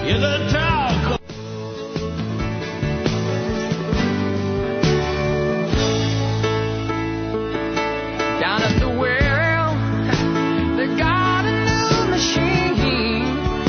You're the talk. Down at the well, they got a new machine.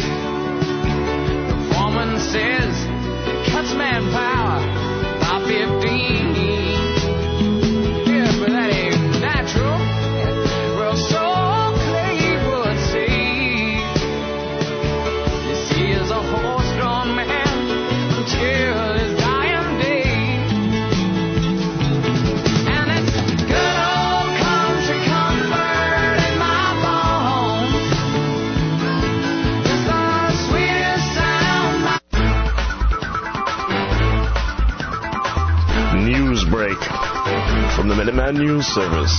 The foreman says it cuts manpower by 15. Yeah, but that ain't natural. Well, so Clay would say. You see, as a horse-drawn man until his dying day. And it's good old country comfort in my bones. It's the sweetest sound. News break from the Minuteman News Service.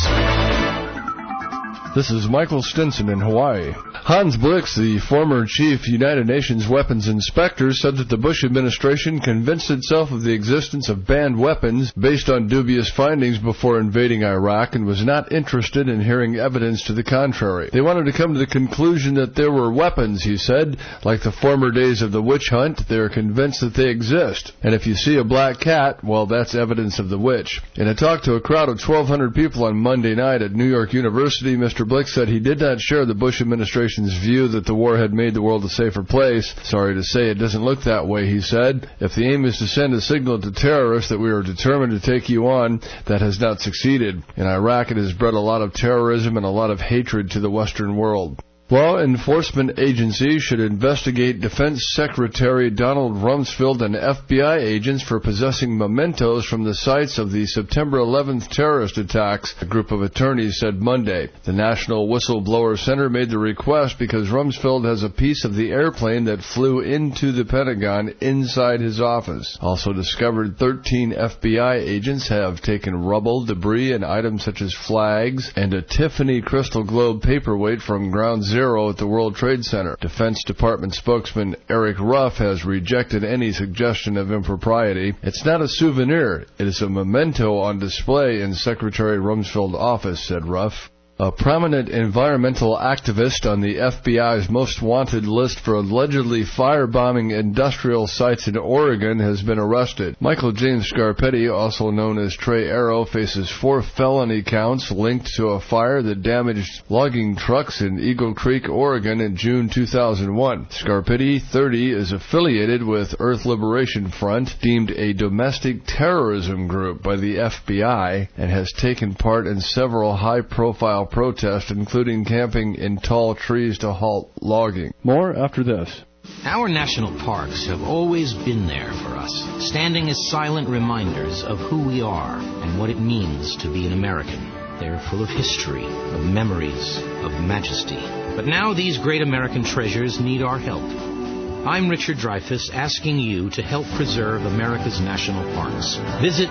This is Michael Stinson in Hawaii. Hans Blix, the former chief United Nations weapons inspector, said that the Bush administration convinced itself of the existence of banned weapons based on dubious findings before invading Iraq and was not interested in hearing evidence to the contrary. They wanted to come to the conclusion that there were weapons, he said. Like the former days of the witch hunt, they are convinced that they exist. And if you see a black cat, well, that's evidence of the witch. In a talk to a crowd of 1,200 people on Monday night at New York University, Mr. Blix said he did not share the Bush administration's view that the war had made the world a safer place. Sorry to say, it doesn't look that way, he said. If the aim is to send a signal to terrorists that we are determined to take you on, that has not succeeded. In Iraq, it has bred a lot of terrorism and a lot of hatred to the Western world. Law enforcement agencies should investigate Defense Secretary Donald Rumsfeld and FBI agents for possessing mementos from the sites of the September 11th terrorist attacks, a group of attorneys said Monday. The National Whistleblower Center made the request because Rumsfeld has a piece of the airplane that flew into the Pentagon inside his office. Also discovered 13 FBI agents have taken rubble, debris, and items such as flags and a Tiffany crystal globe paperweight from Ground Zero at the World Trade Center. Defense Department spokesman Eric Ruff has rejected any suggestion of impropriety. It's not a souvenir. It is a memento on display in Secretary Rumsfeld's office, said Ruff. A prominent environmental activist on the FBI's most wanted list for allegedly firebombing industrial sites in Oregon has been arrested. Michael James Scarpetti, also known as Trey Arrow, faces 4 felony counts linked to a fire that damaged logging trucks in Eagle Creek, Oregon in June 2001. Scarpetti, 30, is affiliated with Earth Liberation Front, deemed a domestic terrorism group by the FBI, and has taken part in several high-profile protests, including camping in tall trees to halt logging. More after this. Our national parks have always been there for us, standing as silent reminders of who we are and what it means to be an American. They're full of history, of memories, of majesty. But now these great American treasures need our help. I'm Richard Dreyfuss, asking you to help preserve America's national parks. Visit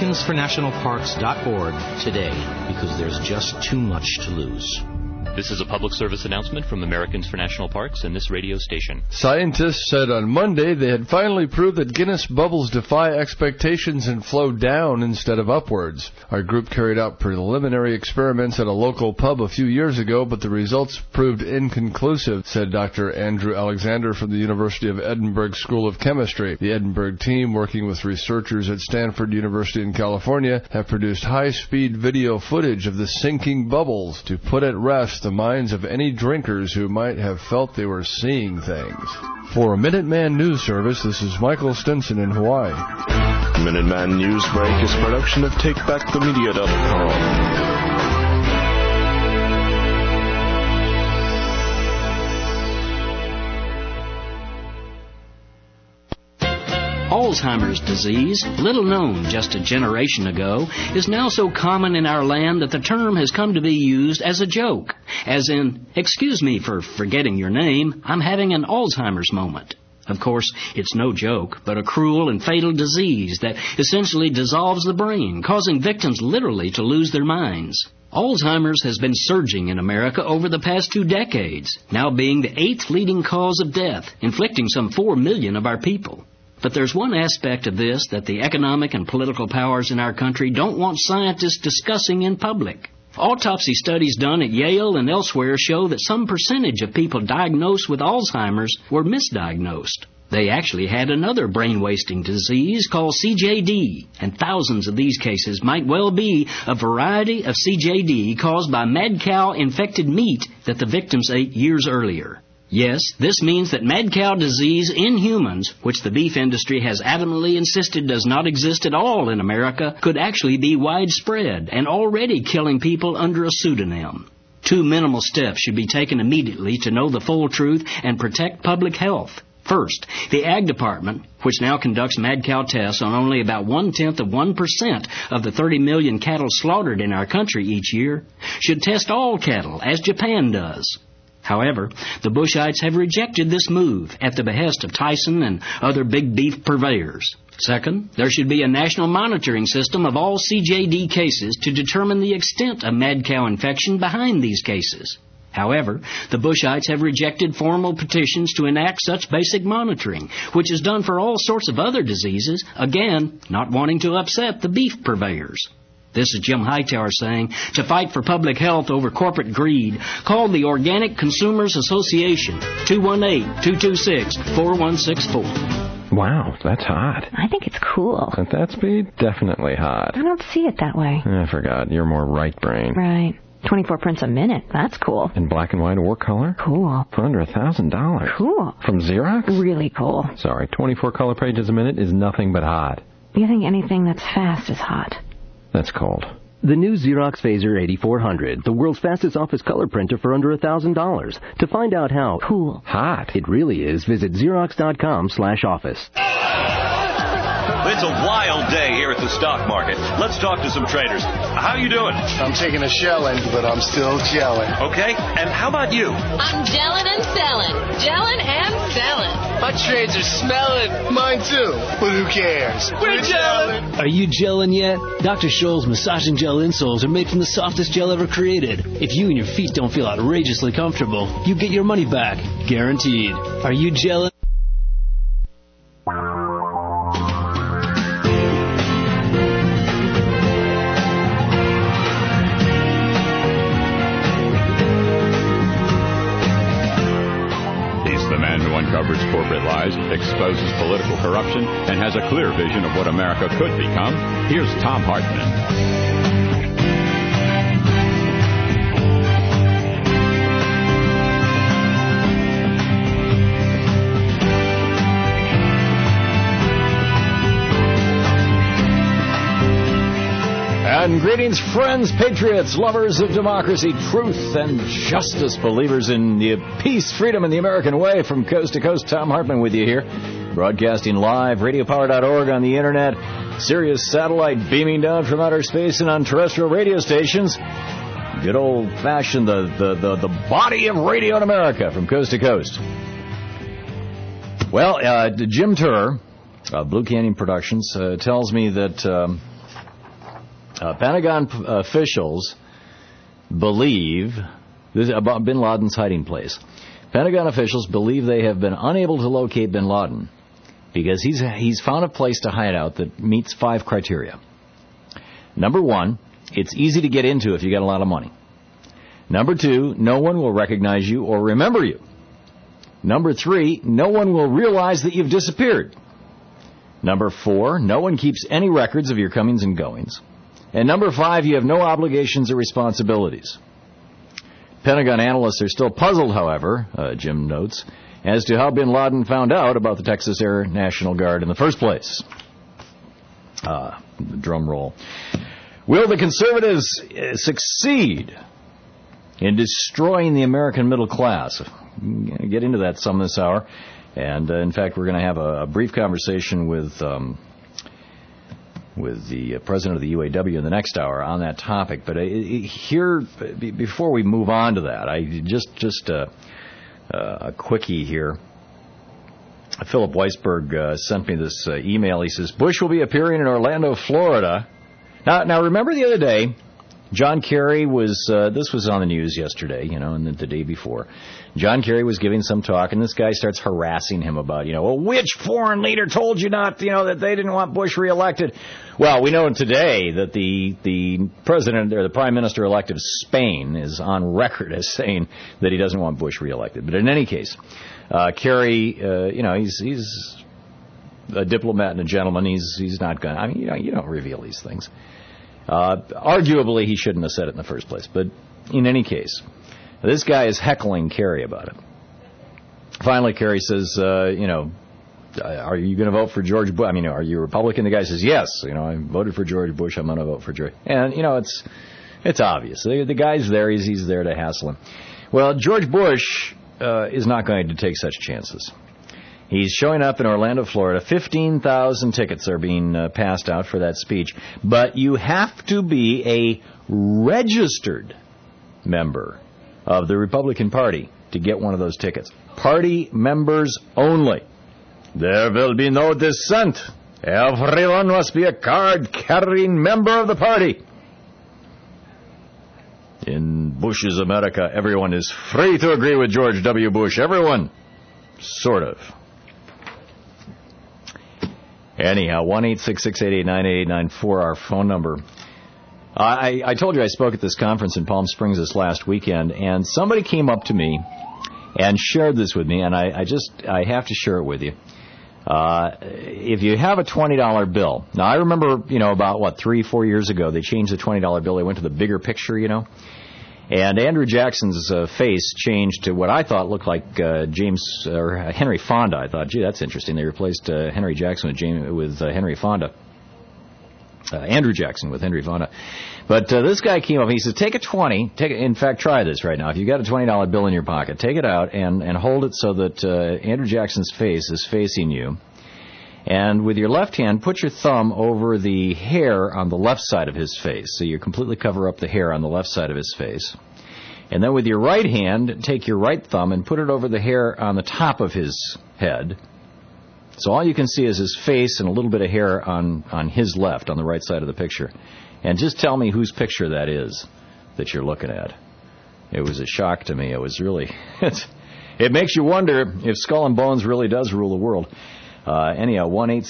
AmericansForNationalParks.org today, because there's just too much to lose. This is a public service announcement from Americans for National Parks and this radio station. Scientists said on Monday they had finally proved that Guinness bubbles defy expectations and flow down instead of upwards. Our group carried out preliminary experiments at a local pub a few years ago, but the results proved inconclusive, said Dr. Andrew Alexander from the University of Edinburgh School of Chemistry. The Edinburgh team, working with researchers at Stanford University in California, have produced high-speed video footage of the sinking bubbles to put at rest the minds of any drinkers who might have felt they were seeing things. For Minuteman News Service, this is Michael Stinson in Hawaii. Minuteman News Break is a production of TakeBackTheMedia.com. Alzheimer's disease, little known just a generation ago, is now so common in our land that the term has come to be used as a joke. As in, excuse me for forgetting your name, I'm having an Alzheimer's moment. Of course, it's no joke, but a cruel and fatal disease that essentially dissolves the brain, causing victims literally to lose their minds. Alzheimer's has been surging in America over the past 2 decades, now being the 8th leading cause of death, inflicting some 4 million of our people. But there's one aspect of this that the economic and political powers in our country don't want scientists discussing in public. Autopsy studies done at Yale and elsewhere show that some percentage of people diagnosed with Alzheimer's were misdiagnosed. They actually had another brain-wasting disease called CJD, and thousands of these cases might well be a variety of CJD caused by mad cow infected meat that the victims ate years earlier. Yes, this means that mad cow disease in humans, which the beef industry has adamantly insisted does not exist at all in America, could actually be widespread and already killing people under a pseudonym. 2 minimal steps should be taken immediately to know the full truth and protect public health. First, the Ag Department, which now conducts mad cow tests on only about 0.1% of the 30 million cattle slaughtered in our country each year, should test all cattle, as Japan does. However, the Bushites have rejected this move at the behest of Tyson and other big beef purveyors. Second, there should be a national monitoring system of all CJD cases to determine the extent of mad cow infection behind these cases. However, the Bushites have rejected formal petitions to enact such basic monitoring, which is done for all sorts of other diseases, again, not wanting to upset the beef purveyors. This is Jim Hightower saying, to fight for public health over corporate greed, call the Organic Consumers Association, 218-226-4164. Wow, that's hot. I think it's cool. At that speed, definitely hot. I don't see it that way. I forgot. You're more right brain. Right. 24 prints a minute. That's cool. In black and white or color? Cool. For under $1,000. Cool. From Xerox? Really cool. Sorry, 24 color pages a minute is nothing but hot. You think anything that's fast is hot? That's cold. The new Xerox Phaser 8400, the world's fastest office color printer for under $1,000. To find out how cool hot it really is, visit Xerox.com/office. It's a wild day here at the stock market. Let's talk to some traders. How you doing? I'm taking a shelling, but I'm still gelling. Okay, and how about you? I'm gelling and selling. Gelling and selling. My trades are smelling. Mine too. But who cares? We're gelling. Are you gelling yet? Dr. Scholl's massaging gel insoles are made from the softest gel ever created. If you and your feet don't feel outrageously comfortable, you get your money back. Guaranteed. Are you gelling? Uncovers corporate lies, exposes political corruption, and has a clear vision of what America could become. Here's Thom Hartmann. And greetings, friends, patriots, lovers of democracy, truth, and justice, believers in peace, freedom, and the American way. From coast to coast, Thom Hartmann with you here, broadcasting live, radiopower.org on the internet, Sirius satellite beaming down from outer space, and on terrestrial radio stations. Good old-fashioned, the body of radio in America, from coast to coast. Well, Jim Turr, Blue Canyon Productions, tells me that Pentagon officials believe, this is about bin Laden's hiding place. Pentagon officials believe they have been unable to locate bin Laden because he's found a place to hide out that meets 5 criteria. Number 1, it's easy to get into if you got a lot of money. Number 2, no one will recognize you or remember you. Number 3, no one will realize that you've disappeared. Number 4, no one keeps any records of your comings and goings. And number 5, you have no obligations or responsibilities. Pentagon analysts are still puzzled, however, Jim notes, as to how bin Laden found out about the Texas Air National Guard in the first place. Drum roll. Will the conservatives succeed in destroying the American middle class? I'm going to get into that some this hour. And, in fact, we're going to have a brief conversation with the president of the UAW in the next hour on that topic. But here, before we move on to that, I just a quickie here. Philip Weisberg sent me this email. He says, Bush will be appearing in Orlando, Florida. Now remember the other day, John Kerry was, this was on the news yesterday, and the day before. John Kerry was giving some talk, and this guy starts harassing him about, well, which foreign leader told you not, that they didn't want Bush reelected? Well, we know today that the president or the prime minister-elect of Spain is on record as saying that he doesn't want Bush reelected. But in any case, Kerry, he's a diplomat and a gentleman. He's not going to, you don't reveal these things. Arguably, he shouldn't have said it in the first place. But in any case, this guy is heckling Kerry about it. Finally, Kerry says, are you going to vote for George Bush? Are you a Republican? The guy says, yes. I voted for George Bush. I'm going to vote for George. And, it's obvious. The guy's there. He's there to hassle him. Well, George Bush is not going to take such chances. He's showing up in Orlando, Florida. 15,000 tickets are being passed out for that speech. But you have to be a registered member of the Republican Party to get one of those tickets. Party members only. There will be no dissent. Everyone must be a card-carrying member of the party. In Bush's America, everyone is free to agree with George W. Bush. Everyone. Sort of. Anyhow, 1-866-889-8894, our phone number. I told you I spoke at this conference in Palm Springs this last weekend, and somebody came up to me and shared this with me, and I have to share it with you. If you have a $20 bill, now I remember, about 3-4 years ago, they changed the $20 bill. They went to the bigger picture, and Andrew Jackson's face changed to what I thought looked like Henry Fonda. I thought, gee, that's interesting. They replaced Henry Jackson with Henry Fonda. Andrew Jackson with Henry Fonda. But this guy came up and he said, take a 20. In fact, try this right now. If you got a $20 bill in your pocket, take it out and hold it so that Andrew Jackson's face is facing you. And with your left hand, put your thumb over the hair on the left side of his face. So you completely cover up the hair on the left side of his face. And then with your right hand, take your right thumb and put it over the hair on the top of his head. So all you can see is his face and a little bit of hair on his left, on the right side of the picture. And just tell me whose picture that is that you're looking at. It was a shock to me. It was really... it makes you wonder if Skull and Bones really does rule the world. Anyhow,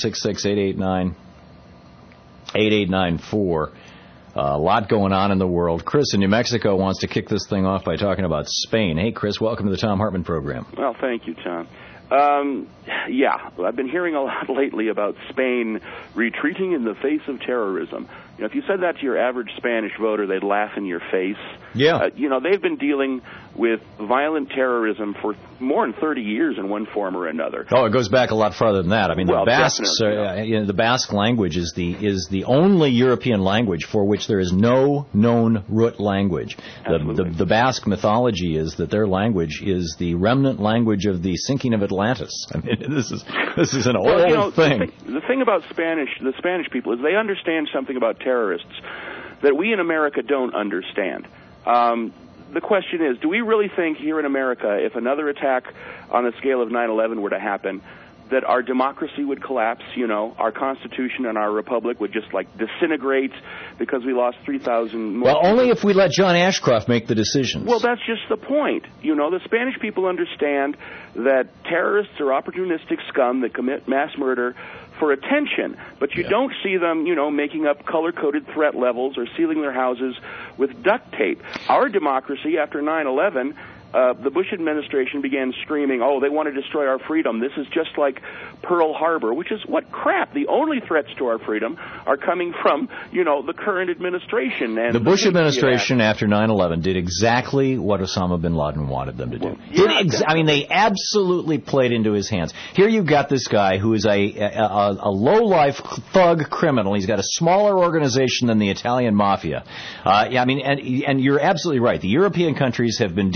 1-866-889-8894. A lot going on in the world. Chris in New Mexico wants to kick this thing off by talking about Spain. Hey, Chris, welcome to the Thom Hartmann program. Well, thank you, Tom. I've been hearing a lot lately about Spain retreating in the face of terrorism. If you said that to your average Spanish voter, they'd laugh in your face. Yeah. They've been dealing with violent terrorism for more than 30 years in one form or another. Oh, it goes back a lot farther than that. The Basques, the Basque language is the only European language for which there is no known root language. The Basque mythology is that their language is the remnant language of the sinking of Atlantis. This is an old thing. The thing about the Spanish people is they understand something about terrorists that we in America don't understand. The question is, do we really think here in America, if another attack on the scale of 9/11 were to happen, that our democracy would collapse, our Constitution and our Republic would just, disintegrate because we lost 3,000 more... Well, only if we let John Ashcroft make the decisions. Well, that's just the point. The Spanish people understand that terrorists are opportunistic scum that commit mass murder for attention, but you don't see them, making up color-coded threat levels or sealing their houses with duct tape. Our democracy, after 9/11, the Bush administration began screaming, they want to destroy our freedom. This is just like Pearl Harbor, which is what crap. The only threats to our freedom are coming from, the current administration. And the Bush administration after 9/11 did exactly what Osama bin Laden wanted them to do. They absolutely played into his hands. Here you've got this guy who is a low-life thug criminal. He's got a smaller organization than the Italian mafia. And you're absolutely right. The European countries have been dealing with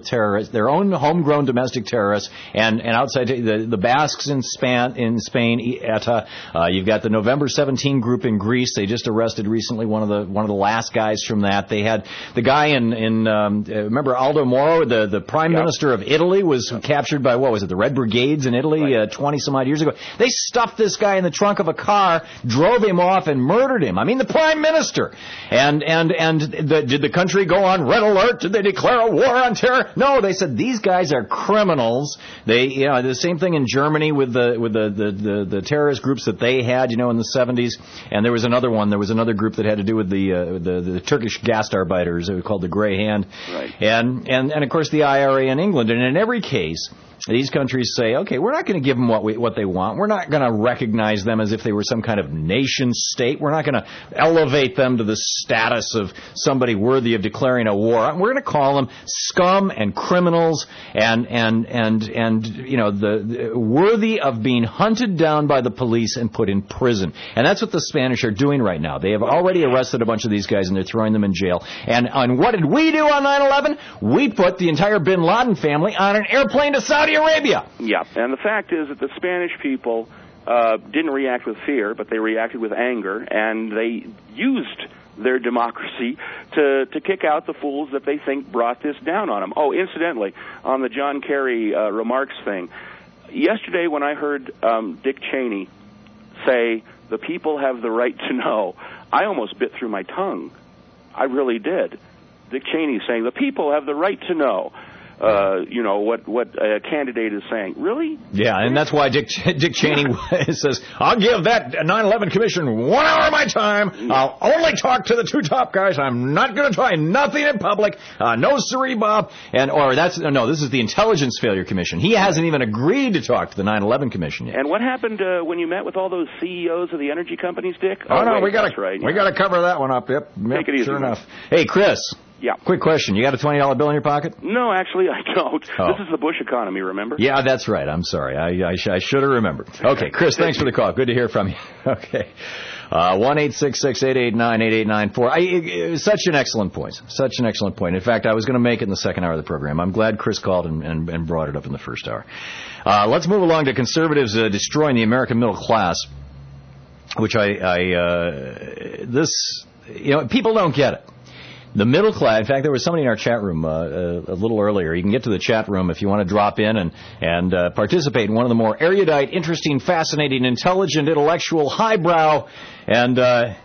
terrorists, their own homegrown domestic terrorists, and outside the Basques in Spain, ETA. You've got the November 17 group in Greece. They just arrested recently one of the last guys from that. They had the guy remember Aldo Moro, the prime minister of Italy, was captured by, what was it, the Red Brigades in Italy 20 some odd years ago. They stuffed this guy in the trunk of a car, drove him off, and murdered him. I mean, the prime minister. And did the country go on red alert? Did they declare a war on terror? No, they said these guys are criminals. They, the same thing in Germany with the terrorist groups that they had, in the 70s. And there was another one. There was another group that had to do with the Turkish Gastarbeiters, called the Grey Hand. Right. And of course the IRA in England. And in every case, these countries say, okay, we're not going to give them what they want. We're not going to recognize them as if they were some kind of nation state. We're not going to elevate them to the status of somebody worthy of declaring a war. We're going to call them scum and criminals and the worthy of being hunted down by the police and put in prison. And that's what the Spanish are doing right now. They have already arrested a bunch of these guys and they're throwing them in jail. And what did we do on 9/11? We put the entire bin Laden family on an airplane to Saudi Arabia. Yeah, and the fact is that the Spanish people didn't react with fear, but they reacted with anger, and they used their democracy to kick out the fools that they think brought this down on them. Oh, incidentally, on the John Kerry remarks thing, yesterday when I heard Dick Cheney say, the people have the right to know, I almost bit through my tongue. I really did. Dick Cheney saying, the people have the right to know. What a candidate is saying. Really? Yeah, and that's why Dick Cheney says, I'll give that 9/11 Commission 1 hour of my time. I'll only talk to the two top guys. I'm not going to try nothing in public. No siree, Bob. This is the Intelligence Failure Commission. He hasn't even agreed to talk to the 9/11 Commission yet. And what happened when you met with all those CEOs of the energy companies, Dick? We got to cover that one up. Yep. Take it easy. Sure enough. Hey, Chris. Yeah. Quick question. You got a $20 bill in your pocket? No, actually, I don't. Oh. This is the Bush economy, remember? Yeah, that's right. I'm sorry. I should have remembered. Okay, Chris, thanks for the call. Good to hear from you. Okay. 1-866-889-8894. Such an excellent point. Such an excellent point. In fact, I was going to make it in the second hour of the program. I'm glad Chris called and brought it up in the first hour. Let's move along to conservatives destroying the American middle class, which people don't get it. The middle class, in fact, there was somebody in our chat room a little earlier. You can get to the chat room if you want to drop in and participate in one of the more erudite, interesting, fascinating, intelligent, intellectual, highbrow, and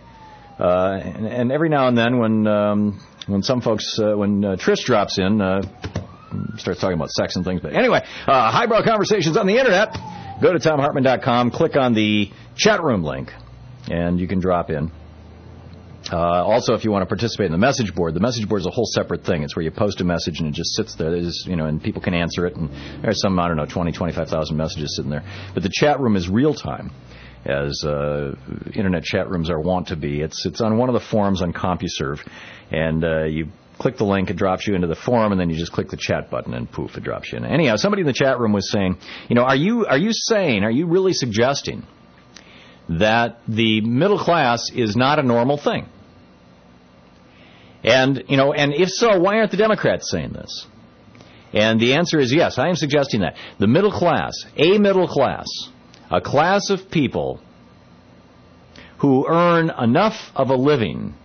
every now and then when some folks, when Trish drops in, starts talking about sex and things. But anyway, highbrow conversations on the Internet. Go to TomHartman.com, click on the chat room link, and you can drop in. Also, if you want to participate in the message board is a whole separate thing. It's where you post a message and it just sits there, and people can answer it. And there's some, 25,000 messages sitting there. But the chat room is real time, as Internet chat rooms are wont to be. It's on one of the forums on CompuServe, and you click the link, it drops you into the forum, and then you just click the chat button, and poof, it drops you in. Anyhow, somebody in the chat room was saying, are you really suggesting that the middle class is not a normal thing? And if so, why aren't the Democrats saying this? And the answer is yes, I am suggesting that. The middle class, a class of people who earn enough of a living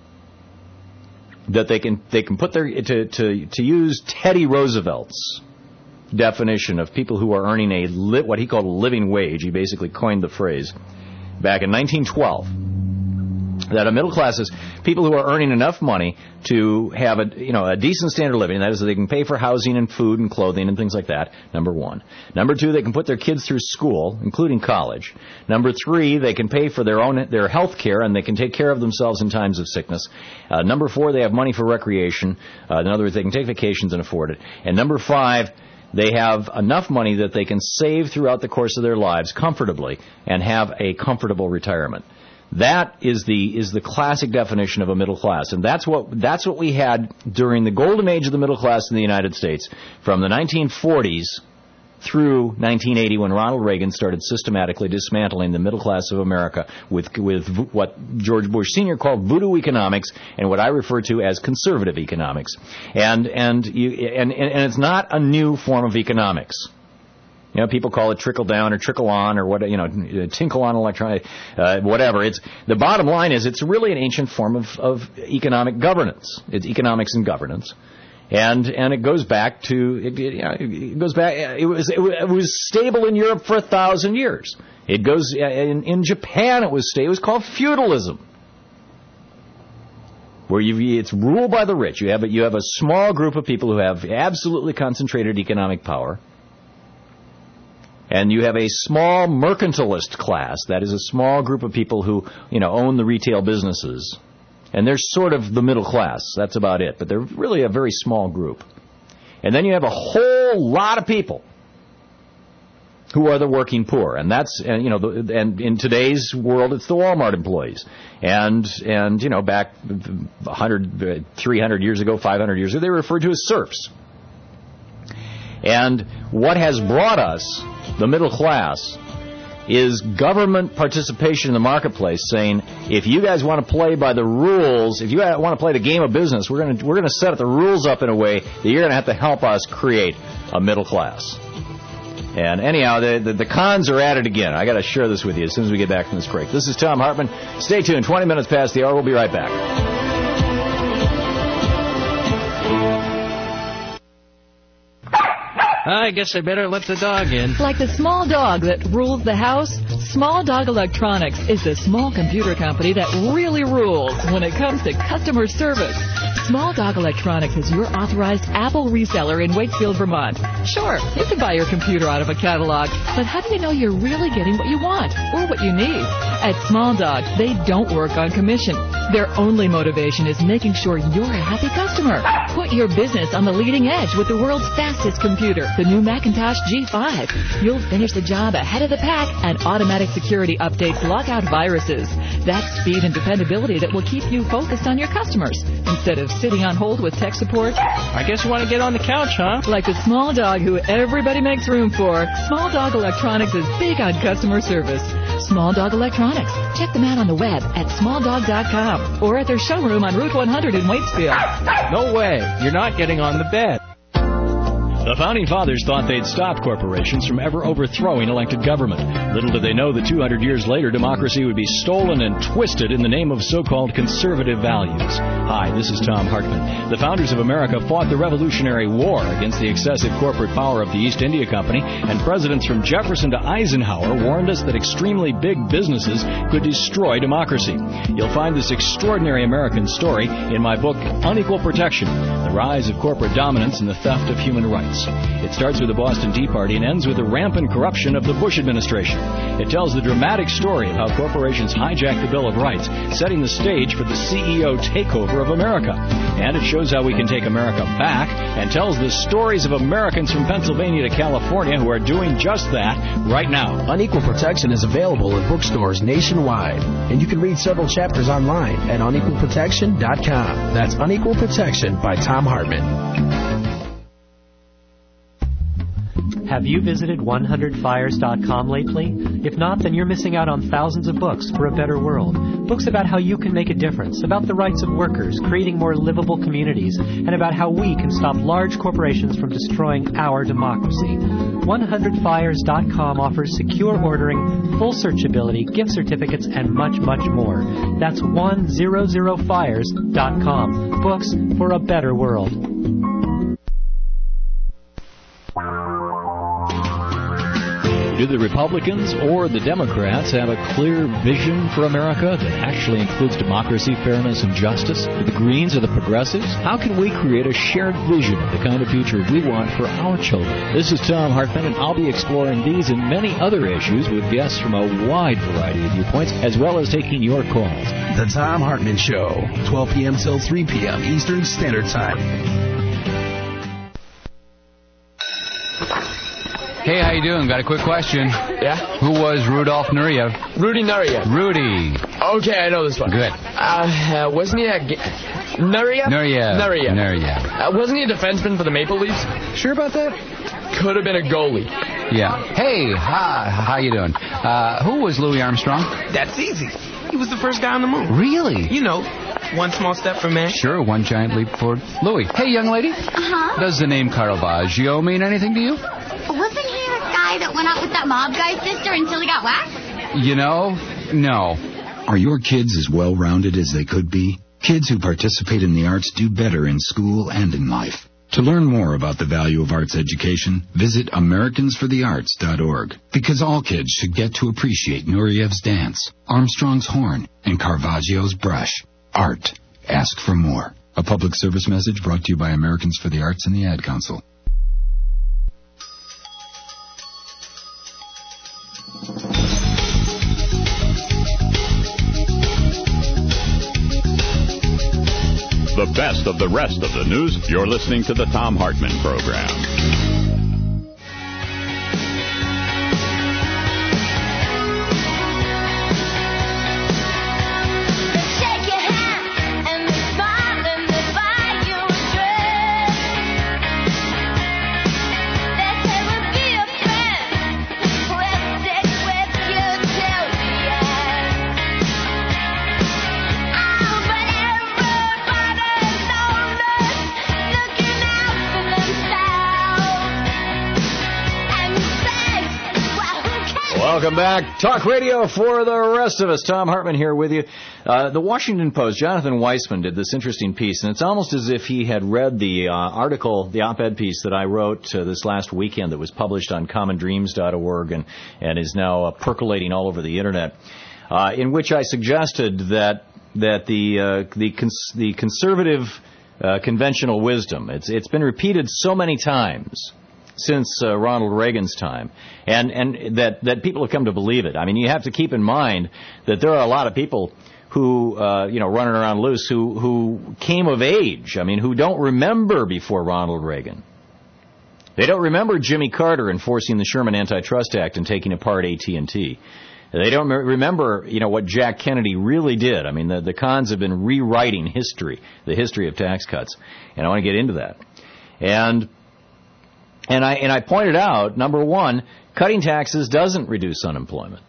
that they can put their, to use Teddy Roosevelt's definition of people who are earning what he called a living wage. He basically coined the phrase back in 1912. That a middle class is people who are earning enough money to have a decent standard of living. That is, they can pay for housing and food and clothing and things like that. Number one. Number two, they can put their kids through school, including college. Number three, they can pay for their health care and they can take care of themselves in times of sickness. Number four, they have money for recreation. In other words, they can take vacations and afford it. And number five, they have enough money that they can save throughout the course of their lives comfortably and have a comfortable retirement. That is the classic definition of a middle class, and that's what we had during the golden age of the middle class in the United States, from the 1940s through 1980 when Ronald Reagan started systematically dismantling the middle class of America with what George Bush Sr. called voodoo economics and what I refer to as conservative economics. And it's not a new form of economics. You know, people call it trickle down or trickle on or what, tinkle on electronic, whatever. The bottom line is it's really an ancient form of economic governance. It's economics and governance. And it goes back to it was stable in Europe for 1,000 years. It goes in Japan. It was called feudalism, where it's ruled by the rich. You have a small group of people who have absolutely concentrated economic power, and you have a small mercantilist class. That is a small group of people who own the retail businesses. And they're sort of the middle class. That's about it. But they're really a very small group. And then you have a whole lot of people who are the working poor. And and in today's world, it's the Walmart employees. And back 100, 300 years ago, 500 years ago, they were referred to as serfs. And what has brought us, the middle class, is government participation in the marketplace, saying, if you guys want to play by the rules, if you want to play the game of business, we're going to set the rules up in a way that you're going to have to help us create a middle class. And anyhow, the cons are at it again. I got to share this with you as soon as we get back from this break. This is Tom Hartman. Stay tuned. 20 minutes past the hour. We'll be right back. I guess I better let the dog in. Like the small dog that rules the house, Small Dog Electronics is the small computer company that really rules when it comes to customer service. Small Dog Electronics is your authorized Apple reseller in Wakefield, Vermont. Sure, you can buy your computer out of a catalog, but how do you know you're really getting what you want or what you need? At Small Dog, they don't work on commission. Their only motivation is making sure you're a happy customer. Put your business on the leading edge with the world's fastest computer, the new Macintosh G5. You'll finish the job ahead of the pack, and automatic security updates lock out viruses. That's speed and dependability that will keep you focused on your customers instead of sitting on hold with tech support. I guess you want to get on the couch, huh? Like the small dog who everybody makes room for, Small Dog Electronics is big on customer service. Small Dog Electronics. Check them out on the web at smalldog.com or at their showroom on Route 100 in Waitsfield. No way. You're not getting on the bed. The Founding Fathers thought they'd stop corporations from ever overthrowing elected government. Little did they know that 200 years later, democracy would be stolen and twisted in the name of so-called conservative values. Hi, this is Tom Hartman. The founders of America fought the Revolutionary War against the excessive corporate power of the East India Company, and presidents from Jefferson to Eisenhower warned us that extremely big businesses could destroy democracy. You'll find this extraordinary American story in my book, Unequal Protection, The Rise of Corporate Dominance and the Theft of Human Rights. It starts with the Boston Tea Party and ends with the rampant corruption of the Bush administration. It tells the dramatic story of how corporations hijacked the Bill of Rights, setting the stage for the CEO takeover of America. And it shows how we can take America back and tells the stories of Americans from Pennsylvania to California who are doing just that right now. Unequal Protection is available in bookstores nationwide, and you can read several chapters online at unequalprotection.com. That's Unequal Protection by Tom Hartman. Have you visited 100fires.com lately? If not, then you're missing out on thousands of books for a better world. Books about how you can make a difference, about the rights of workers, creating more livable communities, and about how we can stop large corporations from destroying our democracy. 100fires.com offers secure ordering, full searchability, gift certificates, and much, much more. That's 100fires.com. Books for a better world. Do the Republicans or the Democrats have a clear vision for America that actually includes democracy, fairness, and justice? Do the Greens or the Progressives? How can we create a shared vision of the kind of future we want for our children? This is Tom Hartman, and I'll be exploring these and many other issues with guests from a wide variety of viewpoints, as well as taking your calls. The Tom Hartman Show, 12 p.m. till 3 p.m. Eastern Standard Time. Hey, how you doing? Got a quick question. Yeah? Who was Rudolf Nureyev? Rudy Nureyev. Rudy. Okay, I know this one. Good. Wasn't he a... Nureyev? Nureyev. Wasn't he a defenseman for the Maple Leafs? Sure about that? could have been a goalie. Yeah. Hey, how you doing? Who was Louis Armstrong? That's easy. He was the first guy on the moon. Really? You know, one small step for man. Sure, one giant leap forward. Louis. Hey, young lady. Uh-huh. Does the name Caravaggio mean anything to you? Wasn't he the guy that went out with that mob guy's sister until he got whacked? You know, no. Are your kids as well-rounded as they could be? Kids who participate in the arts do better in school and in life. To learn more about the value of arts education, visit AmericansForTheArts.org. Because all kids should get to appreciate Nuryev's dance, Armstrong's horn, and Caravaggio's brush. Art. Ask for more. A public service message brought to you by Americans for the Arts and the Ad Council. The best of the rest of the news. You're listening to the Thom Hartmann Program. Welcome back. Talk radio for the rest of us. Thom Hartmann here with you. The Washington Post, Jonathan Weissman did this interesting piece, and it's almost as if he had read the article, the op-ed piece that I wrote this last weekend that was published on commondreams.org and is now percolating all over the Internet, in which I suggested that the conservative conventional wisdom, it's been repeated so many times since Ronald Reagan's time, and that people have come to believe it. I mean, you have to keep in mind that there are a lot of people who, running around loose who came of age. I mean, who don't remember before Ronald Reagan. They don't remember Jimmy Carter enforcing the Sherman Antitrust Act and taking apart AT&T. They don't remember, what Jack Kennedy really did. I mean, the cons have been rewriting history, the history of tax cuts, and I want to get into that. And I pointed out, number one, cutting taxes doesn't reduce unemployment.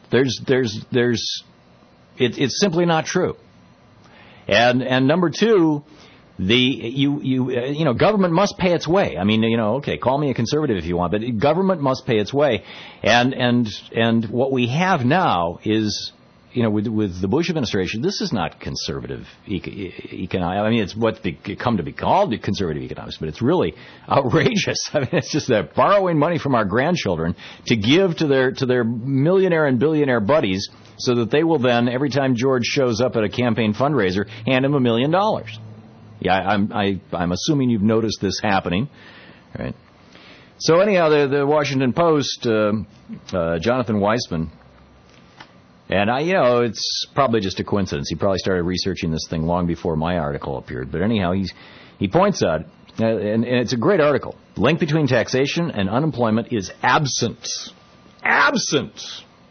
It's simply not true. And number two, government must pay its way. I mean, okay, call me a conservative if you want, but government must pay its way. And what we have now is, with the Bush administration, this is not conservative economics. I mean, it's what's come to be called conservative economics, but it's really outrageous. I mean, it's just that borrowing money from our grandchildren to give to their millionaire and billionaire buddies so that they will then, every time George shows up at a campaign fundraiser, hand him $1 million. Yeah, I'm assuming you've noticed this happening, right? So anyhow, the Washington Post, Jonathan Weissman. And it's probably just a coincidence. He probably started researching this thing long before my article appeared. But anyhow, he points out, and it's a great article, the link between taxation and unemployment is absent. Absent!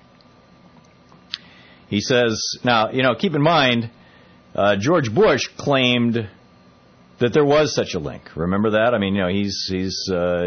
He says, now, keep in mind, George Bush claimed that there was such a link. Remember that? I mean, this is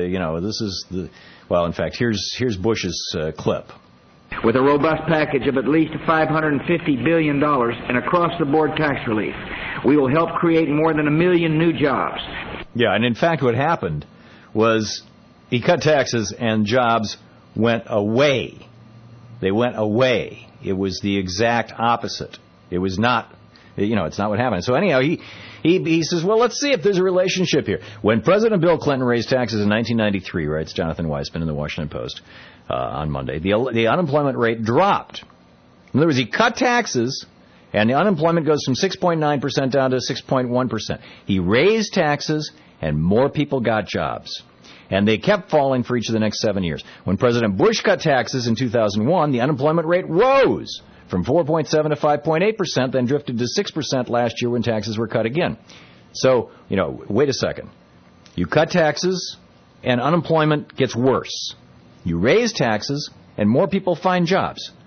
in fact, here's Bush's clip. With a robust package of at least $550 billion in across-the-board tax relief, we will help create more than 1 million new jobs. Yeah, and in fact what happened was he cut taxes and jobs went away. They went away. It was the exact opposite. It was not, it's not what happened. So anyhow, he says, well, let's see if there's a relationship here. When President Bill Clinton raised taxes in 1993, writes Jonathan Weissman in the Washington Post, on Monday, the unemployment rate dropped. In other words, he cut taxes, and the unemployment goes from 6.9% down to 6.1%. He raised taxes, and more people got jobs. And they kept falling for each of the next 7 years. When President Bush cut taxes in 2001, the unemployment rate rose from 4.7 to 5.8%, then drifted to 6% last year when taxes were cut again. So, wait a second. You cut taxes, and unemployment gets worse. You raise taxes, and more people find jobs.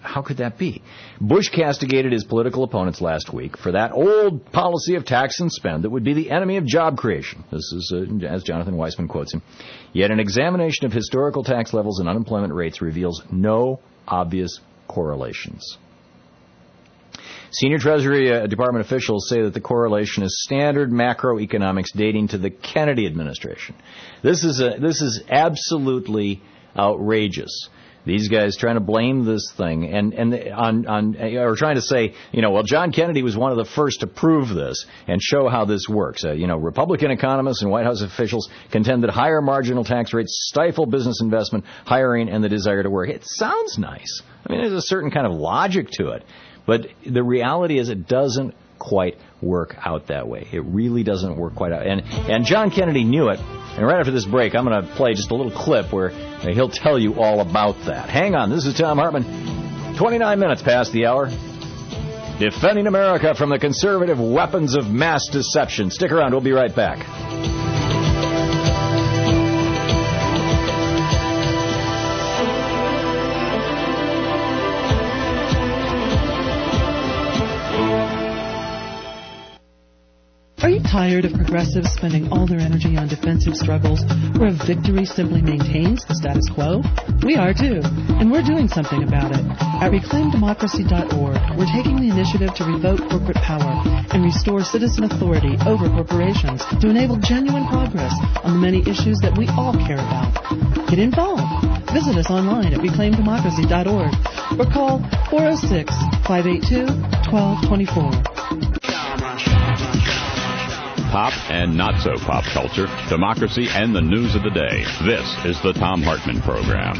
how could that be? Bush castigated his political opponents last week for that old policy of tax and spend that would be the enemy of job creation. This is, as Jonathan Weissman quotes him. Yet an examination of historical tax levels and unemployment rates reveals no obvious correlations. Senior Treasury Department officials say that the correlation is standard macroeconomics dating to the Kennedy administration. This is absolutely outrageous. These guys trying to blame this thing or trying to say, well, John Kennedy was one of the first to prove this and show how this works. Republican economists and White House officials contend that higher marginal tax rates stifle business investment, hiring, and the desire to work. It sounds nice. I mean, there's a certain kind of logic to it. But the reality is it doesn't quite work out that way. It really doesn't work quite out. And John Kennedy knew it. And right after this break, I'm going to play just a little clip where he'll tell you all about that. Hang on. This is Thom Hartmann. 29 minutes past the hour. Defending America from the conservative weapons of mass deception. Stick around. We'll be right back. Are you tired of progressives spending all their energy on defensive struggles where a victory simply maintains the status quo? We are too, and we're doing something about it. At ReclaimDemocracy.org, we're taking the initiative to revoke corporate power and restore citizen authority over corporations to enable genuine progress on the many issues that we all care about. Get involved. Visit us online at ReclaimDemocracy.org or call 406-582-1224. Pop and not so pop culture, democracy, and the news of the day. This is the Thom Hartmann Program.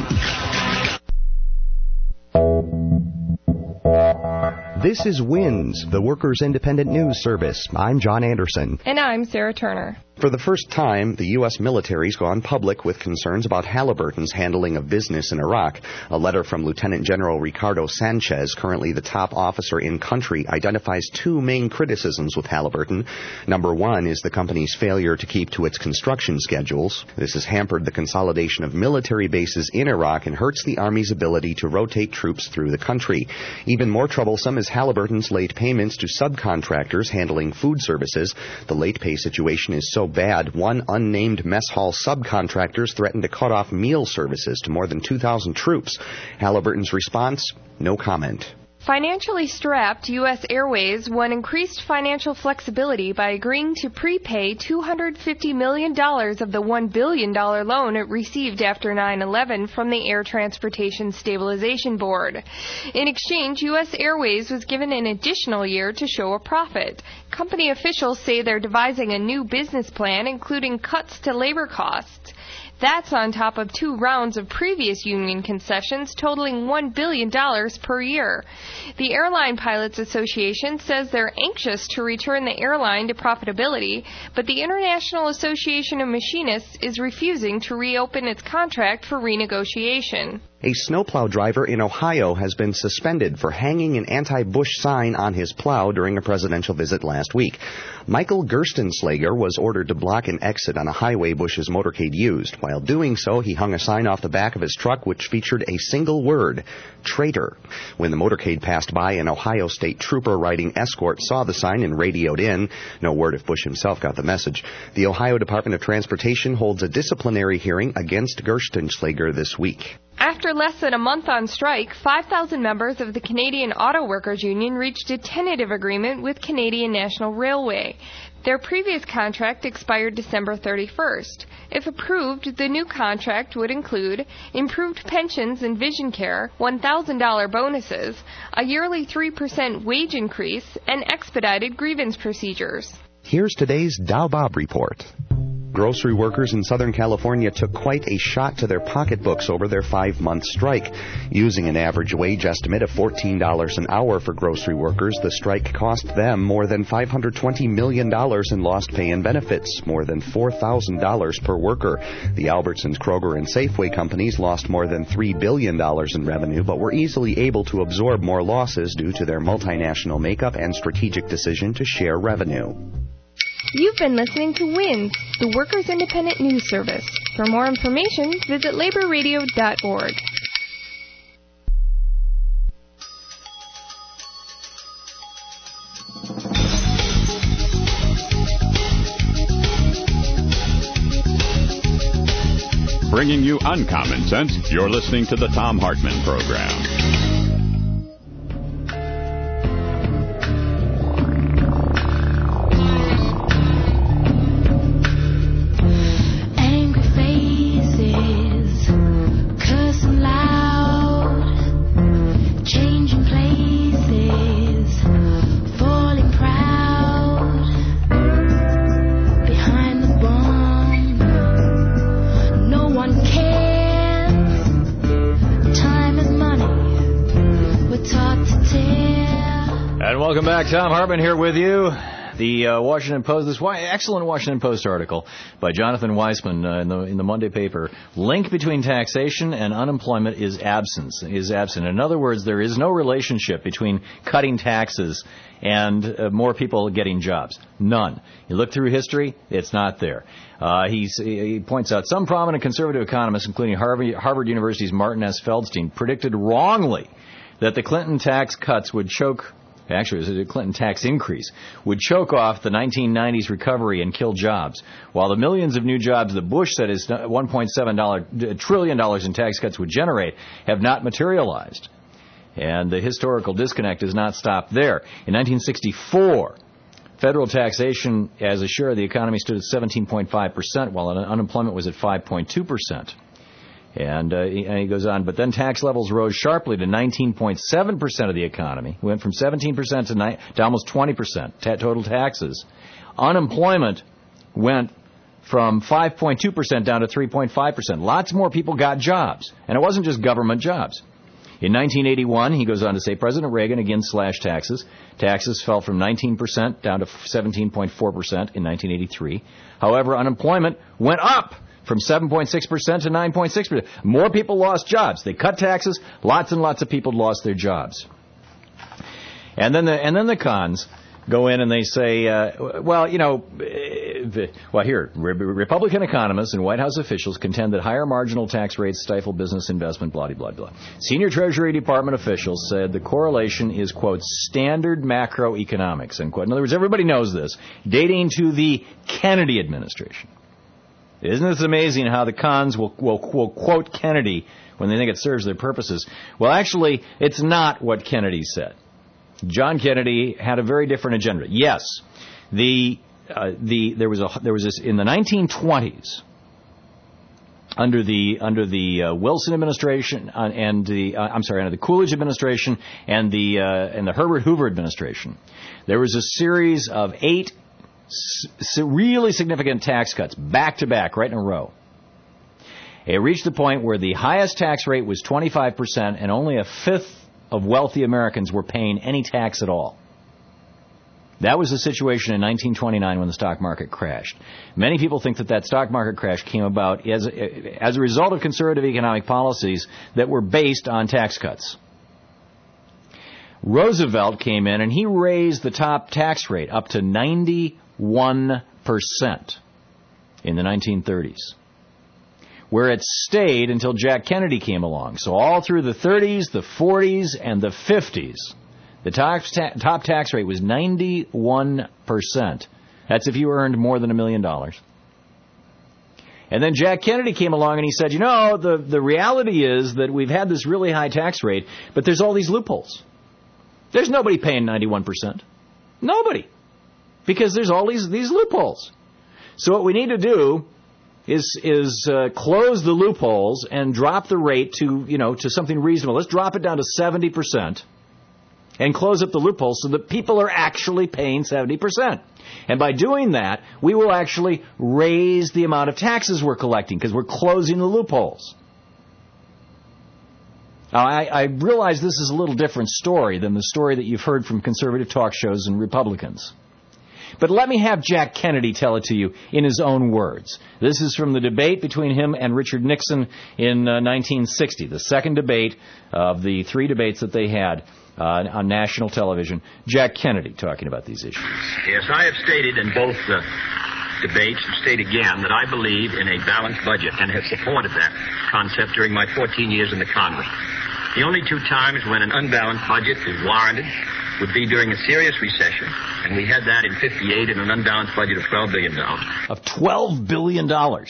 This is WINS, the Workers' Independent News Service. I'm John Anderson. And I'm Sarah Turner. For the first time, the U.S. military's gone public with concerns about Halliburton's handling of business in Iraq. A letter from Lieutenant General Ricardo Sanchez, currently the top officer in country, identifies two main criticisms with Halliburton. Number one is the company's failure to keep to its construction schedules. This has hampered the consolidation of military bases in Iraq and hurts the Army's ability to rotate troops through the country. Even more troublesome is Halliburton's late payments to subcontractors handling food services. The late pay situation is so bad, one unnamed mess hall subcontractors threatened to cut off meal services to more than 2,000 troops. Halliburton's response? No comment. Financially strapped, U.S. Airways won increased financial flexibility by agreeing to prepay $250 million of the $1 billion loan it received after 9/11 from the Air Transportation Stabilization Board. In exchange, U.S. Airways was given an additional year to show a profit. Company officials say they're devising a new business plan, including cuts to labor costs. That's on top of 2 rounds of previous union concessions totaling $1 billion per year. The Airline Pilots Association says they're anxious to return the airline to profitability, but the International Association of Machinists is refusing to reopen its contract for renegotiation. A snowplow driver in Ohio has been suspended for hanging an anti-Bush sign on his plow during a presidential visit last week. Michael Gerstenslager was ordered to block an exit on a highway Bush's motorcade used. While doing so, he hung a sign off the back of his truck which featured a single word, traitor. When the motorcade passed by, an Ohio State trooper riding escort saw the sign and radioed in. No word if Bush himself got the message. The Ohio Department of Transportation holds a disciplinary hearing against Gerstenslager this week. After less than a month on strike, 5,000 members of the Canadian Auto Workers Union reached a tentative agreement with Canadian National Railway. Their previous contract expired December 31st. If approved, the new contract would include improved pensions and vision care, $1,000 bonuses, a yearly 3% wage increase, and expedited grievance procedures. Here's today's Dow Bob report. Grocery workers in Southern California took quite a shot to their pocketbooks over their 5-month strike. Using an average wage estimate of $14 an hour for grocery workers, the strike cost them more than $520 million in lost pay and benefits, more than $4,000 per worker. The Albertsons, Kroger, and Safeway companies lost more than $3 billion in revenue, but were easily able to absorb more losses due to their multinational makeup and strategic decision to share revenue. You've been listening to WINS, the Workers' Independent News Service. For more information, visit laborradio.org. bringing you uncommon sense. You're listening to the Thom Hartmann Program. Welcome back. Thom Hartmann here with you. The Washington Post, this excellent Washington Post article by Jonathan Weissman in the Monday paper. Link between taxation and unemployment is absent. In other words, there is no relationship between cutting taxes and more people getting jobs. None. You look through history, it's not there. He points out some prominent conservative economists, including Harvard University's Martin S. Feldstein, predicted wrongly that the Clinton tax cuts would choke. Actually, it was a Clinton tax increase, would choke off the 1990s recovery and kill jobs, while the millions of new jobs that Bush said his $1.7 trillion in tax cuts would generate have not materialized. And the historical disconnect has not stopped there. In 1964, federal taxation as a share of the economy stood at 17.5%, while unemployment was at 5.2%. And he goes on, but then tax levels rose sharply to 19.7% of the economy. We went from 17% to almost 20% total taxes. Unemployment went from 5.2% down to 3.5%. Lots more people got jobs. And it wasn't just government jobs. In 1981, he goes on to say, President Reagan again slashed taxes. Taxes fell from 19% down to 17.4% in 1983. However, unemployment went up from 7.6% to 9.6%. More people lost jobs. They cut taxes. Lots and lots of people lost their jobs. And then the cons go in and they say, Republican economists and White House officials contend that higher marginal tax rates stifle business investment, blah, blah, blah. Senior Treasury Department officials said the correlation is, quote, standard macroeconomics, end quote. In other words, everybody knows this, dating to the Kennedy administration. Isn't this amazing how the cons will quote Kennedy when they think it serves their purposes? Well, actually, it's not what Kennedy said. John Kennedy had a very different agenda. Yes, there was this in the 1920s under the Wilson administration under the Coolidge administration and the Herbert Hoover administration. There was a series of 8 really significant tax cuts, back-to-back, right in a row. It reached the point where the highest tax rate was 25%, and only a fifth of wealthy Americans were paying any tax at all. That was the situation in 1929 when the stock market crashed. Many people think that stock market crash came about as a result of conservative economic policies that were based on tax cuts. Roosevelt came in and he raised the top tax rate up to 91% in the 1930s, where it stayed until Jack Kennedy came along. So all through the 30s, the 40s, and the 50s, the top tax rate was 91%. That's if you earned more than $1 million. And then Jack Kennedy came along and he said, the reality is that we've had this really high tax rate, but there's all these loopholes. There's nobody paying 91%. Nobody. Because there's all these loopholes. So what we need to do is close the loopholes and drop the rate to something reasonable. Let's drop it down to 70% and close up the loopholes so that people are actually paying 70%. And by doing that, we will actually raise the amount of taxes we're collecting because we're closing the loopholes. Now, I realize this is a little different story than the story that you've heard from conservative talk shows and Republicans. But let me have Jack Kennedy tell it to you in his own words. This is from the debate between him and Richard Nixon in 1960, the second debate of the 3 debates that they had on national television. Jack Kennedy talking about these issues. Yes, I have stated in both debates and state again that I believe in a balanced budget and have supported that concept during my 14 years in the Congress. The only 2 times when an unbalanced budget is warranted would be during a serious recession, and we had that in 58 in an unbalanced budget of $12 billion. Of $12 billion.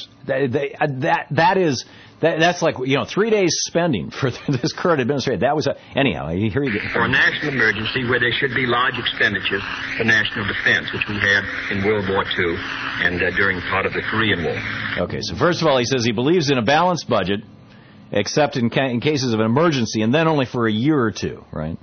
That's like, 3 days spending for this current administration. That was anyhow, here you go. For a national emergency where there should be large expenditures for national defense, which we had in World War II and during part of the Korean War. Okay, so first of all, he says he believes in a balanced budget, except in cases of an emergency, and then only for a year or two, right?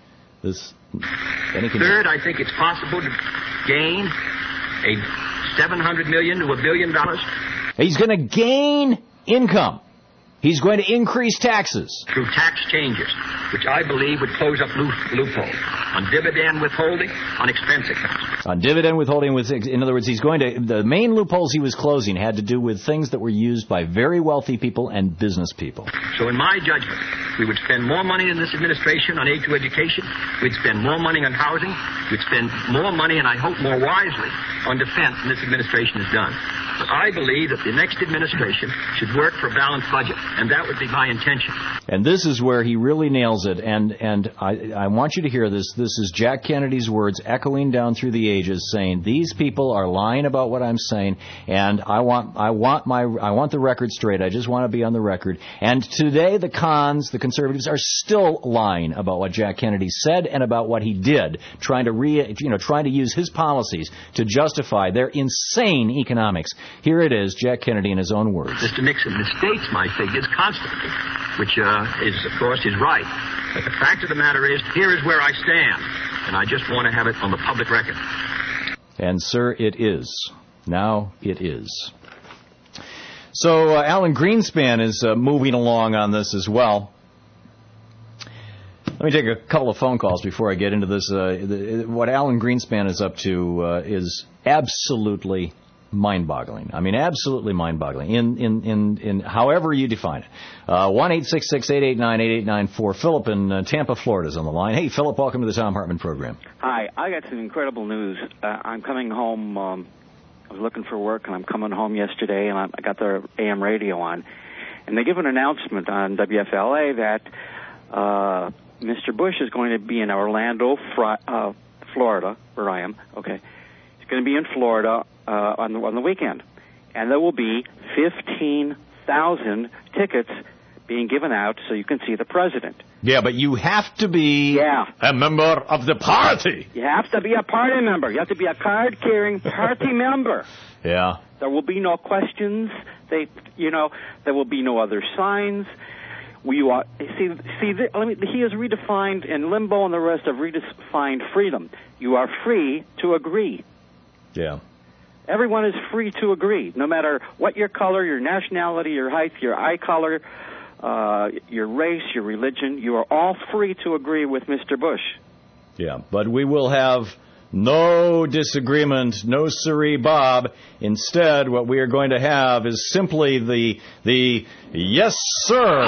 Third, I think it's possible to gain a $700 million to $1 billion. He's going to gain income. He's going to increase taxes. Through tax changes, which I believe would close up loopholes on dividend withholding, on expense accounts. On dividend withholding, in other words, the main loopholes he was closing had to do with things that were used by very wealthy people and business people. So in my judgment, we would spend more money in this administration on aid to education. We'd spend more money on housing. We'd spend more money, and I hope more wisely, on defense than this administration has done. But I believe that the next administration should work for a balanced budget, and that would be my intention. And this is where he really nails it, and I want you to hear this. This is Jack Kennedy's words echoing down through the ages, saying, these people are lying about what I'm saying, and I want the record straight. I just want to be on the record. And today the conservatives are still lying about what Jack Kennedy said and about what he did, trying to use his policies to justify their insane economics. Here it is, Jack Kennedy in his own words. Mr. Nixon misstates my figures constantly, which is, of course, is right. But the fact of the matter is, here is where I stand, and I just want to have it on the public record. And, sir, it is. Now it is. So Alan Greenspan is moving along on this as well. Let me take a couple of phone calls before I get into this. What Alan Greenspan is up to is absolutely mind-boggling. I mean, absolutely mind-boggling in however you define it. 1-866-889-8894. Philip in Tampa, Florida is on the line. Hey, Philip, welcome to the Thom Hartmann program. Hi, I got some incredible news. I'm coming home. I was looking for work, and I'm coming home yesterday, and I got the AM radio on, and they give an announcement on WFLA that Mr. Bush is going to be in Orlando, Florida, where I am. Okay, he's going to be in Florida on the weekend, and there will be 15,000 tickets being given out so you can see the president. Yeah, but you have to be a member of the party. You have to be a party member. You have to be a card-carrying party member. Yeah. There will be no questions. There will be no other signs. He has redefined, and Limbaugh and the rest have redefined freedom. You are free to agree. Yeah. Everyone is free to agree, no matter what your color, your nationality, your height, your eye color, your race, your religion. You are all free to agree with Mr. Bush. Yeah, but we will have no disagreement, no siree, Bob. Instead, what we are going to have is simply the yes, sir.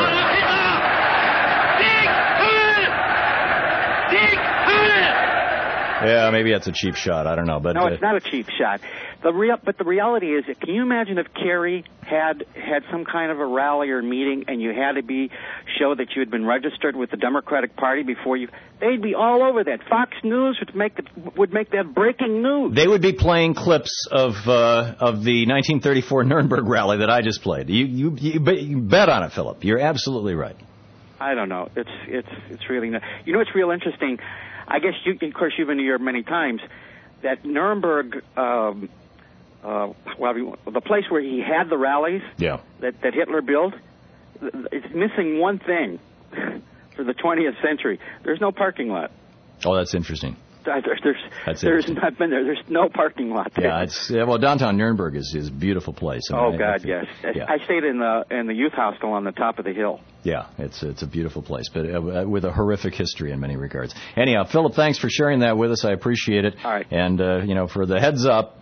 Yeah, maybe that's a cheap shot. I don't know, but no, it's not a cheap shot. But the reality is, can you imagine if Kerry had some kind of a rally or meeting, and you had to show that you had been registered with the Democratic Party before you? They'd be all over that. Fox News would make that breaking news. They would be playing clips of the 1934 Nuremberg rally that I just played. You bet on it, Philip. You're absolutely right. I don't know. It's really not. You know, it's real interesting. I guess of course, you've been here many times. That Nuremberg, the place where he had the rallies, that Hitler built, it's missing one thing for the 20th century. There's no parking lot. Oh, that's interesting. There's no parking lot there. Yeah, downtown Nuremberg is a beautiful place. Yes. Yeah. I stayed in the youth hostel on the top of the hill. Yeah, it's a beautiful place, but with a horrific history in many regards. Anyhow, Philip, thanks for sharing that with us. I appreciate it. All right. And for the heads up,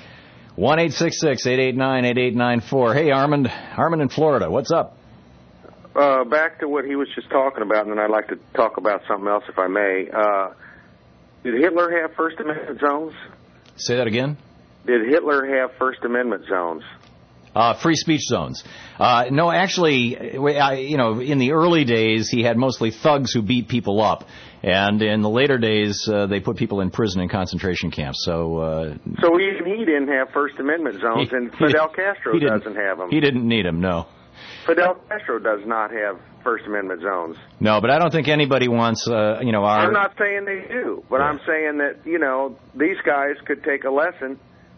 1-866-889-8894. Hey, Armand in Florida, what's up? Back to what he was just talking about, and then I'd like to talk about something else, if I may. Did Hitler have First Amendment zones? Say that again? Did Hitler have First Amendment zones? Free speech zones. No, actually, in the early days, he had mostly thugs who beat people up. And in the later days, they put people in prison and concentration camps. So even he didn't have First Amendment zones, and Fidel Castro doesn't have them. He didn't need them, no. Fidel Castro does not have First Amendment zones. No, but I don't think anybody wants, our... I'm not saying they do, but I'm saying that, these guys could take a lesson,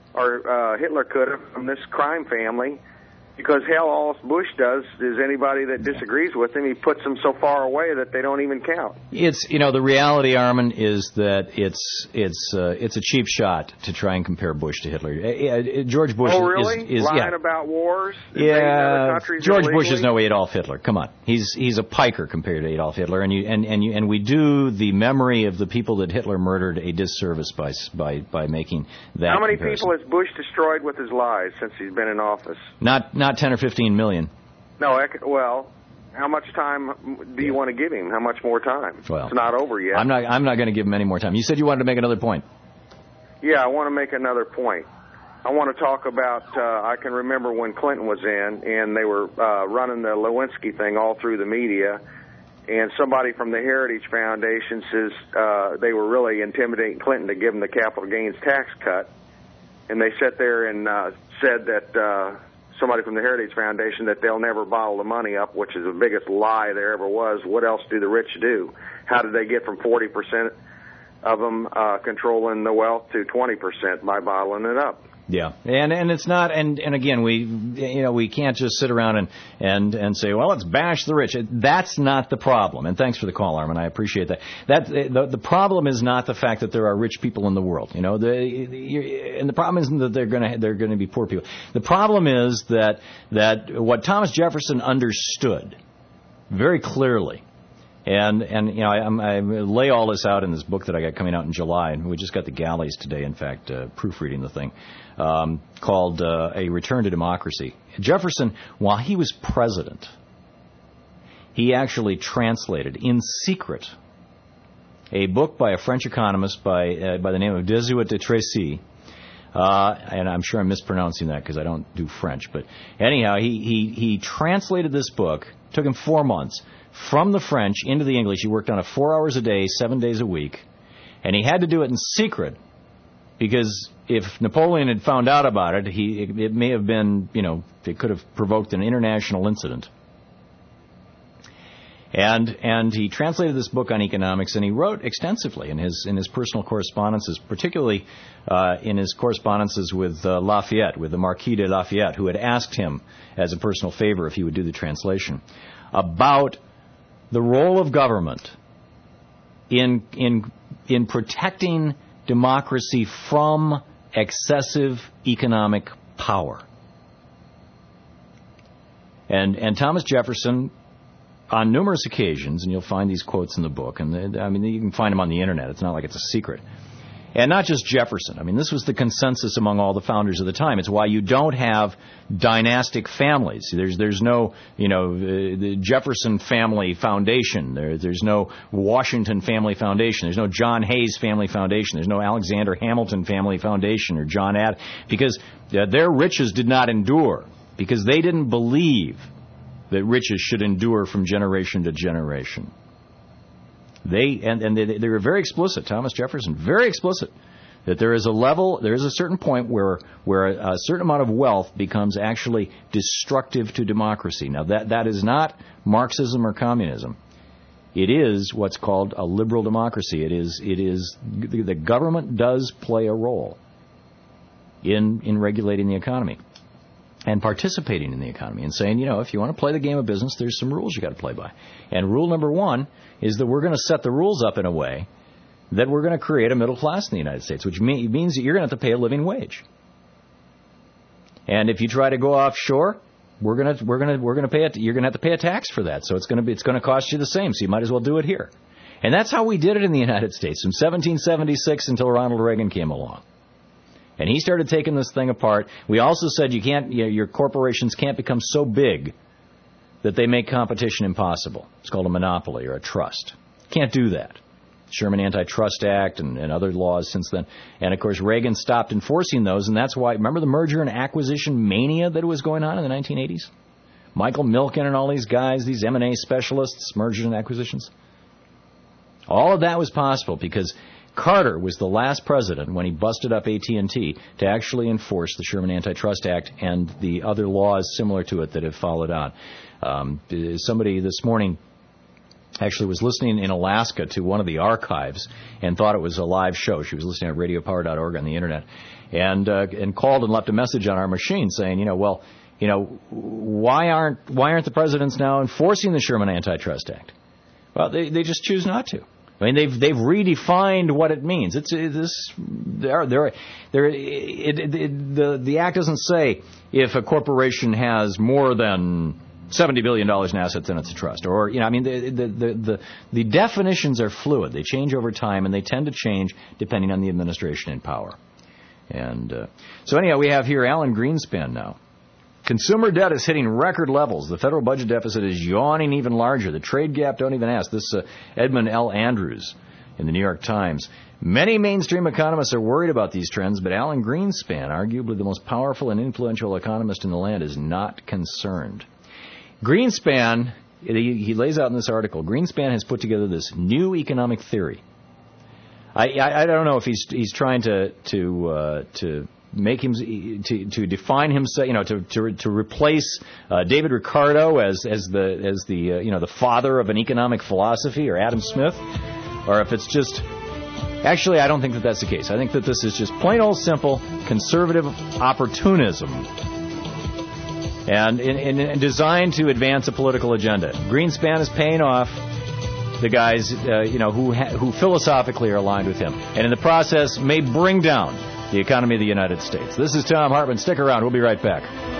or Hitler could have, from this crime family, because hell, all Bush does is anybody that disagrees with him, he puts them so far away that they don't even count. It's, the reality, Armin, is that it's a cheap shot to try and compare Bush to Hitler. George Bush is lying about wars. Yeah, George Bush is no Adolf Hitler. Come on, he's a piker compared to Adolf Hitler, and we do the memory of the people that Hitler murdered a disservice by making that. How many comparison. people has Bush destroyed with his lies since he's been in office? Not 10 or 15 million. No, well, how much time do you want to give him? How much more time? Well, it's not over yet. I'm not going to give him any more time. You said you wanted to make another point. Yeah, I want to make another point. I want to talk about, I can remember when Clinton was in, and they were running the Lewinsky thing all through the media, and somebody from the Heritage Foundation says they were really intimidating Clinton to give him the capital gains tax cut. And they sat there and said that somebody from the Heritage Foundation that they'll never bottle the money up, which is the biggest lie there ever was. What else do the rich do? How did they get from 40% of them controlling the wealth to 20% by bottling it up? Yeah, and it's not, and again, we can't just sit around and say, well, let's bash the rich. That's not the problem. And thanks for the call, Armin. I appreciate that. The problem is not the fact that there are rich people in the world. And the problem isn't that they're going to be poor people. The problem is that what Thomas Jefferson understood very clearly. And I lay all this out in this book that I got coming out in July, and we just got the galleys today, in fact, proofreading the thing, called A Return to Democracy. Jefferson, while he was president, he actually translated in secret a book by a French economist by the name of Desuet de Tracy, and I'm sure I'm mispronouncing that because I don't do French, but anyhow, he translated this book. Took him 4 months. From the French into the English. He worked on it 4 hours a day, 7 days a week. And he had to do it in secret because if Napoleon had found out about it, it may have been, it could have provoked an international incident. And he translated this book on economics, and he wrote extensively in his personal correspondences, particularly in his correspondences with Lafayette, with the Marquis de Lafayette, who had asked him as a personal favor if he would do the translation, about the role of government in protecting democracy from excessive economic power. And Thomas Jefferson, on numerous occasions, and you'll find these quotes in the book, and you can find them on the internet. It's not like it's a secret. And not just Jefferson. This was the consensus among all the founders of the time. It's why you don't have dynastic families. There's no, the Jefferson Family Foundation. There's no Washington Family Foundation. There's no John Hayes Family Foundation. There's no Alexander Hamilton Family Foundation or John Adams, because their riches did not endure, because they didn't believe that riches should endure from generation to generation. They were very explicit, Thomas Jefferson, very explicit, that there is a certain point where a certain amount of wealth becomes actually destructive to democracy. Now that is not Marxism or communism. It is what's called a liberal democracy. It is the government does play a role in regulating the economy and participating in the economy and saying, if you want to play the game of business, there's some rules you got to play by. And rule number one is that we're going to set the rules up in a way that we're going to create a middle class in the United States, which means that you're going to have to pay a living wage. And if you try to go offshore, you're going to have to pay a tax for that. So it's going to cost you the same. So you might as well do it here. And that's how we did it in the United States from 1776 until Ronald Reagan came along. And he started taking this thing apart. We also said your corporations can't become so big that they make competition impossible. It's called a monopoly or a trust. Can't do that. Sherman Antitrust Act and other laws since then. And, of course, Reagan stopped enforcing those, and that's why, remember the merger and acquisition mania that was going on in the 1980s? Michael Milken and all these guys, these M&A specialists, mergers and acquisitions. All of that was possible because Carter was the last president when he busted up AT&T to actually enforce the Sherman Antitrust Act and the other laws similar to it that have followed on. Somebody this morning actually was listening in Alaska to one of the archives and thought it was a live show. She was listening at radiopower.org on the internet and called and left a message on our machine saying, why aren't the presidents now enforcing the Sherman Antitrust Act? Well, they just choose not to. I mean, they've redefined what it means. The act doesn't say if a corporation has more than $70 billion in assets and it's a trust, or the definitions are fluid. They change over time, and they tend to change depending on the administration in power. And so anyhow, we have here Alan Greenspan now. Consumer debt is hitting record levels. The federal budget deficit is yawning even larger. The trade gap, don't even ask. This Edmund L. Andrews in the New York Times. Many mainstream economists are worried about these trends, but Alan Greenspan, arguably the most powerful and influential economist in the land, is not concerned. Greenspan, he lays out in this article, Greenspan has put together this new economic theory. I don't know if he's trying to make him to define himself, to replace David Ricardo as the father of an economic philosophy, or Adam Smith, or if it's just. Actually, I don't think that that's the case. I think that this is just plain old simple conservative opportunism, and designed to advance a political agenda. Greenspan is paying off the guys who philosophically are aligned with him, and in the process may bring down the economy of the United States. This is Thom Hartmann. Stick around. We'll be right back.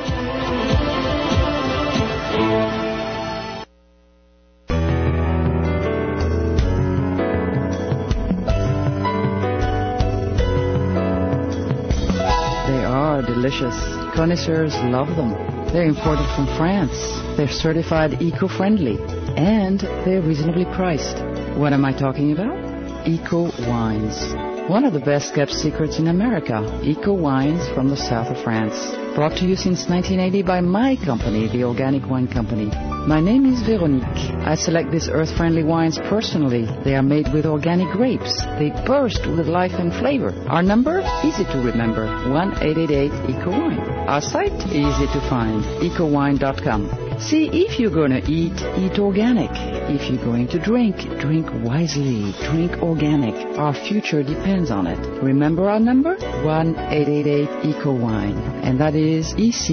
They are delicious. Connoisseurs love them. They're imported from France. They're certified eco-friendly. And they're reasonably priced. What am I talking about? Eco Wines. One of the best-kept secrets in America, Eco Wines from the south of France. Brought to you since 1980 by my company, the Organic Wine Company. My name is Veronique. I select these earth-friendly wines personally. They are made with organic grapes. They burst with life and flavor. Our number? Easy to remember. 1-888-ECO-WINE. Our site? Easy to find. EcoWine.com. See, if you're going to eat organic. If you're going to drink wisely. Drink organic. Our future depends on it. Remember our number? 1-888-ECO-WINE. And that is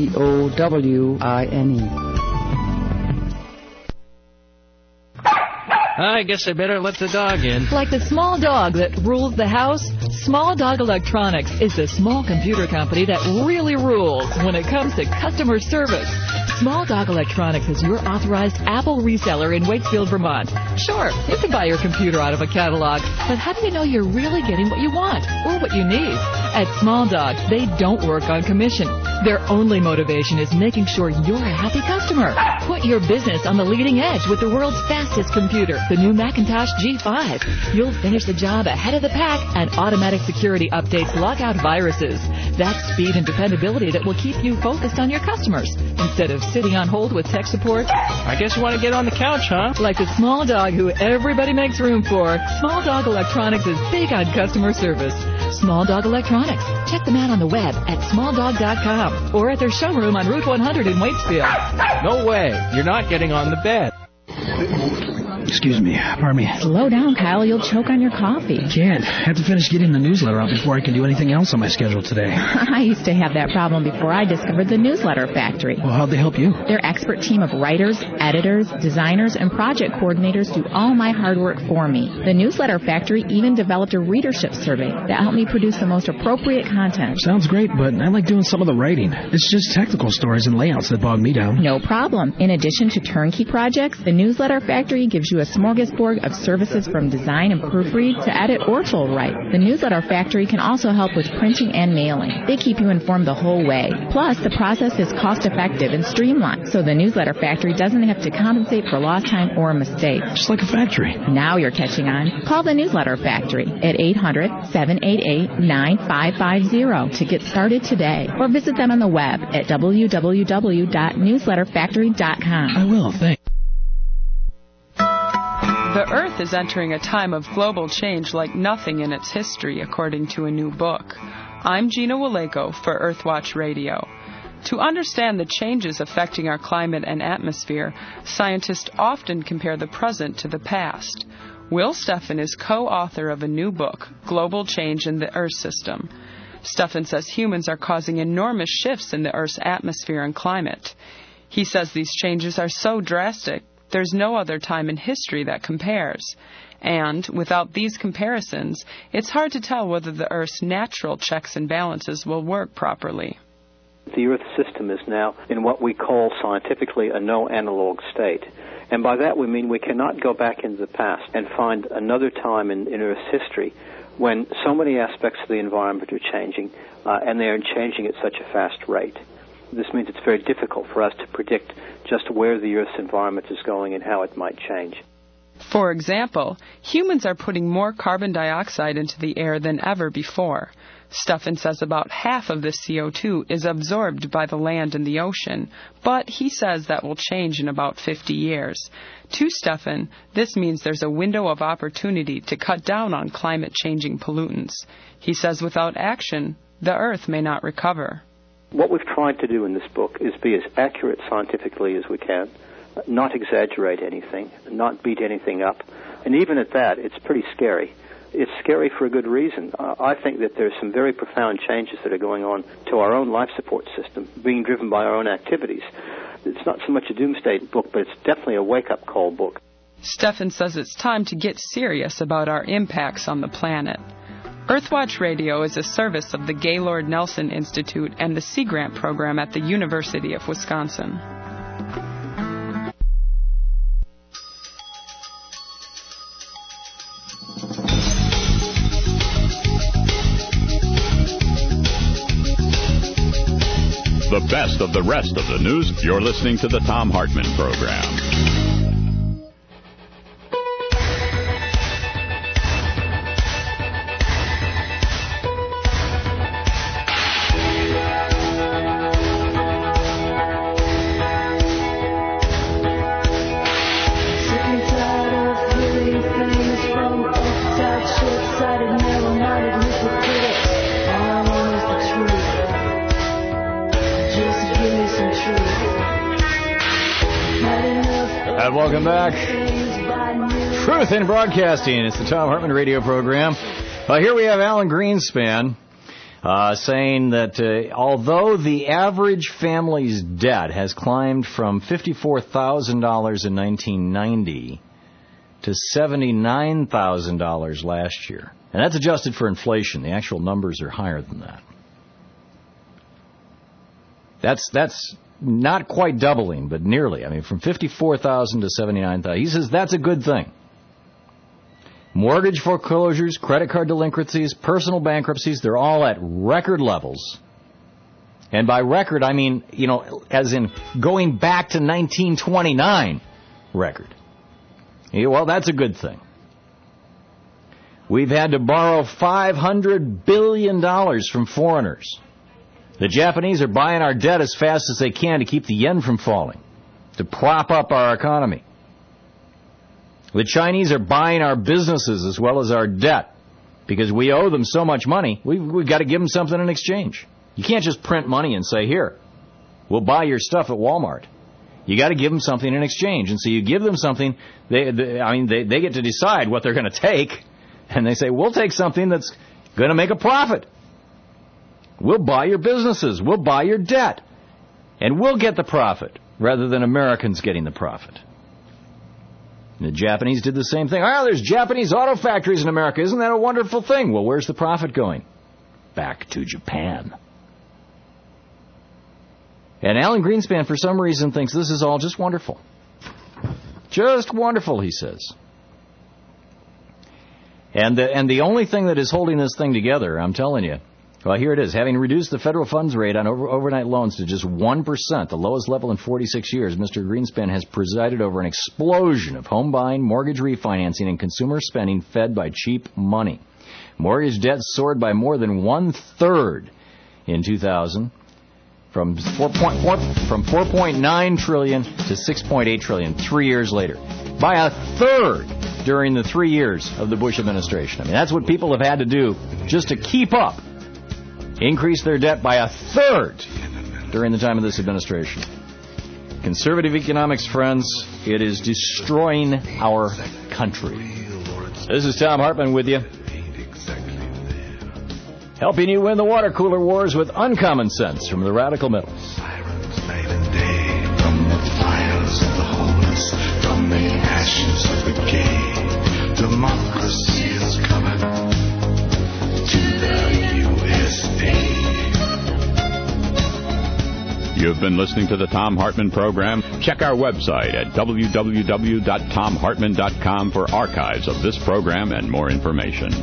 ECOWINE. I guess I better let the dog in. Like the small dog that rules the house, Small Dog Electronics is the small computer company that really rules when it comes to customer service. Small Dog Electronics is your authorized Apple reseller in Waitsfield, Vermont. Sure, you can buy your computer out of a catalog, but how do you know you're really getting what you want or what you need? At Small Dog, they don't work on commission. Their only motivation is making sure you're a happy customer. Put your business on the leading edge with the world's fastest computer, the new Macintosh G5. You'll finish the job ahead of the pack, and automatic security updates lock out viruses. That's speed and dependability that will keep you focused on your customers instead of sitting on hold with tech support. I guess you want to get on the couch, huh? Like the small dog who everybody makes room for, Small Dog Electronics is big on customer service. Small Dog Electronics. Check them out on the web at smalldog.com or at their showroom on Route 100 in Waitsfield. No way. You're not getting on the bed. Excuse me. Pardon me. Slow down, Kyle. You'll choke on your coffee. Can't. I have to finish getting the newsletter out before I can do anything else on my schedule today. I used to have that problem before I discovered the Newsletter Factory. Well, how'd they help you? Their expert team of writers, editors, designers, and project coordinators do all my hard work for me. The Newsletter Factory even developed a readership survey that helped me produce the most appropriate content. Sounds great, but I like doing some of the writing. It's just technical stories and layouts that bog me down. No problem. In addition to turnkey projects, the Newsletter Factory gives you a smorgasbord of services from design and proofread to edit or to write. The Newsletter Factory can also help with printing and mailing. They keep you informed the whole way. Plus, the process is cost-effective and streamlined, so the Newsletter Factory doesn't have to compensate for lost time or mistakes. Just like a factory. Now you're catching on. Call the Newsletter Factory at 800-788-9550 to get started today, or visit them on the web at www.newsletterfactory.com. I will, thanks. The Earth is entering a time of global change like nothing in its history, according to a new book. I'm Gina Waleko for Earthwatch Radio. To understand the changes affecting our climate and atmosphere, scientists often compare the present to the past. Will Steffen is co-author of a new book, Global Change in the Earth System. Steffen says humans are causing enormous shifts in the Earth's atmosphere and climate. He says these changes are so drastic, there's no other time in history that compares. And without these comparisons, it's hard to tell whether the Earth's natural checks and balances will work properly. The Earth system is now in what we call scientifically a no-analog state. And by that we mean we cannot go back into the past and find another time in Earth's history when so many aspects of the environment are changing, and they are changing at such a fast rate. This means it's very difficult for us to predict just where the Earth's environment is going and how it might change. For example, humans are putting more carbon dioxide into the air than ever before. Steffen says about half of this CO2 is absorbed by the land and the ocean, but he says that will change in about 50 years. To Steffen, this means there's a window of opportunity to cut down on climate-changing pollutants. He says without action, the Earth may not recover. What we've tried to do in this book is be as accurate scientifically as we can, not exaggerate anything, not beat anything up. And even at that, it's pretty scary. It's scary for a good reason. I think that there's some very profound changes that are going on to our own life support system, being driven by our own activities. It's not so much a doomsday book, but it's definitely a wake-up call book. Steffen says it's time to get serious about our impacts on the planet. Earthwatch Radio is a service of the Gaylord Nelson Institute and the Sea Grant program at the University of Wisconsin. The best of the rest of the news. You're listening to the Thom Hartmann Program. And welcome back. Truth in Broadcasting. It's the Thom Hartmann radio program. Here we have Alan Greenspan saying that although the average family's debt has climbed from $54,000 in 1990 to $79,000 last year, and that's adjusted for inflation. The actual numbers are higher than that. That's not quite doubling, but nearly. I mean, from $54,000 to $79,000. He says that's a good thing. Mortgage foreclosures, credit card delinquencies, personal bankruptcies, they're all at record levels. And by record, I mean, as in going back to 1929 record. Well, that's a good thing. We've had to borrow $500 billion from foreigners. The Japanese are buying our debt as fast as they can to keep the yen from falling, to prop up our economy. The Chinese are buying our businesses as well as our debt because we owe them so much money. We've got to give them something in exchange. You can't just print money and say, here, we'll buy your stuff at Walmart. You got to give them something in exchange. And so you give them something, they get to decide what they're going to take, and they say, we'll take something that's going to make a profit. We'll buy your businesses. We'll buy your debt. And we'll get the profit rather than Americans getting the profit. And the Japanese did the same thing. Oh, there's Japanese auto factories in America. Isn't that a wonderful thing? Well, where's the profit going? Back to Japan. And Alan Greenspan, for some reason, thinks this is all just wonderful. Just wonderful, he says. And the only thing that is holding this thing together, I'm telling you, well, here it is. Having reduced the federal funds rate on overnight loans to just 1%, the lowest level in 46 years, Mr. Greenspan has presided over an explosion of home buying, mortgage refinancing, and consumer spending fed by cheap money. Mortgage debt soared by more than one-third in 2000, from 4.9 trillion to 6.8 trillion 3 years later. By a third during the 3 years of the Bush administration. I mean, that's what people have had to do just to keep up. Increase their debt by a third during the time of this administration. Conservative economics, friends, it is destroying our country. This is Tom Hartman with you, helping you win the water cooler wars with uncommon sense from the radical middle. Sirens night and day, from the fires of the homeless, from the ashes of the gay. Democracy is coming to the USA. You've been listening to the Thom Hartmann Program. Check our website at www.thomhartmann.com for archives of this program and more information.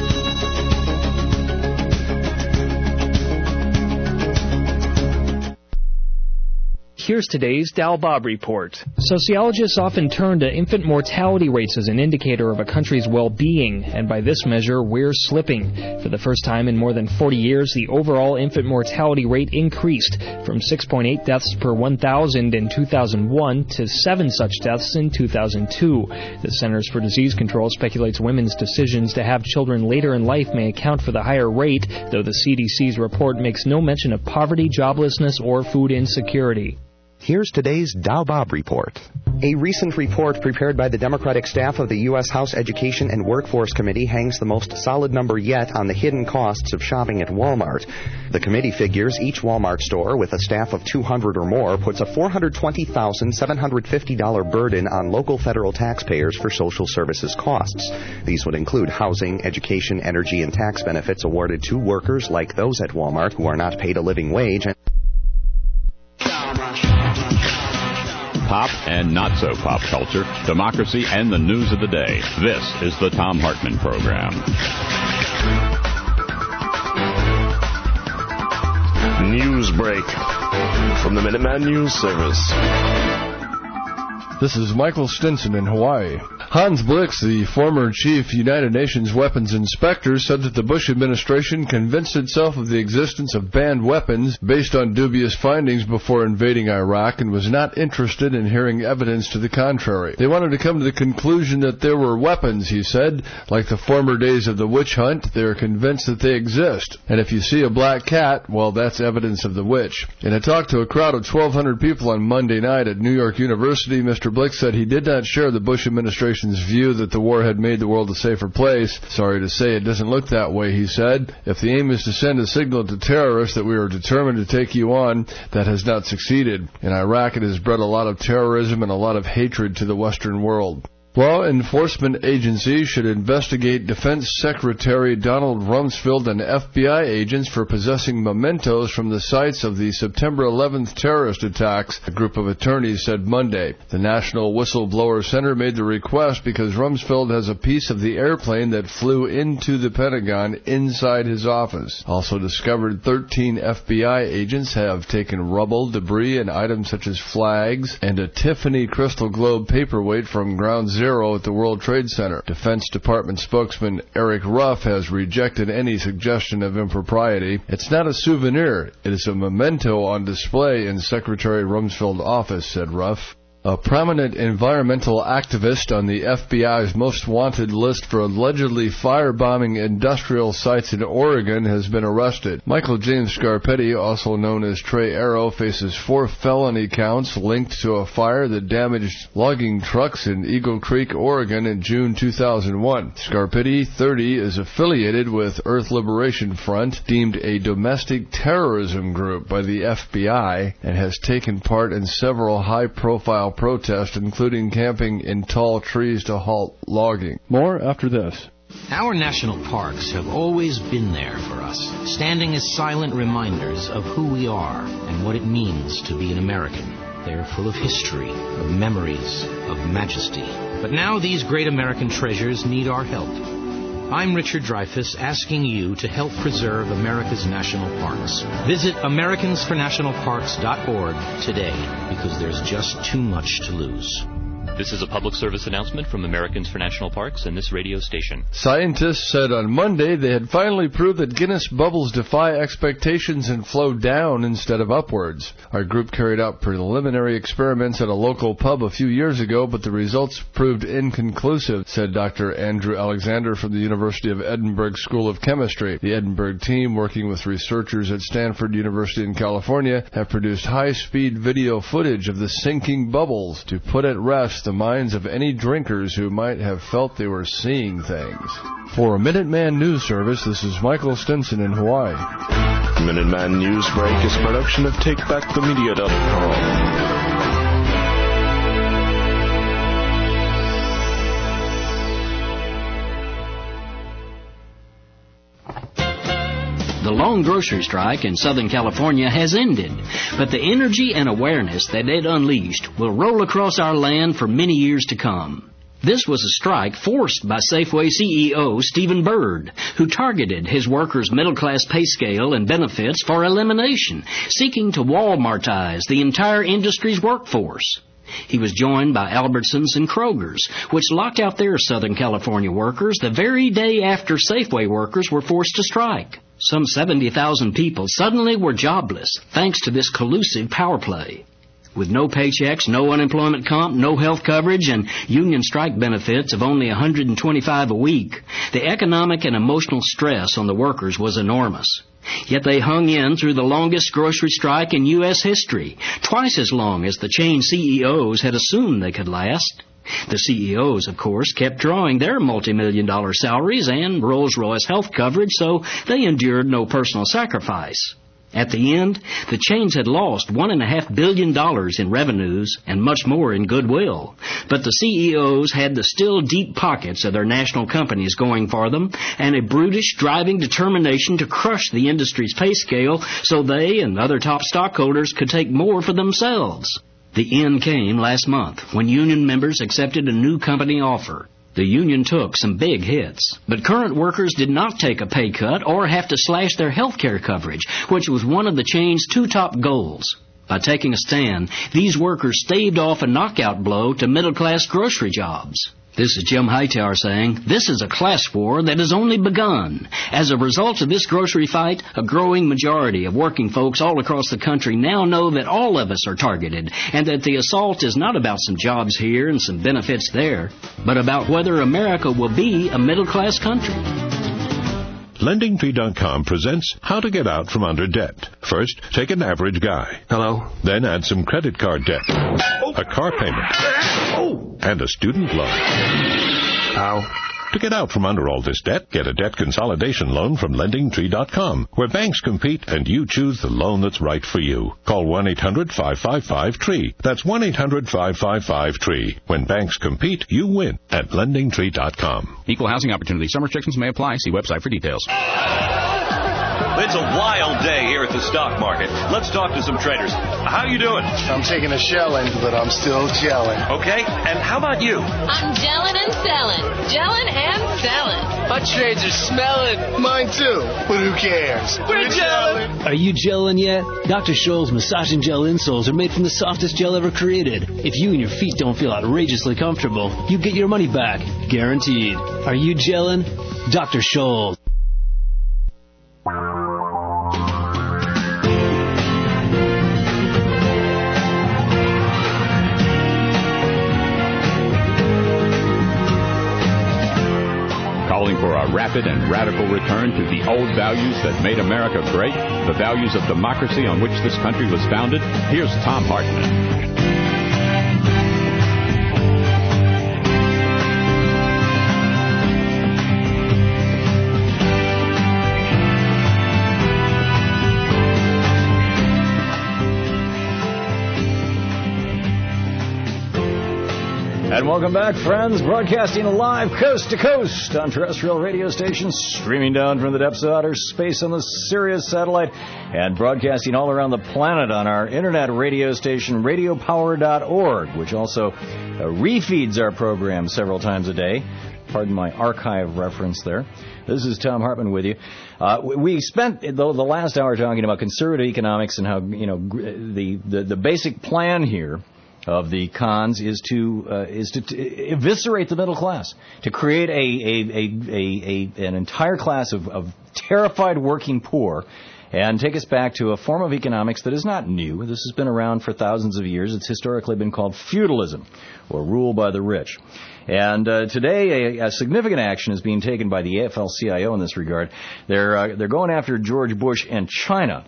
Here's today's Dal Bob Report. Sociologists often turn to infant mortality rates as an indicator of a country's well-being, and by this measure, we're slipping. For the first time in more than 40 years, the overall infant mortality rate increased from 6.8 deaths per 1,000 in 2001 to 7 such deaths in 2002. The Centers for Disease Control speculates women's decisions to have children later in life may account for the higher rate, though the CDC's report makes no mention of poverty, joblessness, or food insecurity. Here's today's Dow Bob Report. A recent report prepared by the Democratic staff of the U.S. House Education and Workforce Committee hangs the most solid number yet on the hidden costs of shopping at Walmart. The committee figures each Walmart store with a staff of 200 or more puts a $420,750 burden on local federal taxpayers for social services costs. These would include housing, education, energy, and tax benefits awarded to workers like those at Walmart who are not paid a living wage. Pop and not so pop culture, democracy, and the news of the day. This is the Thom Hartmann Program. News break from the Minuteman News Service. This is Michael Stinson in Hawaii. Hans Blix, the former chief United Nations weapons inspector, said that the Bush administration convinced itself of the existence of banned weapons based on dubious findings before invading Iraq and was not interested in hearing evidence to the contrary. They wanted to come to the conclusion that there were weapons, he said. Like the former days of the witch hunt, they are convinced that they exist. And if you see a black cat, well, that's evidence of the witch. In a talk to a crowd of 1,200 people on Monday night at New York University, Mr. Blix said he did not share the Bush administration's view that the war had made the world a safer place. Sorry to say, it doesn't look that way, he said. If the aim is to send a signal to terrorists that we are determined to take you on, that has not succeeded. In Iraq, it has bred a lot of terrorism and a lot of hatred to the Western world. Law enforcement agencies should investigate Defense Secretary Donald Rumsfeld and FBI agents for possessing mementos from the sites of the September 11th terrorist attacks, a group of attorneys said Monday. The National Whistleblower Center made the request because Rumsfeld has a piece of the airplane that flew into the Pentagon inside his office. Also discovered 13 FBI agents have taken rubble, debris, and items such as flags and a Tiffany crystal globe paperweight from Ground Zero at the World Trade Center. Defense Department spokesman Eric Ruff has rejected any suggestion of impropriety. It's not a souvenir. It is a memento on display in Secretary Rumsfeld's office, said Ruff. A prominent environmental activist on the FBI's most wanted list for allegedly firebombing industrial sites in Oregon has been arrested. Michael James Scarpetti, also known as Trey Arrow, faces 4 felony counts linked to a fire that damaged logging trucks in Eagle Creek, Oregon in June 2001. Scarpetti, 30, is affiliated with Earth Liberation Front, deemed a domestic terrorism group by the FBI, and has taken part in several high-profile protests, including camping in tall trees to halt logging. More after this. Our national parks have always been there for us, standing as silent reminders of who we are and what it means to be an American. They are full of history, of memories, of majesty. But now these great American treasures need our help. I'm Richard Dreyfuss, asking you to help preserve America's national parks. Visit AmericansForNationalParks.org today, because there's just too much to lose. This is a public service announcement from Americans for National Parks and this radio station. Scientists said on Monday they had finally proved that Guinness bubbles defy expectations and flow down instead of upwards. Our group carried out preliminary experiments at a local pub a few years ago, but the results proved inconclusive, said Dr. Andrew Alexander from the University of Edinburgh School of Chemistry. The Edinburgh team, working with researchers at Stanford University in California, have produced high-speed video footage of the sinking bubbles to put at rest the minds of any drinkers who might have felt they were seeing things. For a Minuteman News Service, this is Michael Stinson in Hawaii. Minuteman News Break is a production of TakeBackTheMedia.com. The long grocery strike in Southern California has ended, but the energy and awareness that it unleashed will roll across our land for many years to come. This was a strike forced by Safeway CEO Stephen Byrd, who targeted his workers' middle-class pay scale and benefits for elimination, seeking to Walmartize the entire industry's workforce. He was joined by Albertsons and Kroger's, which locked out their Southern California workers the very day after Safeway workers were forced to strike. Some 70,000 people suddenly were jobless thanks to this collusive power play. With no paychecks, no unemployment comp, no health coverage, and union strike benefits of only $125 a week, the economic and emotional stress on the workers was enormous. Yet they hung in through the longest grocery strike in U.S. history, twice as long as the chain CEOs had assumed they could last. The CEOs, of course, kept drawing their multi-million-dollar salaries and Rolls-Royce health coverage, so they endured no personal sacrifice. At the end, the chains had lost $1.5 billion in revenues and much more in goodwill. But the CEOs had the still deep pockets of their national companies going for them and a brutish, driving determination to crush the industry's pay scale so they and other top stockholders could take more for themselves. The end came last month when union members accepted a new company offer. The union took some big hits, but current workers did not take a pay cut or have to slash their health care coverage, which was one of the chain's two top goals. By taking a stand, these workers staved off a knockout blow to middle-class grocery jobs. This is Jim Hightower saying, this is a class war that has only begun. As a result of this grocery fight, a growing majority of working folks all across the country now know that all of us are targeted, and that the assault is not about some jobs here and some benefits there, but about whether America will be a middle-class country. LendingTree.com presents How to Get Out from Under Debt. First, take an average guy. Hello? Then add some credit card debt, a car payment, and a student loan. Ow. To get out from under all this debt, get a debt consolidation loan from LendingTree.com, where banks compete and you choose the loan that's right for you. Call 1-800-555-TREE. That's 1-800-555-TREE. When banks compete, you win at LendingTree.com. Equal housing opportunity. Some restrictions may apply. See website for details. It's a wild day here at the stock market. Let's talk to some traders. How you doing? I'm taking a shelling, but I'm still gelling. Okay, and how about you? I'm gelling and selling. Gelling and selling. My trades are smelling. Mine too. But who cares? We're gelling. Are you gelling yet? Dr. Scholl's Massage and Gel insoles are made from the softest gel ever created. If you and your feet don't feel outrageously comfortable, you get your money back. Guaranteed. Are you gelling? Dr. Scholl. Calling for a rapid and radical return to the old values that made America great, the values of democracy on which this country was founded. Here's Thom Hartmann. And welcome back, friends. Broadcasting live coast to coast on terrestrial radio stations, streaming down from the depths of outer space on the Sirius satellite, and broadcasting all around the planet on our internet radio station, radiopower.org, which also refeeds our program several times a day. Pardon my archive reference there. This is Tom Hartman with you. We spent the last hour talking about conservative economics and how, you know, the basic plan here of the cons is to eviscerate the middle class, to create an entire class of terrified working poor, and take us back to a form of economics that is not new. This has been around for thousands of years. It's historically been called feudalism, or rule by the rich. And today, a significant action is being taken by the AFL-CIO in this regard. They're going after George Bush and China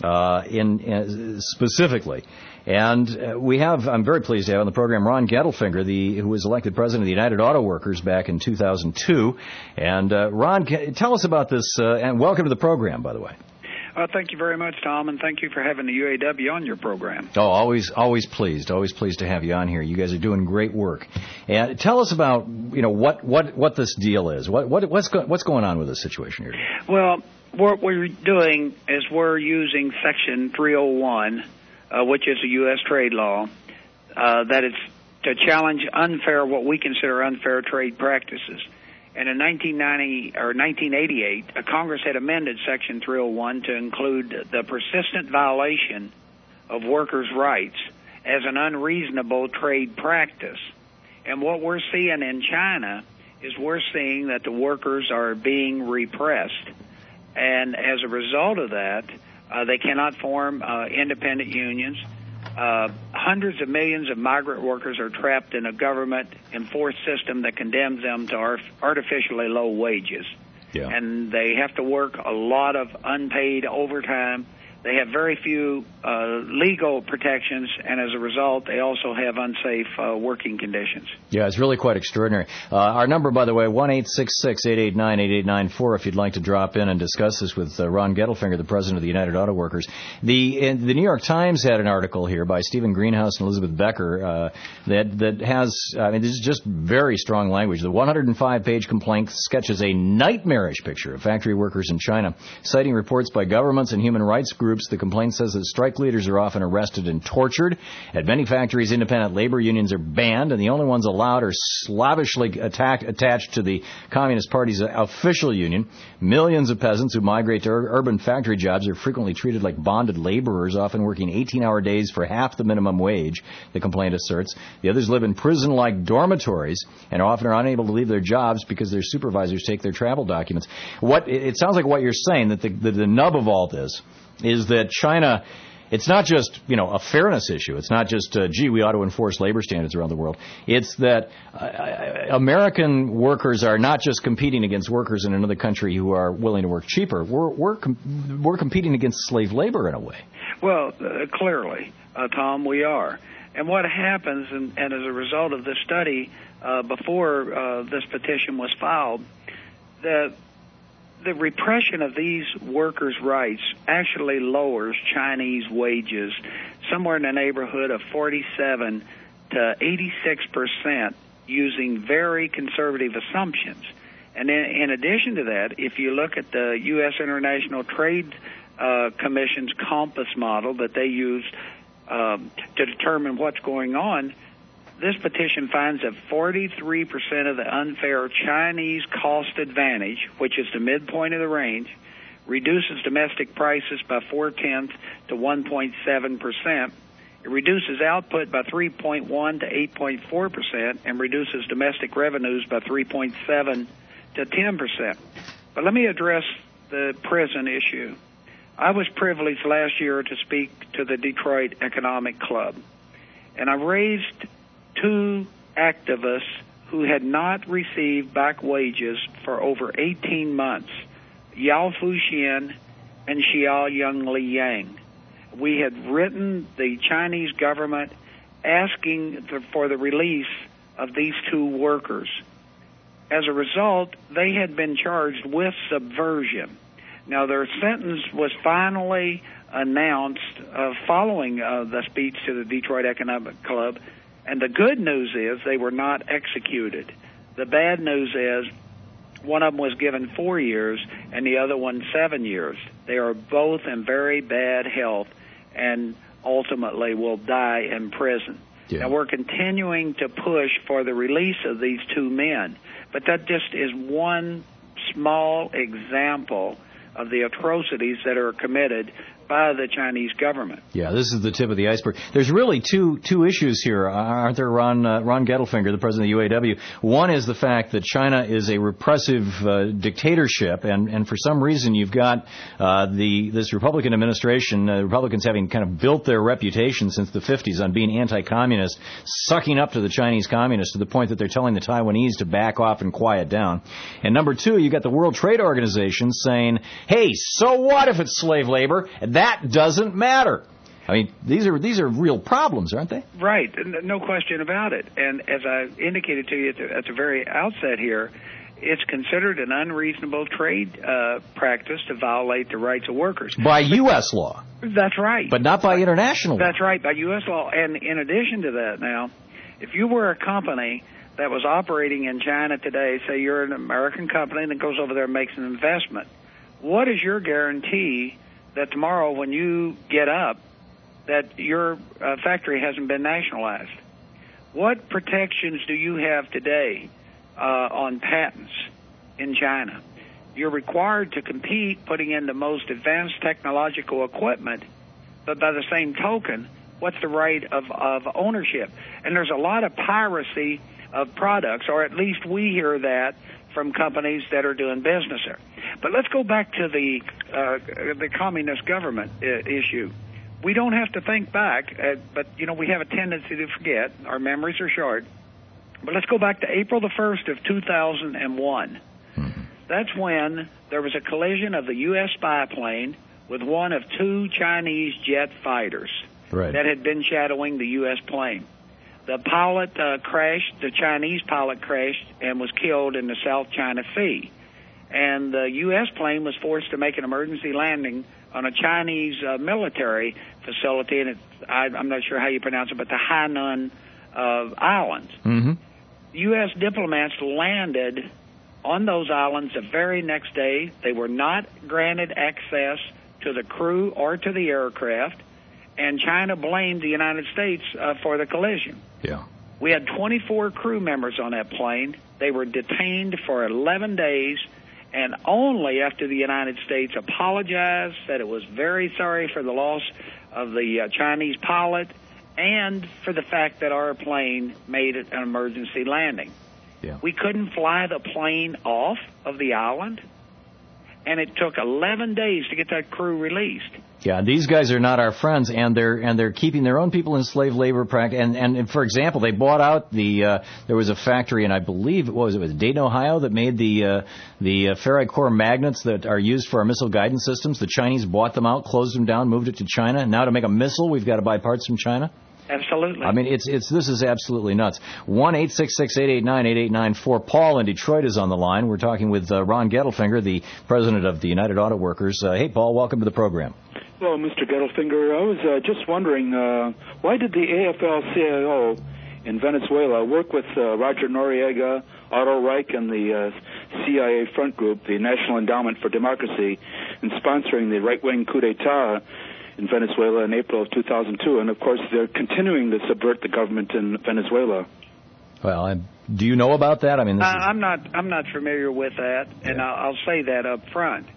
specifically. And I'm very pleased to have on the program Ron Gettelfinger, who was elected president of the United Auto Workers back in 2002. And Ron, tell us about this, and welcome to the program, by the way. Thank you very much, Tom, and thank you for having the UAW on your program. Oh, always pleased to have you on here. You guys are doing great work. And tell us about, you know, what this deal is. What's going on with this situation here? Well, what we're doing is we're using Section 301, which is a U.S. trade law, that it's to challenge what we consider unfair trade practices. And in 1988, Congress had amended Section 301 to include the persistent violation of workers' rights as an unreasonable trade practice. And what we're seeing in China is we're seeing that the workers are being repressed. And as a result of that, they cannot form independent unions. Hundreds of millions of migrant workers are trapped in a government-enforced system that condemns them to artificially low wages. Yeah. And they have to work a lot of unpaid overtime. They have very few legal protections, and as a result, they also have unsafe working conditions. Yeah, it's really quite extraordinary. Our number, by the way, 1-866-889-8894, if you'd like to drop in and discuss this with Ron Gettelfinger, the president of the United Auto Workers. The New York Times had an article here by Stephen Greenhouse and Elizabeth Becker that has, this is just very strong language. The 105-page complaint sketches a nightmarish picture of factory workers in China, citing reports by governments and human rights groups. The complaint says that strike leaders are often arrested and tortured. At many factories, independent labor unions are banned, and the only ones allowed are slavishly attached to the Communist Party's official union. Millions of peasants who migrate to urban factory jobs are frequently treated like bonded laborers, often working 18-hour days for half the minimum wage, the complaint asserts. The others live in prison-like dormitories and often are unable to leave their jobs because their supervisors take their travel documents. It sounds like what you're saying, that the nub of all this is that China, it's not just, a fairness issue. It's not just, we ought to enforce labor standards around the world. It's that American workers are not just competing against workers in another country who are willing to work cheaper. We're competing against slave labor in a way. Well, clearly, Tom, we are. And what happens, and as a result of this study, before this petition was filed, the repression of these workers' rights actually lowers Chinese wages somewhere in the neighborhood of 47 to 86% using very conservative assumptions. And in addition to that, if you look at the U.S. International Trade Commission's Compass model that they use to determine what's going on, this petition finds that 43% of the unfair Chinese cost advantage, which is the midpoint of the range, reduces domestic prices by 0.4% to 1.7%. It reduces output by 3.1% to 8.4% and reduces domestic revenues by 3.7% to 10%. But let me address the prison issue. I was privileged last year to speak to the Detroit Economic Club, and I raised two activists who had not received back wages for over 18 months, Yao Fuxian and Xiao Youngli Yang. We had written the Chinese government asking for the release of these two workers. As a result, they had been charged with subversion. Now, their sentence was finally announced following the speech to the Detroit Economic Club, And the good news is they were not executed. The bad news is one of them was given 4 years and the other one 7 years. They are both in very bad health and ultimately will die in prison. Yeah. Now, we're continuing to push for the release of these two men, but that just is one small example of the atrocities that are committed by the Chinese government. Yeah, this is the tip of the iceberg. There's really two issues here, aren't there, Ron Gettelfinger, the president of the UAW? One is the fact that China is a repressive dictatorship, and for some reason you've got this Republican administration, Republicans having kind of built their reputation since the 50s on being anti-communist, sucking up to the Chinese communists to the point that they're telling the Taiwanese to back off and quiet down. And number two, you got the World Trade Organization saying, hey, so what if it's slave labor? That doesn't matter. I mean, these are real problems, aren't they? Right, no question about it. And as I indicated to you at the very outset here, it's considered an unreasonable trade practice to violate the rights of workers. By U.S. law. That's right. But not by international law. That's right, by U.S. law. And in addition to that now, if you were a company that was operating in China today, say you're an American company that goes over there and makes an investment, what is your guarantee that tomorrow when you get up that your factory hasn't been nationalized? What protections do you have today on patents in China? You're required to compete putting in the most advanced technological equipment, but by the same token, what's the right of ownership? And there's a lot of piracy of products, or at least we hear that from companies that are doing business there. But let's go back to the communist government issue. We don't have to think back, but, we have a tendency to forget. Our memories are short. But let's go back to April the 1st of 2001. That's when there was a collision of the U.S. spy plane with one of two Chinese jet fighters that had been shadowing the U.S. plane. The pilot crashed, the Chinese pilot crashed and was killed in the South China Sea. And the U.S. plane was forced to make an emergency landing on a Chinese military facility, and I'm not sure how you pronounce it, but the Hainan Islands. Mm-hmm. U.S. diplomats landed on those islands the very next day. They were not granted access to the crew or to the aircraft, and China blamed the United States for the collision. Yeah. We had 24 crew members on that plane. They were detained for 11 days, and only after the United States apologized, said it was very sorry for the loss of the Chinese pilot and for the fact that our plane made an emergency landing. Yeah. We couldn't fly the plane off of the island, and it took 11 days to get that crew released. Yeah, these guys are not our friends, and they're keeping their own people in slave labor practice. And for example, they bought out there was a factory, and I believe it was Dayton, Ohio, that made the ferrite core magnets that are used for our missile guidance systems. The Chinese bought them out, closed them down, moved it to China. Now to make a missile, we've got to buy parts from China. Absolutely. I mean, this is absolutely nuts. 1-866-889-8894. Paul in Detroit is on the line. We're talking with Ron Gettelfinger, the president of the United Auto Workers. Hey, Paul, welcome to the program. Hello, Mr. Gettelfinger. I was just wondering, why did the AFL-CIO in Venezuela work with Roger Noriega, Otto Reich, and the CIA front group, the National Endowment for Democracy, in sponsoring the right-wing coup d'etat in Venezuela in April of 2002, and of course they're continuing to subvert the government in Venezuela. Well, do you know about that? I mean, I'm not familiar with that, and I'll say that up front.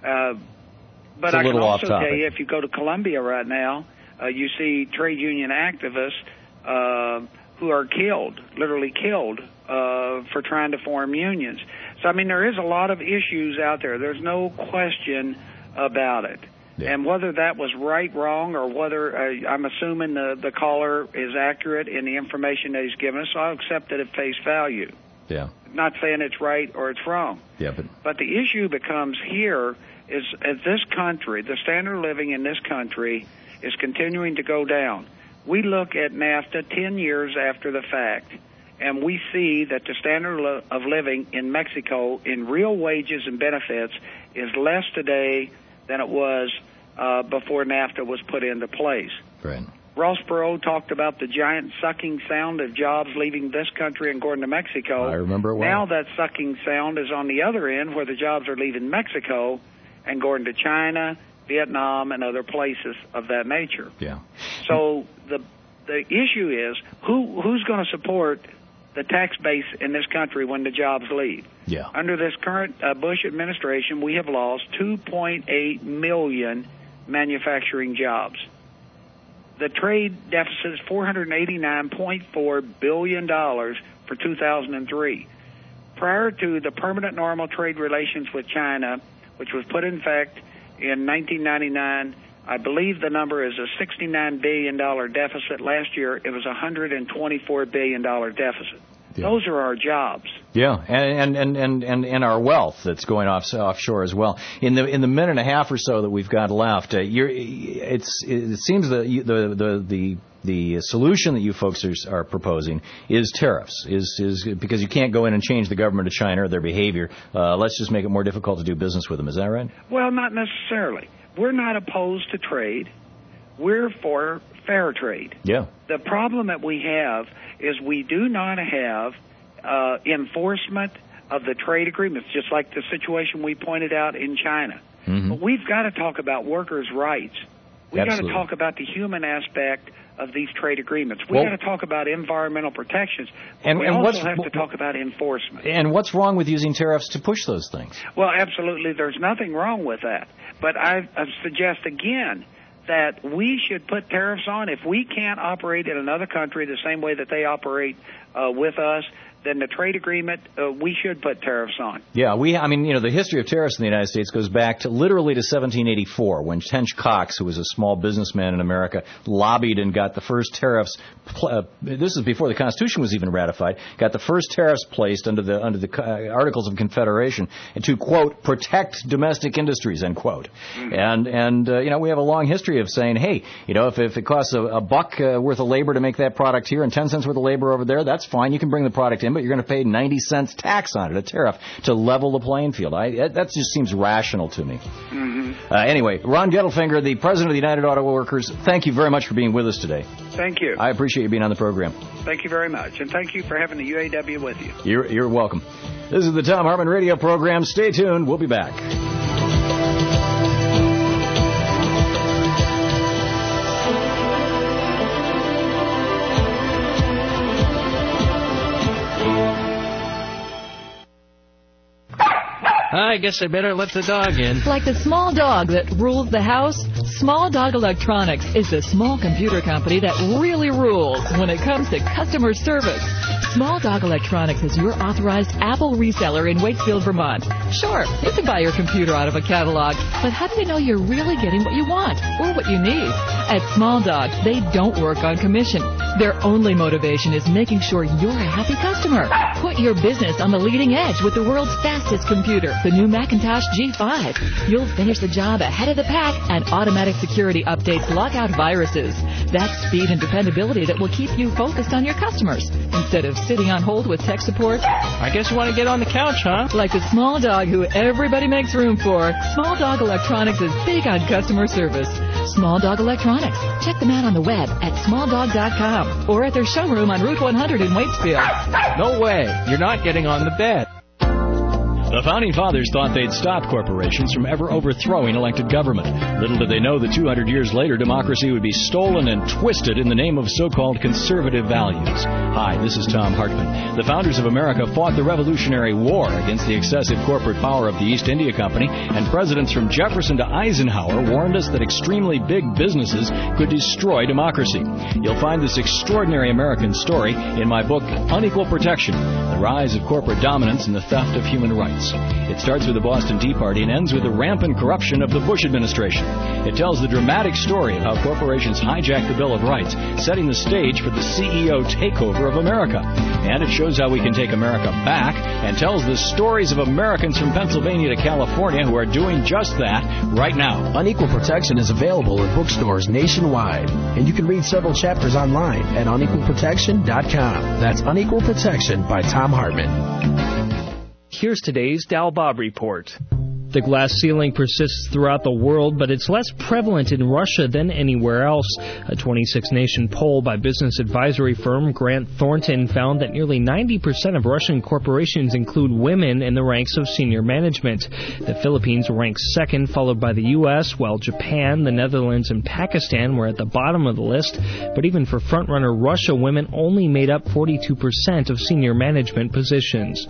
But I can also tell you, if you go to Colombia right now, you see trade union activists who are killed, literally killed, for trying to form unions. So, I mean, there is a lot of issues out there. There's no question about it. Yeah. And whether that was right, wrong, or whether I'm assuming the caller is accurate in the information that he's given us, so I'll accept it at face value. Yeah. Not saying it's right or it's wrong. Yeah, but the issue becomes here is this country, the standard of living in this country is continuing to go down. We look at NAFTA 10 years after the fact, and we see that the standard of living in Mexico in real wages and benefits is less today than it was before NAFTA was put into place. Right. Ross Perot talked about the giant sucking sound of jobs leaving this country and going to Mexico. I remember it well. Now that sucking sound is on the other end, where the jobs are leaving Mexico and going to China, Vietnam, and other places of that nature. Yeah. So the issue is who's going to support the tax base in this country when the jobs leave? Yeah. Under this current Bush administration, we have lost 2.8 million manufacturing jobs. The trade deficit is $489.4 billion for 2003. Prior to the permanent normal trade relations with China, which was put in effect in 1999, I believe the number is a $69 billion deficit. Last year, it was a $124 billion deficit. Yeah. Those are our jobs. Yeah, and our wealth that's going offshore as well. In the minute and a half or so that we've got left, it seems that the solution that you folks are proposing is tariffs, is because you can't go in and change the government of China or their behavior. Let's just make it more difficult to do business with them. Is that right? Well, not necessarily. We're not opposed to trade. We're for fair trade. Yeah. The problem that we have is we do not have enforcement of the trade agreements, just like the situation we pointed out in China. Mm-hmm. But we've got to talk about workers' rights. We've got to talk about the human aspect of these trade agreements. We've got to talk about environmental protections. But we also have to talk about enforcement. And what's wrong with using tariffs to push those things? Well, absolutely, there's nothing wrong with that. But I suggest again that we should put tariffs on. If we can't operate in another country the same way that they operate with us, then the trade agreement, we should put tariffs on. Yeah, the history of tariffs in the United States goes back to literally to 1784, when Tench Coxe, who was a small businessman in America, lobbied and got the first tariffs. This is before the Constitution was even ratified. Got the first tariffs placed under the Articles of Confederation to, quote, protect domestic industries, end quote. And we have a long history of saying, hey, if it costs a buck worth of labor to make that product here and 10 cents worth of labor over there, that's fine. You can bring the product in, but you're going to pay 90 cents tax on it, a tariff, to level the playing field. That just seems rational to me. Mm-hmm. Anyway, Ron Gettelfinger, the president of the United Auto Workers, thank you very much for being with us today. Thank you. I appreciate you being on the program. Thank you very much, and thank you for having the UAW with you. You're welcome. This is the Thom Hartmann Radio Program. Stay tuned. We'll be back. I guess I better let the dog in. Like the small dog that rules the house, Small Dog Electronics is the small computer company that really rules when it comes to customer service. Small Dog Electronics is your authorized Apple reseller in Waitsfield, Vermont. Sure, you can buy your computer out of a catalog, but how do you know you're really getting what you want or what you need? At Small Dog, they don't work on commission. Their only motivation is making sure you're a happy customer. Put your business on the leading edge with the world's fastest computer, the new Macintosh G5. You'll finish the job ahead of the pack, and automatic security updates lock out viruses. That's speed and dependability that will keep you focused on your customers instead of sitting on hold with tech support. I guess you want to get on the couch, huh? Like the small dog who everybody makes room for, Small Dog Electronics is big on customer service. Small Dog Electronics. Check them out on the web at smalldog.com or at their showroom on Route 100 in Waitsfield. No way. You're not getting on the bed. The Founding Fathers thought they'd stop corporations from ever overthrowing elected government. Little did they know that 200 years later, democracy would be stolen and twisted in the name of so-called conservative values. Hi, this is Thom Hartmann. The founders of America fought the Revolutionary War against the excessive corporate power of the East India Company, and presidents from Jefferson to Eisenhower warned us that extremely big businesses could destroy democracy. You'll find this extraordinary American story in my book, Unequal Protection, The Rise of Corporate Dominance and the Theft of Human Rights. It starts with the Boston Tea Party and ends with the rampant corruption of the Bush administration. It tells the dramatic story of how corporations hijacked the Bill of Rights, setting the stage for the CEO takeover of America. And it shows how we can take America back and tells the stories of Americans from Pennsylvania to California who are doing just that right now. Unequal Protection is available in bookstores nationwide, and you can read several chapters online at unequalprotection.com. That's Unequal Protection by Thom Hartmann. Here's today's Dal Bob Report. The glass ceiling persists throughout the world, but it's less prevalent in Russia than anywhere else. A 26-nation poll by business advisory firm Grant Thornton found that nearly 90% of Russian corporations include women in the ranks of senior management. The Philippines ranks second, followed by the U.S., while Japan, the Netherlands, and Pakistan were at the bottom of the list. But even for frontrunner Russia, women only made up 42% of senior management positions.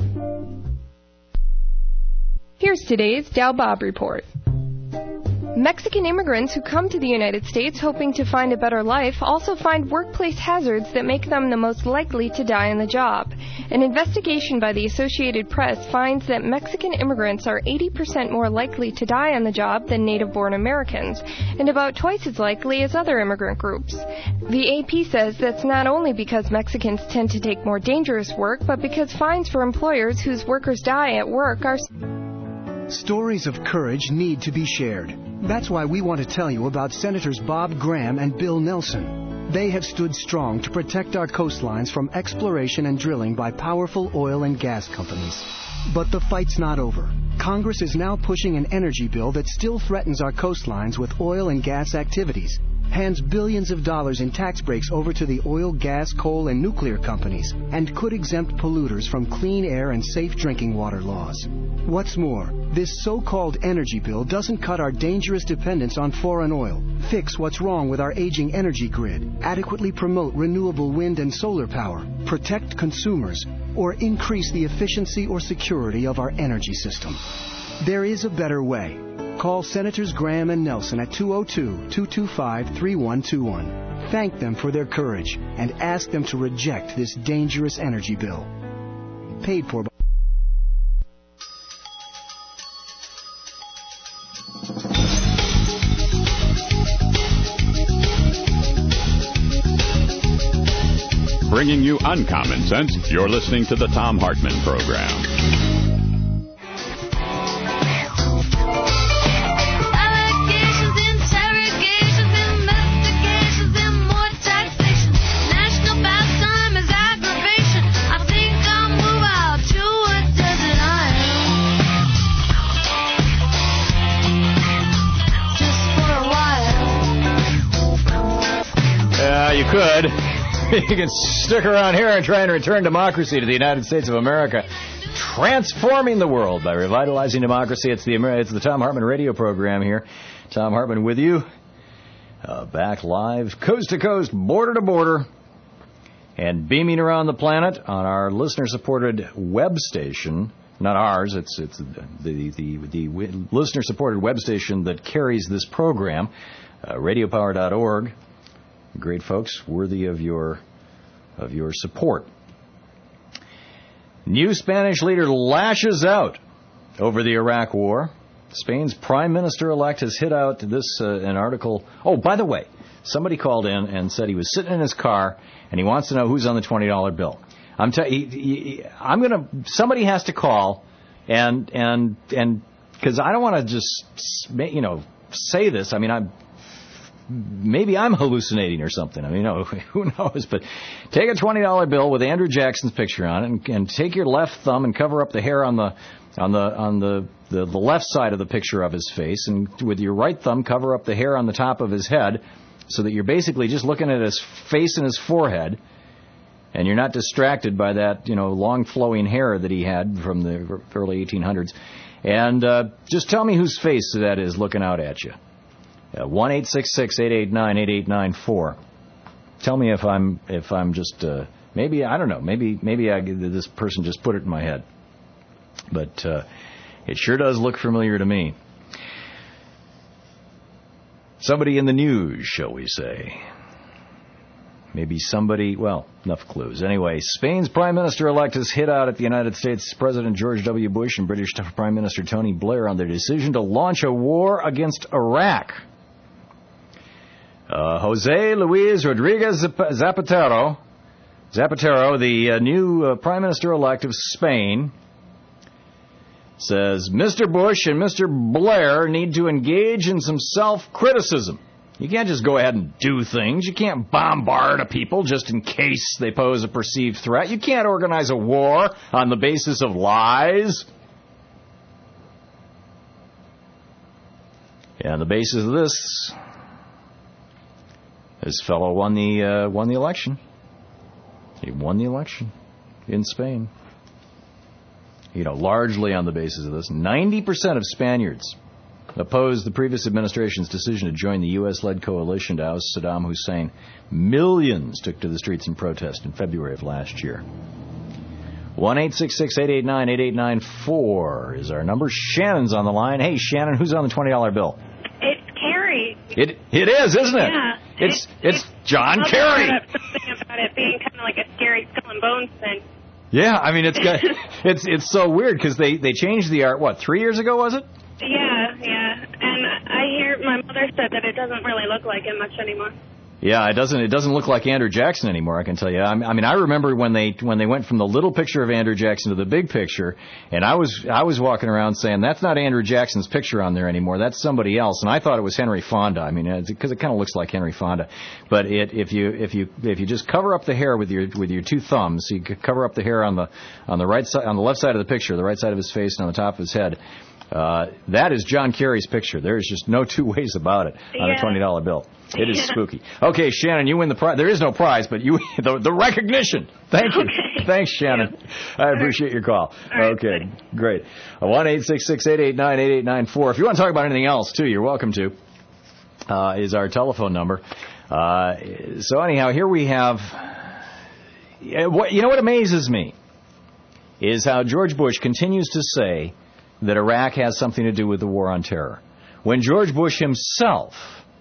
Here's today's Dow Bob Report. Mexican immigrants who come to the United States hoping to find a better life also find workplace hazards that make them the most likely to die on the job. An investigation by the Associated Press finds that Mexican immigrants are 80% more likely to die on the job than native-born Americans, and about twice as likely as other immigrant groups. The AP says that's not only because Mexicans tend to take more dangerous work, but because fines for employers whose workers die at work are... Stories of courage need to be shared. That's why we want to tell you about Senators Bob Graham and Bill Nelson. They have stood strong to protect our coastlines from exploration and drilling by powerful oil and gas companies. But the fight's not over. Congress is now pushing an energy bill that still threatens our coastlines with oil and gas activities, hands billions of dollars in tax breaks over to the oil, gas, coal, and nuclear companies, and could exempt polluters from clean air and safe drinking water laws. What's more, this so-called energy bill doesn't cut our dangerous dependence on foreign oil, fix what's wrong with our aging energy grid, adequately promote renewable wind and solar power, protect consumers, or increase the efficiency or security of our energy system. There is a better way. Call Senators Graham and Nelson at 202-225-3121. Thank them for their courage and ask them to reject this dangerous energy bill. Paid for by... Bringing you uncommon sense, you're listening to the Thom Hartmann Program. You could. You can stick around here and try and return democracy to the United States of America, transforming the world by revitalizing democracy. It's the Thom Hartmann radio program here. Thom Hartmann with you, back live, coast to coast, border to border, and beaming around the planet on our listener-supported web station. Not ours. It's the listener-supported web station that carries this program, radiopower.org. Great folks, worthy of your support. New Spanish leader lashes out over the Iraq War. Spain's prime minister-elect has hit out this an article. Oh, by the way, somebody called in and said he was sitting in his car and he wants to know who's on the $20 bill. Somebody has to call and because I don't want to just say this. I mean, maybe I'm hallucinating or something. I mean, who knows? But take a $20 bill with Andrew Jackson's picture on it, and take your left thumb and cover up the hair on the left side of the picture of his face, and with your right thumb cover up the hair on the top of his head, so that you're basically just looking at his face and his forehead, and you're not distracted by that long flowing hair that he had from the early 1800s. And just tell me whose face that is looking out at you. 1-866-889-8894. Tell me if I'm just maybe I don't know, maybe this person just put it in my head, but it sure does look familiar to me. Somebody in the news, shall we say? Maybe somebody. Well, enough clues. Anyway, Spain's prime minister-elect has hit out at the United States President George W. Bush and British Prime Minister Tony Blair on their decision to launch a war against Iraq. Jose Luis Rodriguez Zapatero, the new Prime Minister-elect of Spain, says Mr. Bush and Mr. Blair need to engage in some self-criticism. You can't just go ahead and do things. You can't bombard a people just in case they pose a perceived threat. You can't organize a war on the basis of lies. And the basis of this fellow won the election. He won the election in Spain. Largely on the basis of this. 90% of Spaniards opposed the previous administration's decision to join the U.S.-led coalition to oust Saddam Hussein. Millions took to the streets in protest in February of last year. 1-866-889-8894 is our number. Shannon's on the line. Hey, Shannon, who's on the $20 bill? It's Kerry. It is, isn't it? Yeah. It's John Kerry. Something about it being kind of like a scary skull and bones thing. Yeah, I mean, it's so weird because they changed the art, 3 years ago, was it? Yeah. And I hear my mother said that it doesn't really look like it much anymore. Yeah, it doesn't look like Andrew Jackson anymore, I can tell you. I mean, I remember when they went from the little picture of Andrew Jackson to the big picture, and I was walking around saying, that's not Andrew Jackson's picture on there anymore, that's somebody else, and I thought it was Henry Fonda. I mean, because it kind of looks like Henry Fonda. But if you just cover up the hair with your two thumbs, so you could cover up the hair on the right side, on the left side of the picture, the right side of his face and on the top of his head, that is John Kerry's picture. There's just no two ways about it on a $20 bill. It is spooky. Okay, Shannon, you win the prize. There is no prize, but you the recognition. Thank you. Okay. Thanks, Shannon. I appreciate your call. Okay, great. 1-866-889-8894. If you want to talk about anything else, too, you're welcome to, is our telephone number. So anyhow, here we have, what amazes me is how George Bush continues to say that Iraq has something to do with the war on terror, when George Bush himself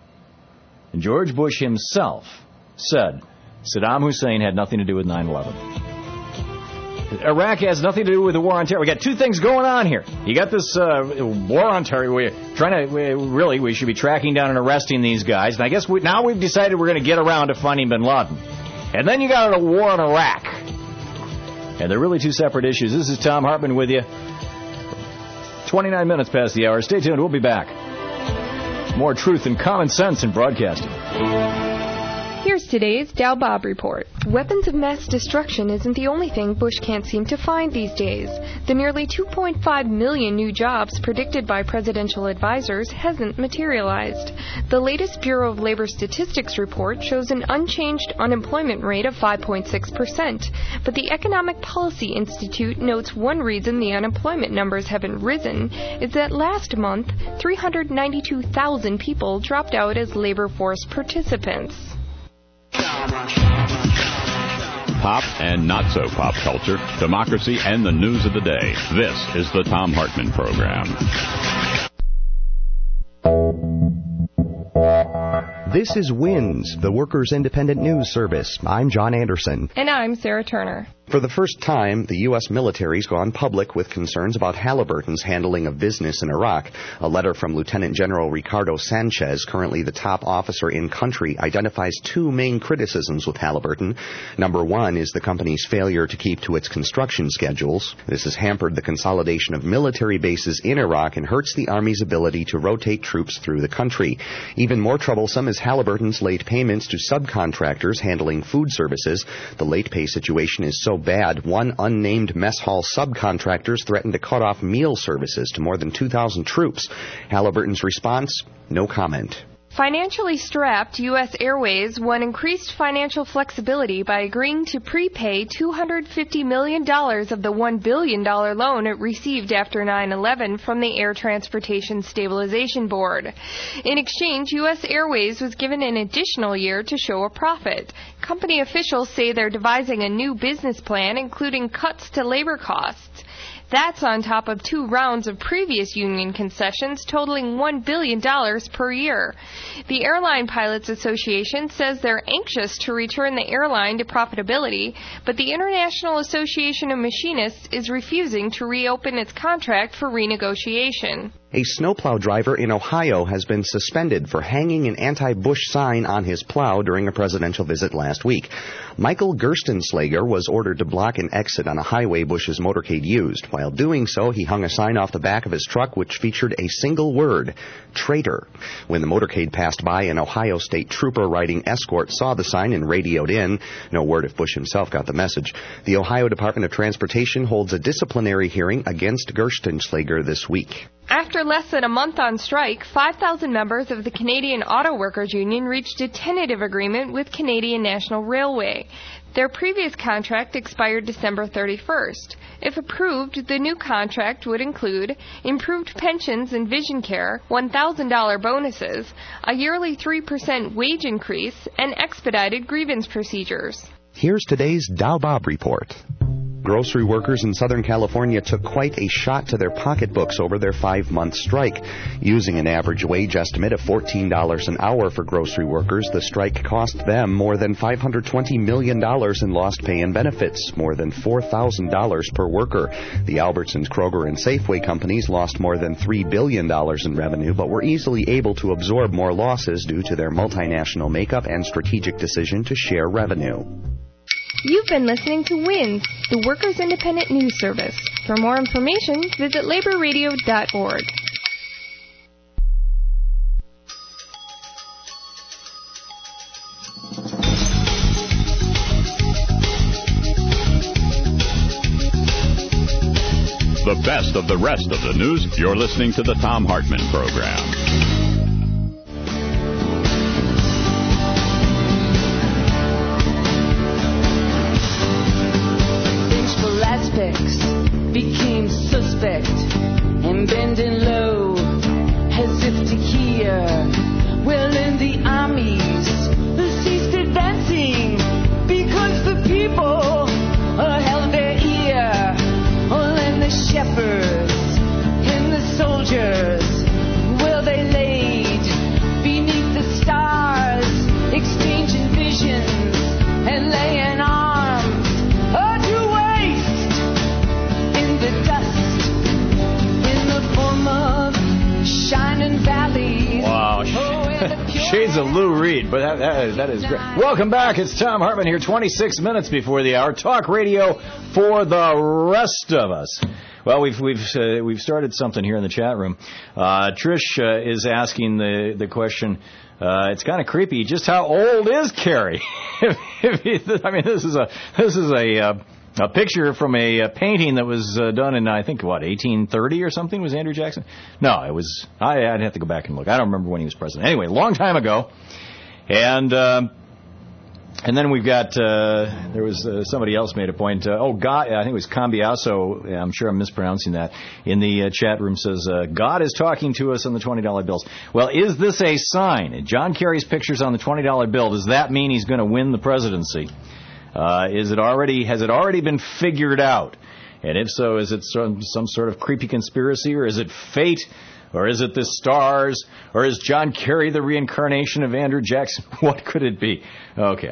said Saddam Hussein had nothing to do with 9/11. Iraq has nothing to do with the war on terror. We got two things going on here. You got this war on terror. We should be tracking down and arresting these guys. And I guess now we've decided we're going to get around to finding bin Laden. And then you got a war in Iraq. And they're really two separate issues. This is Tom Hartman with you. 29 minutes past the hour. Stay tuned. We'll be back. More truth and common sense in broadcasting. Here's today's Dow Bob Report. Weapons of mass destruction isn't the only thing Bush can't seem to find these days. The nearly 2.5 million new jobs predicted by presidential advisors hasn't materialized. The latest Bureau of Labor Statistics report shows an unchanged unemployment rate of 5.6%. But the Economic Policy Institute notes one reason the unemployment numbers haven't risen is that last month, 392,000 people dropped out as labor force participants. Pop and not so pop culture, democracy, and the news of the day. This is the Tom Hartman Program. This is WINS, the Workers' Independent News Service. I'm John Anderson. And I'm Sarah Turner. For the first time, the U.S. military's gone public with concerns about Halliburton's handling of business in Iraq. A letter from Lieutenant General Ricardo Sanchez, currently the top officer in country, identifies two main criticisms with Halliburton. Number one is the company's failure to keep to its construction schedules. This has hampered the consolidation of military bases in Iraq and hurts the Army's ability to rotate troops through the country. Even more troublesome is Halliburton's late payments to subcontractors handling food services. The late pay situation is so bad, one unnamed mess hall subcontractors threatened to cut off meal services to more than 2,000 troops. Halliburton's response? No comment. Financially strapped, U.S. Airways won increased financial flexibility by agreeing to prepay $250 million of the $1 billion loan it received after 9/11 from the Air Transportation Stabilization Board. In exchange, U.S. Airways was given an additional year to show a profit. Company officials say they're devising a new business plan, including cuts to labor costs. That's on top of 2 rounds of previous union concessions totaling $1 billion per year. The Airline Pilots Association says they're anxious to return the airline to profitability, but the International Association of Machinists is refusing to reopen its contract for renegotiation. A snowplow driver in Ohio has been suspended for hanging an anti-Bush sign on his plow during a presidential visit last week. Michael Gerstenslager was ordered to block an exit on a highway Bush's motorcade used. While doing so, he hung a sign off the back of his truck which featured a single word, traitor. When the motorcade passed by, an Ohio State trooper riding escort saw the sign and radioed in. No word if Bush himself got the message. The Ohio Department of Transportation holds a disciplinary hearing against Gerstenslager this week. After less than a month on strike, 5,000 members of the Canadian Auto Workers Union reached a tentative agreement with Canadian National Railway. Their previous contract expired December 31st. If approved, the new contract would include improved pensions and vision care, $1,000 bonuses, a yearly 3% wage increase, and expedited grievance procedures. Here's today's Dow Bob report. Grocery workers in Southern California took quite a shot to their pocketbooks over their 5-month strike. Using an average wage estimate of $14 an hour for grocery workers, the strike cost them more than $520 million in lost pay and benefits, more than $4,000 per worker. The Albertsons, Kroger, and Safeway companies lost more than $3 billion in revenue, but were easily able to absorb more losses due to their multinational makeup and strategic decision to share revenue. You've been listening to WINS, the Workers' Independent News Service. For more information, visit laborradio.org. The best of the rest of the news. You're listening to the Thom Hartmann Program. Became suspect and bending low as if to hear. Well, in the armies ceased advancing because the people held their ear. Oh, and the shepherds and the soldiers, well, they laid beneath the stars, exchanging visions and laying arms to waste in the dust, in the form of shining valleys. Wow. Shades of Lou Reed, but that is great. Welcome back. It's Thom Hartmann here, 26 minutes before the hour. Talk radio for the rest of us. Well, we've started something here in the chat room. Trish is asking the question. It's kind of creepy. Just how old is Kerry? I mean, this is a picture from a painting that was done in, I think, 1830 or something? Was Andrew Jackson? No, it was. I'd have to go back and look. I don't remember when he was president. Anyway, long time ago. And then we've got, there was somebody else made a point. God, I think it was Cambiaso, I'm sure I'm mispronouncing that, in the chat room says, God is talking to us on the $20 bills. Well, is this a sign? John Kerry's picture's on the $20 bill. Does that mean he's going to win the presidency? Has it already been figured out? And if so, is it some sort of creepy conspiracy, or is it fate? Or is it the stars? Or is John Kerry the reincarnation of Andrew Jackson? What could it be? Okay,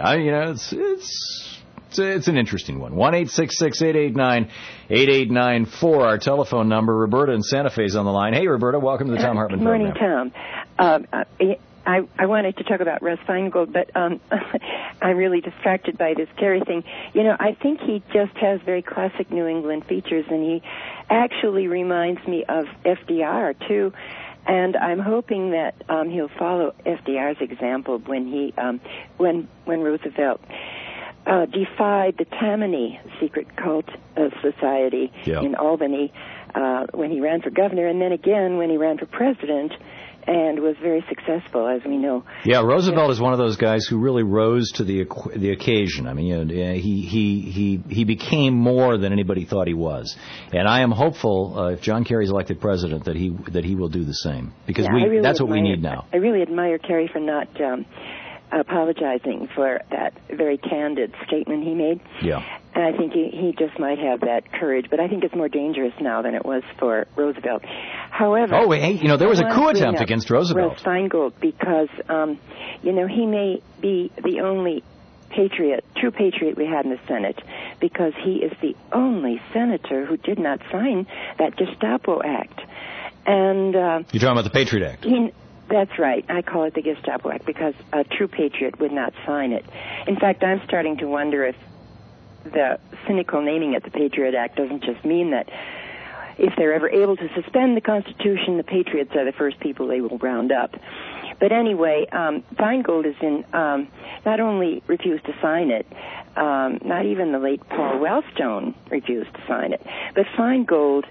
it's an interesting one. 1-866-889-8894, our telephone number. Roberta in Santa Fe is on the line. Hey, Roberta, welcome to the Thom Hartmann program. Good morning, Tom. I wanted to talk about Russ Feingold, but I'm really distracted by this Kerry thing. You know, I think he just has very classic New England features, and he actually reminds me of FDR, too. And I'm hoping that he'll follow FDR's example when he when Roosevelt defied the Tammany secret cult society in Albany when he ran for governor, and then again when he ran for president, and was very successful, as we know. Yeah, Roosevelt is one of those guys who really rose to the occasion. I mean, he became more than anybody thought he was, and I am hopeful if John Kerry is elected president that he will do the same, because that's what we need now. I really admire Kerry for not apologizing for that very candid statement he made. Yeah. And I think he just might have that courage, but I think it's more dangerous now than it was for Roosevelt. However... Oh, hey, there was a coup attempt against Roosevelt. Russ Feingold, because, he may be the only true patriot we had in the Senate, because he is the only senator who did not sign that Gestapo Act. And you're talking about the Patriot Act? That's right. I call it the Gestapo Act because a true patriot would not sign it. In fact, I'm starting to wonder if the cynical naming it the Patriot Act doesn't just mean that if they're ever able to suspend the Constitution, the patriots are the first people they will round up. But anyway, Feingold is not only refused to sign it, not even the late Paul Wellstone refused to sign it, but Feingold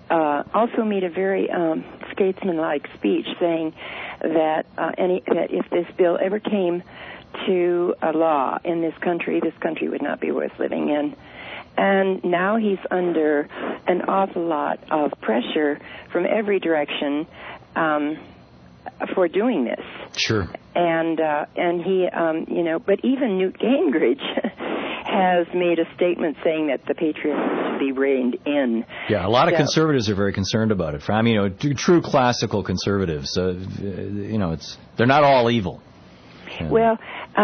also made a very statesmanlike speech saying that that if this bill ever came to a law in this country would not be worth living in. And now he's under an awful lot of pressure from every direction for doing this. Sure. And he, but even Newt Gingrich has made a statement saying that the Patriots should be reined in. Yeah, a lot of conservatives are very concerned about it. True classical conservatives. They're not all evil. Well,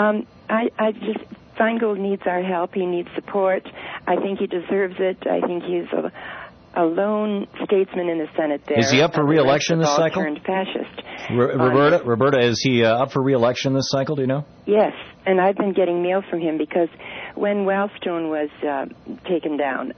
I just Feingold needs our help. He needs support. I think he deserves it. I think he's a lone statesman in the Senate there. Is he up for re-election this cycle? Turned fascist. Roberta, is he up for re-election this cycle? Do you know? Yes, and I've been getting mail from him because when Wellstone was taken down,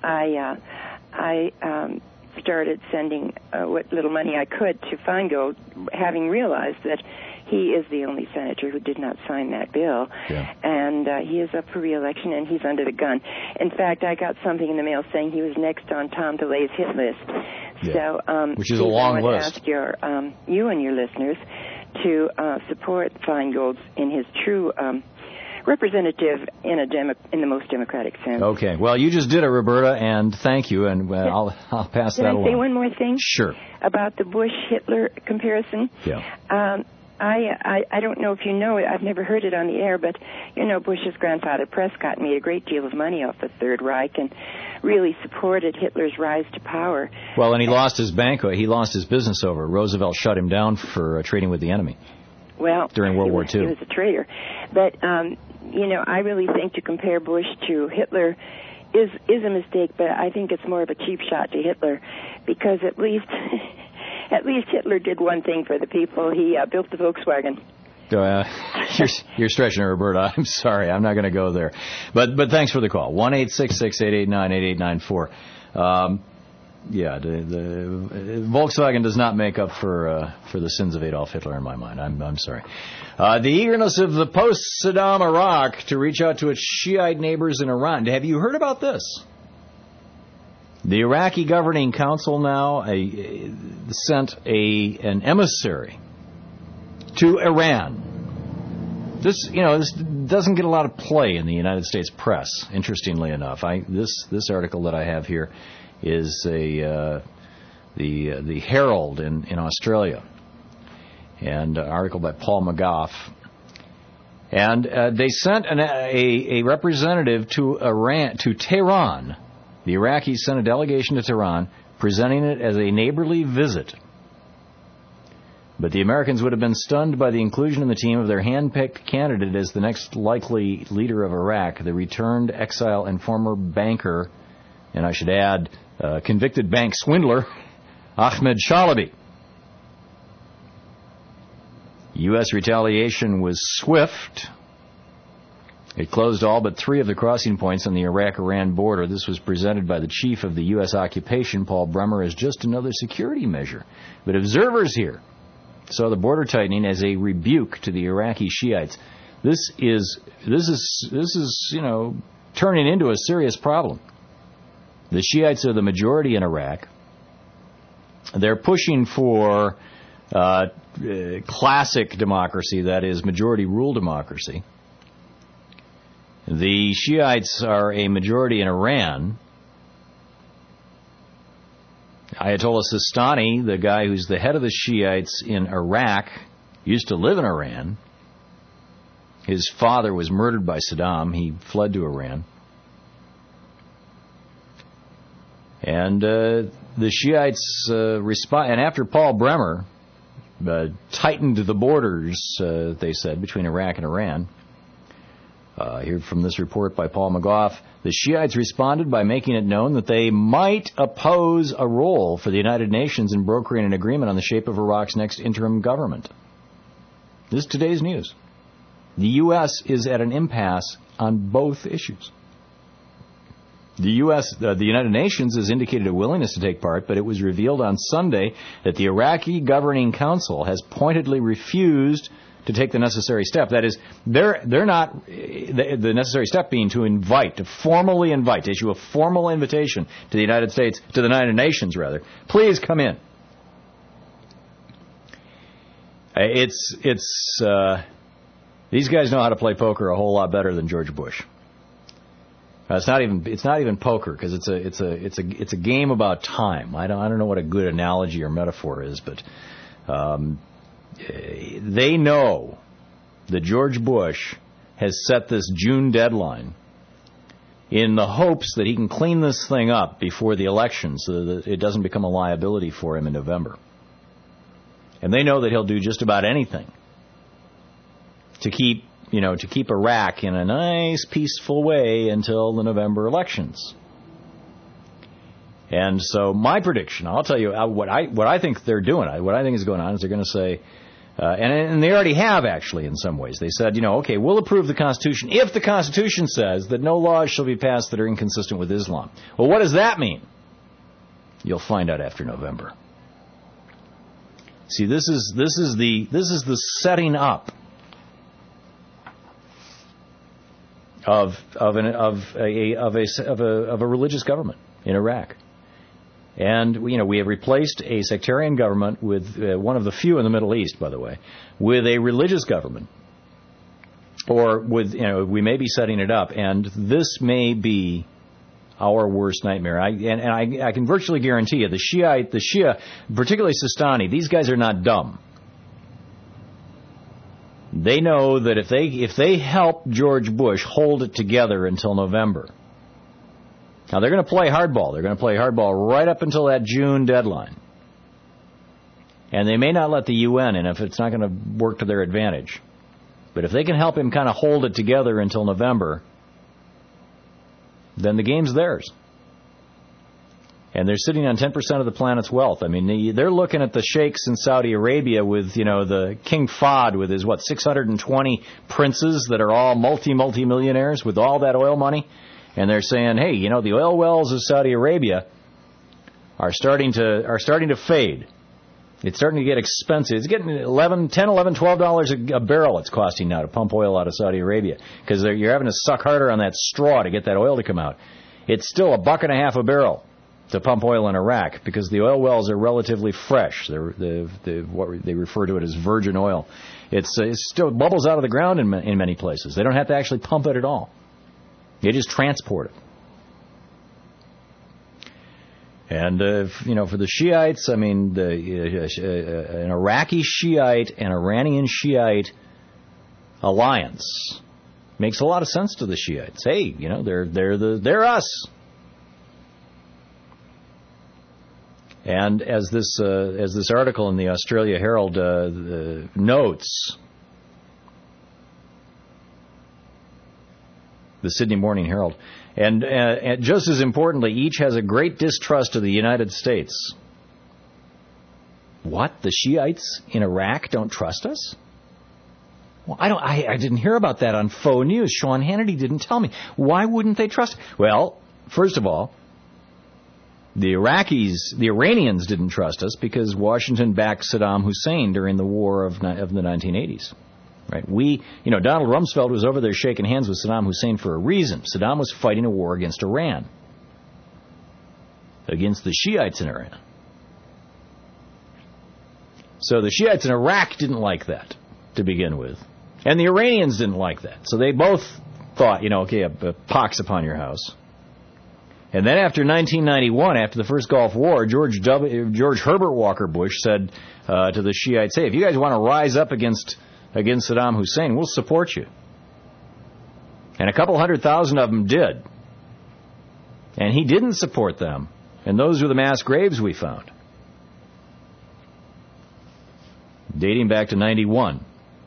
I started sending what little money I could to Feingold, having realized that he is the only senator who did not sign that bill. Yeah. And he is up for re-election, and he's under the gun. In fact, I got something in the mail saying he was next on Tom DeLay's hit list. Yeah. So, which is a long list. I would ask you and your listeners to support Feingold in his true representative in the most democratic sense. Okay. Well, you just did it, Roberta, and thank you, and I'll pass that along. Can I say one more thing? Sure. About the Bush-Hitler comparison? Yeah. I don't know if you know it. I've never heard it on the air, but Bush's grandfather Prescott made a great deal of money off the Third Reich and really supported Hitler's rise to power. Well, and he lost his business over. Roosevelt shut him down for trading with the enemy. Well, during World War II, he was a traitor. But I really think to compare Bush to Hitler is a mistake. But I think it's more of a cheap shot to Hitler because at least Hitler did one thing for the people. He built the Volkswagen. You're stretching it, Roberta. I'm sorry. I'm not going to go there. But thanks for the call. 1-866-889-8894. The Volkswagen does not make up for the sins of Adolf Hitler in my mind. I'm sorry. The eagerness of the post-Saddam Iraq to reach out to its Shiite neighbors in Iran. Have you heard about this? The Iraqi Governing Council now sent an emissary to Iran. This doesn't get a lot of play in the United States press, interestingly enough. This article that I have here is the Herald in Australia, and an article by Paul McGough. And they sent a representative to Tehran. The Iraqis sent a delegation to Tehran, presenting it as a neighborly visit. But the Americans would have been stunned by the inclusion in the team of their hand-picked candidate as the next likely leader of Iraq, the returned exile and former banker, and I should add, convicted bank swindler, Ahmed Shalabi. U.S. retaliation was swift. It closed all but 3 of the crossing points on the Iraq-Iran border. This was presented by the chief of the U.S. occupation, Paul Bremer, as just another security measure. But observers here saw the border tightening as a rebuke to the Iraqi Shiites. This is turning into a serious problem. The Shiites are the majority in Iraq. They're pushing for classic democracy, that is, majority rule democracy. The Shiites are a majority in Iran. Ayatollah Sistani, the guy who's the head of the Shiites in Iraq, used to live in Iran. His father was murdered by Saddam. He fled to Iran. And the Shiites respond. And after Paul Bremer tightened the borders, they said, between Iraq and Iran, here from this report by Paul McGough, the Shiites responded by making it known that they might oppose a role for the United Nations in brokering an agreement on the shape of Iraq's next interim government. This is today's news. The U.S. is at an impasse on both issues. The United Nations has indicated a willingness to take part, but it was revealed on Sunday that the Iraqi Governing Council has pointedly refused to take the necessary step. That is, they're not, the necessary step being to formally invite, to issue a formal invitation to the United States, to the United Nations rather. Please come in. These guys know how to play poker a whole lot better than George Bush. It's not even poker, because it's a game about time. I don't know what a good analogy or metaphor is, but they know that George Bush has set this June deadline in the hopes that he can clean this thing up before the election so that it doesn't become a liability for him in November. And they know that he'll do just about anything to keep Iraq in a nice, peaceful way until the November elections. And so my prediction, I'll tell you what I think they're doing. What I think is going on is they're going to say, and they already have actually in some ways. They said, okay, we'll approve the Constitution if the Constitution says that no laws shall be passed that are inconsistent with Islam. Well, what does that mean? You'll find out after November. See, this is the setting up of a religious government in Iraq. And we have replaced a sectarian government with one of the few in the Middle East, by the way, with a religious government, or with we may be setting it up, and this may be our worst nightmare. I can virtually guarantee you, the Shia, particularly Sistani, these guys are not dumb. They know that if they help George Bush hold it together until November, now they're going to play hardball. They're going to play hardball right up until that June deadline. And they may not let the UN in if it's not going to work to their advantage. But if they can help him kind of hold it together until November, then the game's theirs. And they're sitting on 10% of the planet's wealth. I mean, they're looking at the sheikhs in Saudi Arabia with, the King Fahd with his, 620 princes that are all multi-millionaires with all that oil money. And they're saying, hey, the oil wells of Saudi Arabia are starting to fade. It's starting to get expensive. It's getting $12 a barrel it's costing now to pump oil out of Saudi Arabia, because you're having to suck harder on that straw to get that oil to come out. It's still $1.50 a barrel to pump oil in Iraq, because the oil wells are relatively fresh. What they refer to it as virgin oil. It still bubbles out of the ground in many places. They don't have to actually pump it at all. They just transport it. And, for the Shiites, I mean, an Iraqi Shiite and Iranian Shiite alliance makes a lot of sense to the Shiites. Hey, they're us. And as this article in the Australia Herald notes, the Sydney Morning Herald, and just as importantly, each has a great distrust of the United States. What? The Shiites in Iraq don't trust us? Well, I didn't hear about that on Faux News. Sean Hannity didn't tell me. Why wouldn't they trust? Well, first of all, the Iranians didn't trust us because Washington backed Saddam Hussein during the war of the 1980s. Right? Donald Rumsfeld was over there shaking hands with Saddam Hussein for a reason. Saddam was fighting a war against Iran, against the Shiites in Iran. So the Shiites in Iraq didn't like that to begin with, and the Iranians didn't like that. So they both thought, okay, a pox upon your house. And then after 1991, after the first Gulf War, George Herbert Walker Bush said to the Shiites, hey, if you guys want to rise up against Saddam Hussein, we'll support you. And a couple 100,000 of them did. And he didn't support them. And those were the mass graves we found, dating back to 91.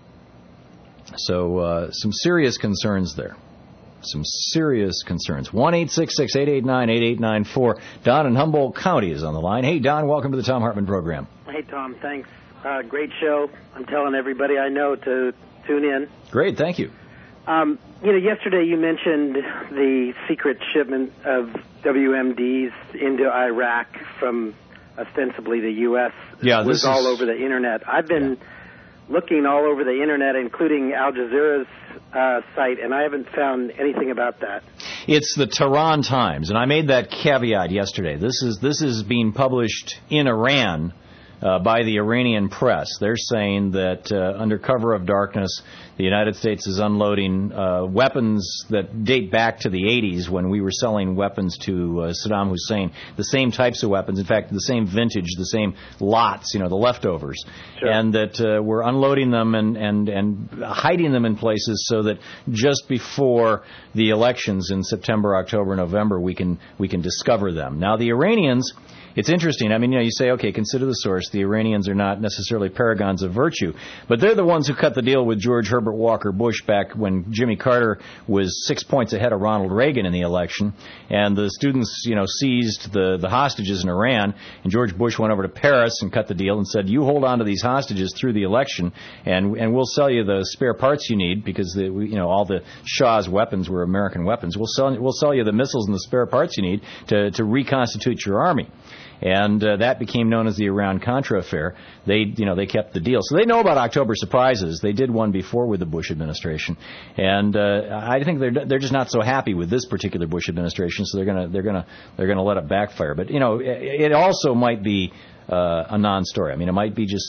So some serious concerns there. Some serious concerns. 1-866-889-8894. Don in Humboldt County is on the line. Hey, Don, welcome to the Thom Hartmann program. Hey, Tom, thanks. Great show. I'm telling everybody I know to tune in. Great, thank you. Yesterday you mentioned the secret shipment of WMDs into Iraq from ostensibly the U.S. Yeah, this was all over the Internet. I've been looking all over the internet, including Al Jazeera's site, and I haven't found anything about that. It's the Tehran Times, and I made that caveat yesterday. This is being published in Iran by the Iranian press. They're saying that under cover of darkness, the United States is unloading weapons that date back to the 80s when we were selling weapons to Saddam Hussein, the same types of weapons, in fact, the same vintage, the same lots, the leftovers, sure. And that we're unloading them and hiding them in places so that just before the elections in September, October, November, we can discover them. Now, the Iranians... It's interesting. I mean, you say, okay, consider the source. The Iranians are not necessarily paragons of virtue, but they're the ones who cut the deal with George Herbert Walker Bush back when Jimmy Carter was 6 points ahead of Ronald Reagan in the election, and the students, seized the hostages in Iran, and George Bush went over to Paris and cut the deal and said, you hold on to these hostages through the election, and we'll sell you the spare parts you need because all the Shah's weapons were American weapons. We'll sell you the missiles and the spare parts you need to reconstitute your army. And that became known as the Iran-Contra affair. They kept the deal. So they know about October surprises. They did one before with the Bush administration, and I think they're just not so happy with this particular Bush administration. So they're gonna let it backfire. But it also might be a non-story. I mean, it might be just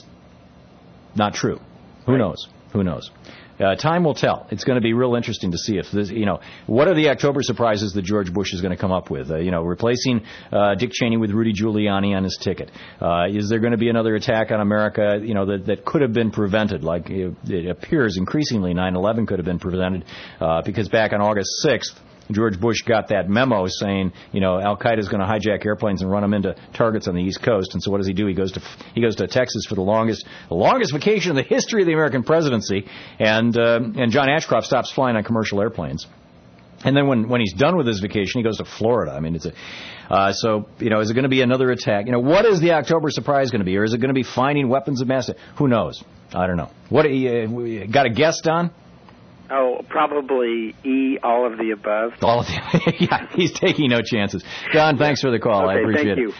not true. Who knows? Who knows? Time will tell. It's going to be real interesting to see if this, what are the October surprises that George Bush is going to come up with? Replacing Dick Cheney with Rudy Giuliani on his ticket. Is there going to be another attack on America, that could have been prevented? Like it appears increasingly 9/11 could have been prevented because back on August 6th, George Bush got that memo saying, Al-Qaeda is going to hijack airplanes and run them into targets on the East Coast. And so what does he do? He goes to Texas for the longest vacation in the history of the American presidency. And John Ashcroft stops flying on commercial airplanes. And then when he's done with his vacation, he goes to Florida. I mean, is it going to be another attack? What is the October surprise going to be? Or is it going to be finding weapons of mass? Who knows? I don't know. What got a guess, Don? Oh, probably E, all of the above. All of the, yeah, he's taking no chances. Don, thanks for the call. Okay, I appreciate thank it.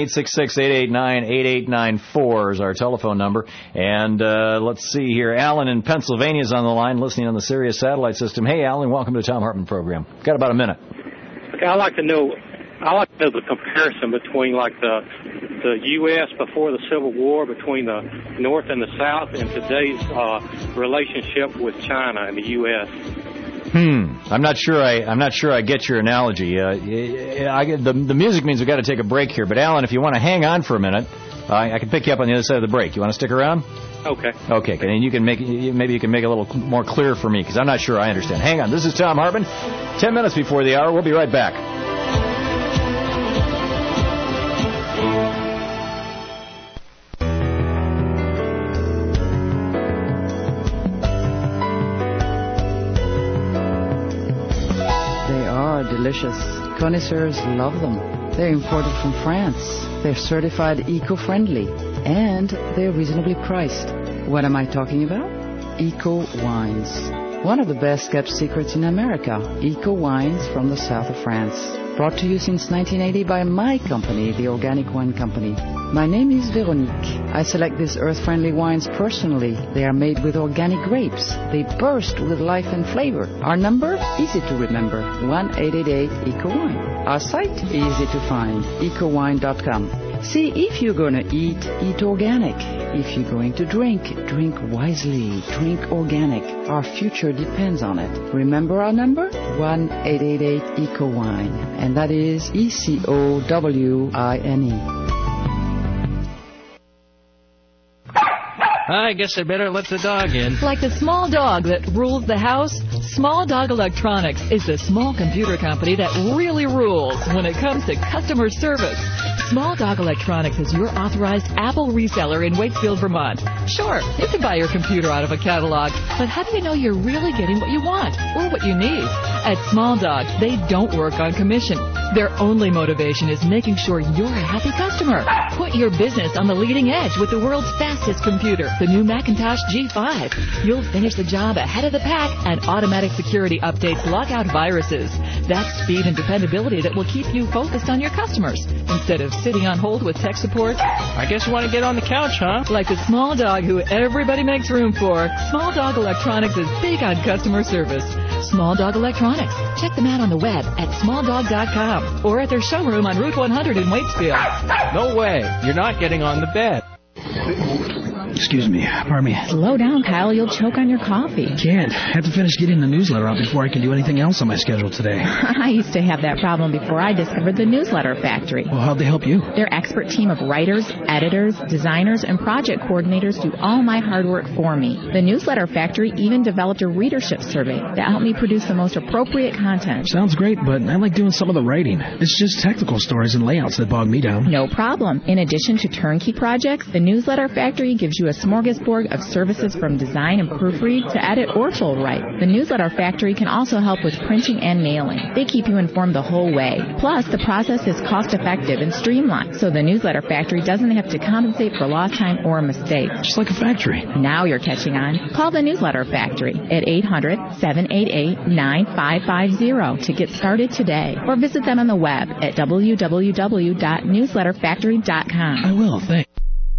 1-866-889-8894 is our telephone number. And let's see here. Alan in Pennsylvania is on the line, listening on the Sirius satellite system. Hey, Alan, welcome to the Tom Hartman program. Got about a minute. Okay, I'd like to know the comparison between the U.S. before the Civil War, between the North and the South, and today's relationship with China and the U.S. I'm not sure I get your analogy. The music means we've got to take a break here. But Alan, if you want to hang on for a minute, I can pick you up on the other side of the break. You want to stick around? Okay. Okay, and you can make it a little more clear for me because I'm not sure I understand. Hang on. This is Tom Hartman. 10 minutes before the hour. We'll be right back. Delicious. Connoisseurs love them. They're imported from France. They're certified eco-friendly. And they're reasonably priced. What am I talking about? Eco Wines. One of the best kept secrets in America. Eco Wines from the south of France. Brought to you since 1980 by my company, the Organic Wine Company. My name is Veronique. I select these earth-friendly wines personally. They are made with organic grapes. They burst with life and flavor. Our number? Easy to remember. 1-888-ECO-WINE. Our site? Easy to find. EcoWine.com. See, if you're going to eat organic. If you're going to drink wisely. Drink organic. Our future depends on it. Remember our number? 1-888-ECO-WINE. And that is ECOWINE. I guess I better let the dog in. Like the small dog that rules the house, Small Dog Electronics is the small computer company that really rules when it comes to customer service. Small Dog Electronics is your authorized Apple reseller in Wakefield, Vermont. Sure, you can buy your computer out of a catalog, but how do you know you're really getting what you want or what you need? At Small Dog, they don't work on commission. Their only motivation is making sure you're a happy customer. Put your business on the leading edge with the world's fastest computer, the new Macintosh G5. You'll finish the job ahead of the pack, and automatic security updates lock out viruses. That's speed and dependability that will keep you focused on your customers instead of sitting on hold with tech support. I guess you want to get on the couch, huh? Like the Small Dog who everybody makes room for, Small Dog Electronics is big on customer service. Small Dog Electronics. Check them out on the web at smalldog.com or at their showroom on Route 100 in Waitsfield. No way. You're not getting on the bed. Excuse me. Pardon me. Slow down, Kyle. You'll choke on your coffee. Can't. Have to finish getting the newsletter out before I can do anything else on my schedule today. I used to have that problem before I discovered the Newsletter Factory. Well, how'd they help you? Their expert team of writers, editors, designers, and project coordinators do all my hard work for me. The Newsletter Factory even developed a readership survey that helped me produce the most appropriate content. Sounds great, but I like doing some of the writing. It's just technical stories and layouts that bog me down. No problem. In addition to turnkey projects, the Newsletter Factory gives you a smorgasbord of services from design and proofread to edit or full write. The Newsletter Factory can also help with printing and mailing. They keep you informed the whole way. Plus, the process is cost-effective and streamlined, so the Newsletter Factory doesn't have to compensate for lost time or mistakes. Just like a factory. Now you're catching on. Call the Newsletter Factory at 800-788-9550 to get started today, or visit them on the web at www.newsletterfactory.com. I will, thanks.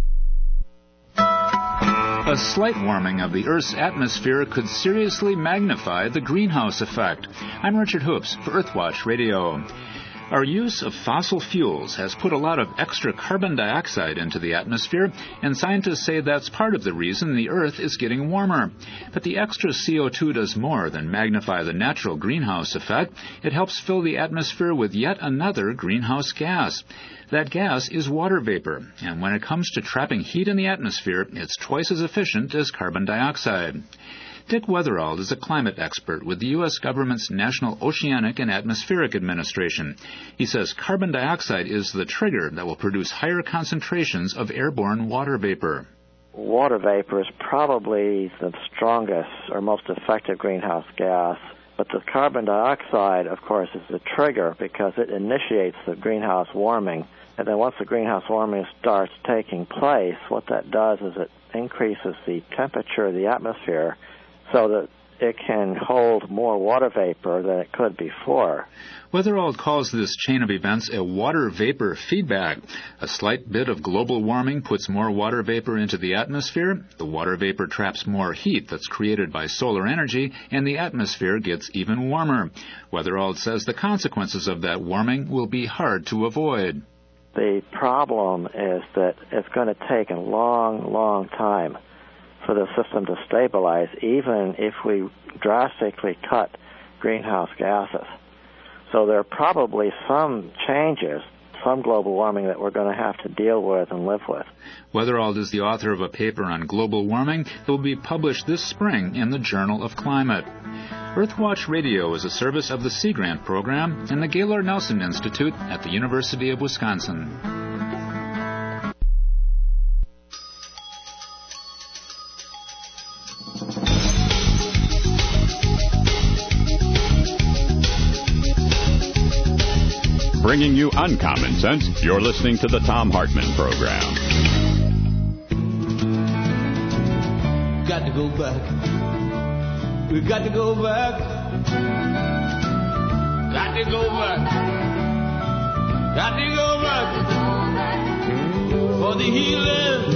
A slight warming of the Earth's atmosphere could seriously magnify the greenhouse effect. I'm Richard Hoops for Earthwatch Radio. Our use of fossil fuels has put a lot of extra carbon dioxide into the atmosphere, and scientists say that's part of the reason the Earth is getting warmer. But the extra CO2 does more than magnify the natural greenhouse effect. It helps fill the atmosphere with yet another greenhouse gas. That gas is water vapor, and when it comes to trapping heat in the atmosphere, it's twice as efficient as carbon dioxide. Dick Weatherald is a climate expert with the U.S. government's National Oceanic and Atmospheric Administration. He says carbon dioxide is the trigger that will produce higher concentrations of airborne water vapor. Water vapor is probably the strongest or most effective greenhouse gas. But the carbon dioxide, of course, is the trigger because it initiates the greenhouse warming. And then once the greenhouse warming starts taking place, what that does is it increases the temperature of the atmosphere so that it can hold more water vapor than it could before. Weatherald calls this chain of events a water vapor feedback. A slight bit of global warming puts more water vapor into the atmosphere. The water vapor traps more heat that's created by solar energy, and the atmosphere gets even warmer. Weatherald says the consequences of that warming will be hard to avoid. The problem is that it's going to take a long, long time for the system to stabilize, even if we drastically cut greenhouse gases. So there are probably some changes, some global warming that we're going to have to deal with and live with. Weatherald is the author of a paper on global warming that will be published this spring in the Journal of Climate. Earthwatch Radio is a service of the Sea Grant Program and the Gaylord Nelson Institute at the University of Wisconsin. Bringing you uncommon sense, you're listening to the Thom Hartmann Program. Got to go back. We got to go back. Got to go back. Got to go back. For the healing.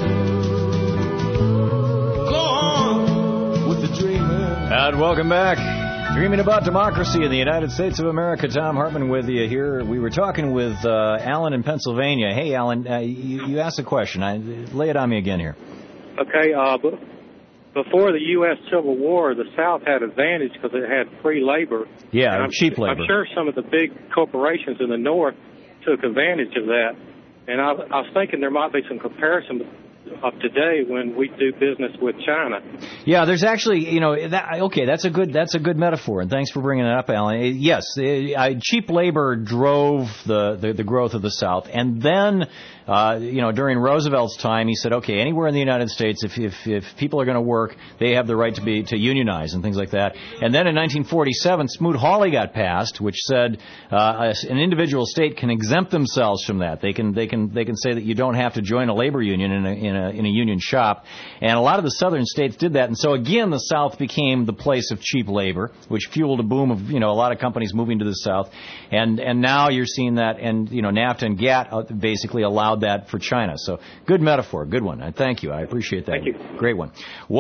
Go on with the dreaming. And welcome back. Dreaming about democracy in the United States of America. Thom Hartmann with you here. We were talking with Alan in Pennsylvania. Hey, Alan, you asked a question. Lay it on me again here. Okay, before the U.S. Civil War, the South had advantage because it had free labor. Yeah, cheap labor. I'm sure some of the big corporations in the North took advantage of that. And I was thinking there might be some comparison of today when we do business with China. Yeah, there's actually, that's a good metaphor, and thanks for bringing it up, Alan. Yes, cheap labor drove the growth of the South, and then during Roosevelt's time, he said, okay, anywhere in the United States, if people are going to work, they have the right to unionize and things like that. And then in 1947, Smoot-Hawley got passed, which said an individual state can exempt themselves from that. They can say that you don't have to join a labor union in a union shop. And a lot of the southern states did that. And so again, the South became the place of cheap labor, which fueled a boom of a lot of companies moving to the South. And now you're seeing that, and NAFTA and GATT basically allowed that for China. So good metaphor, good one. Thank you. I appreciate that. Thank you. Great one.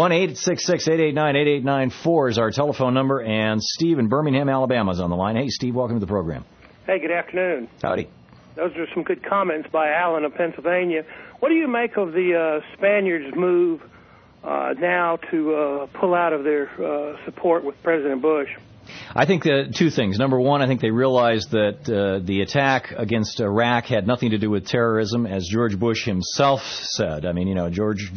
1-866-889-8894 is our telephone number, and Steve in Birmingham, Alabama is on the line. Hey, Steve, welcome to the program. Hey, good afternoon. Howdy. Those are some good comments by Alan of Pennsylvania. What do you make of the Spaniards' move now to pull out of their support with President Bush? I think two things. Number one, I think they realized that the attack against Iraq had nothing to do with terrorism, as George Bush himself said. I mean, George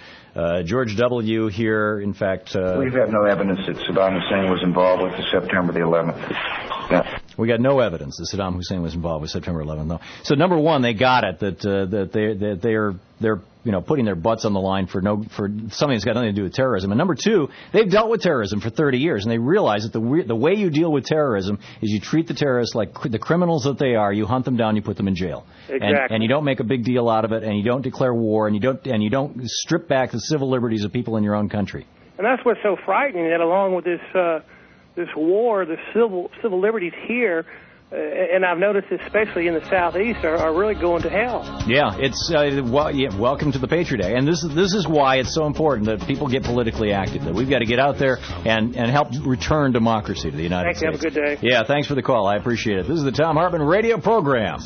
W. here, in fact... we have no evidence that Saddam Hussein was involved with the September the 11th. Yeah. We got no evidence that Saddam Hussein was involved with September 11th. No. So number one, they got it that they're putting their butts on the line for something that's got nothing to do with terrorism. And number two, they've dealt with terrorism for 30 years, and they realize that the way you deal with terrorism is you treat the terrorists like the criminals that they are. You hunt them down, you put them in jail, exactly. and you don't make a big deal out of it, and you don't declare war, and you don't strip back the civil liberties of people in your own country. And that's what's so frightening, that along with this war, the civil liberties here, and I've noticed especially in the Southeast, are really going to hell. Yeah, it's welcome to the Patriot Act. And this is why it's so important that people get politically active, that we've got to get out there and help return democracy to the United States. Have a good day. Yeah, thanks for the call. I appreciate it. This is the Thom Hartmann Radio Program.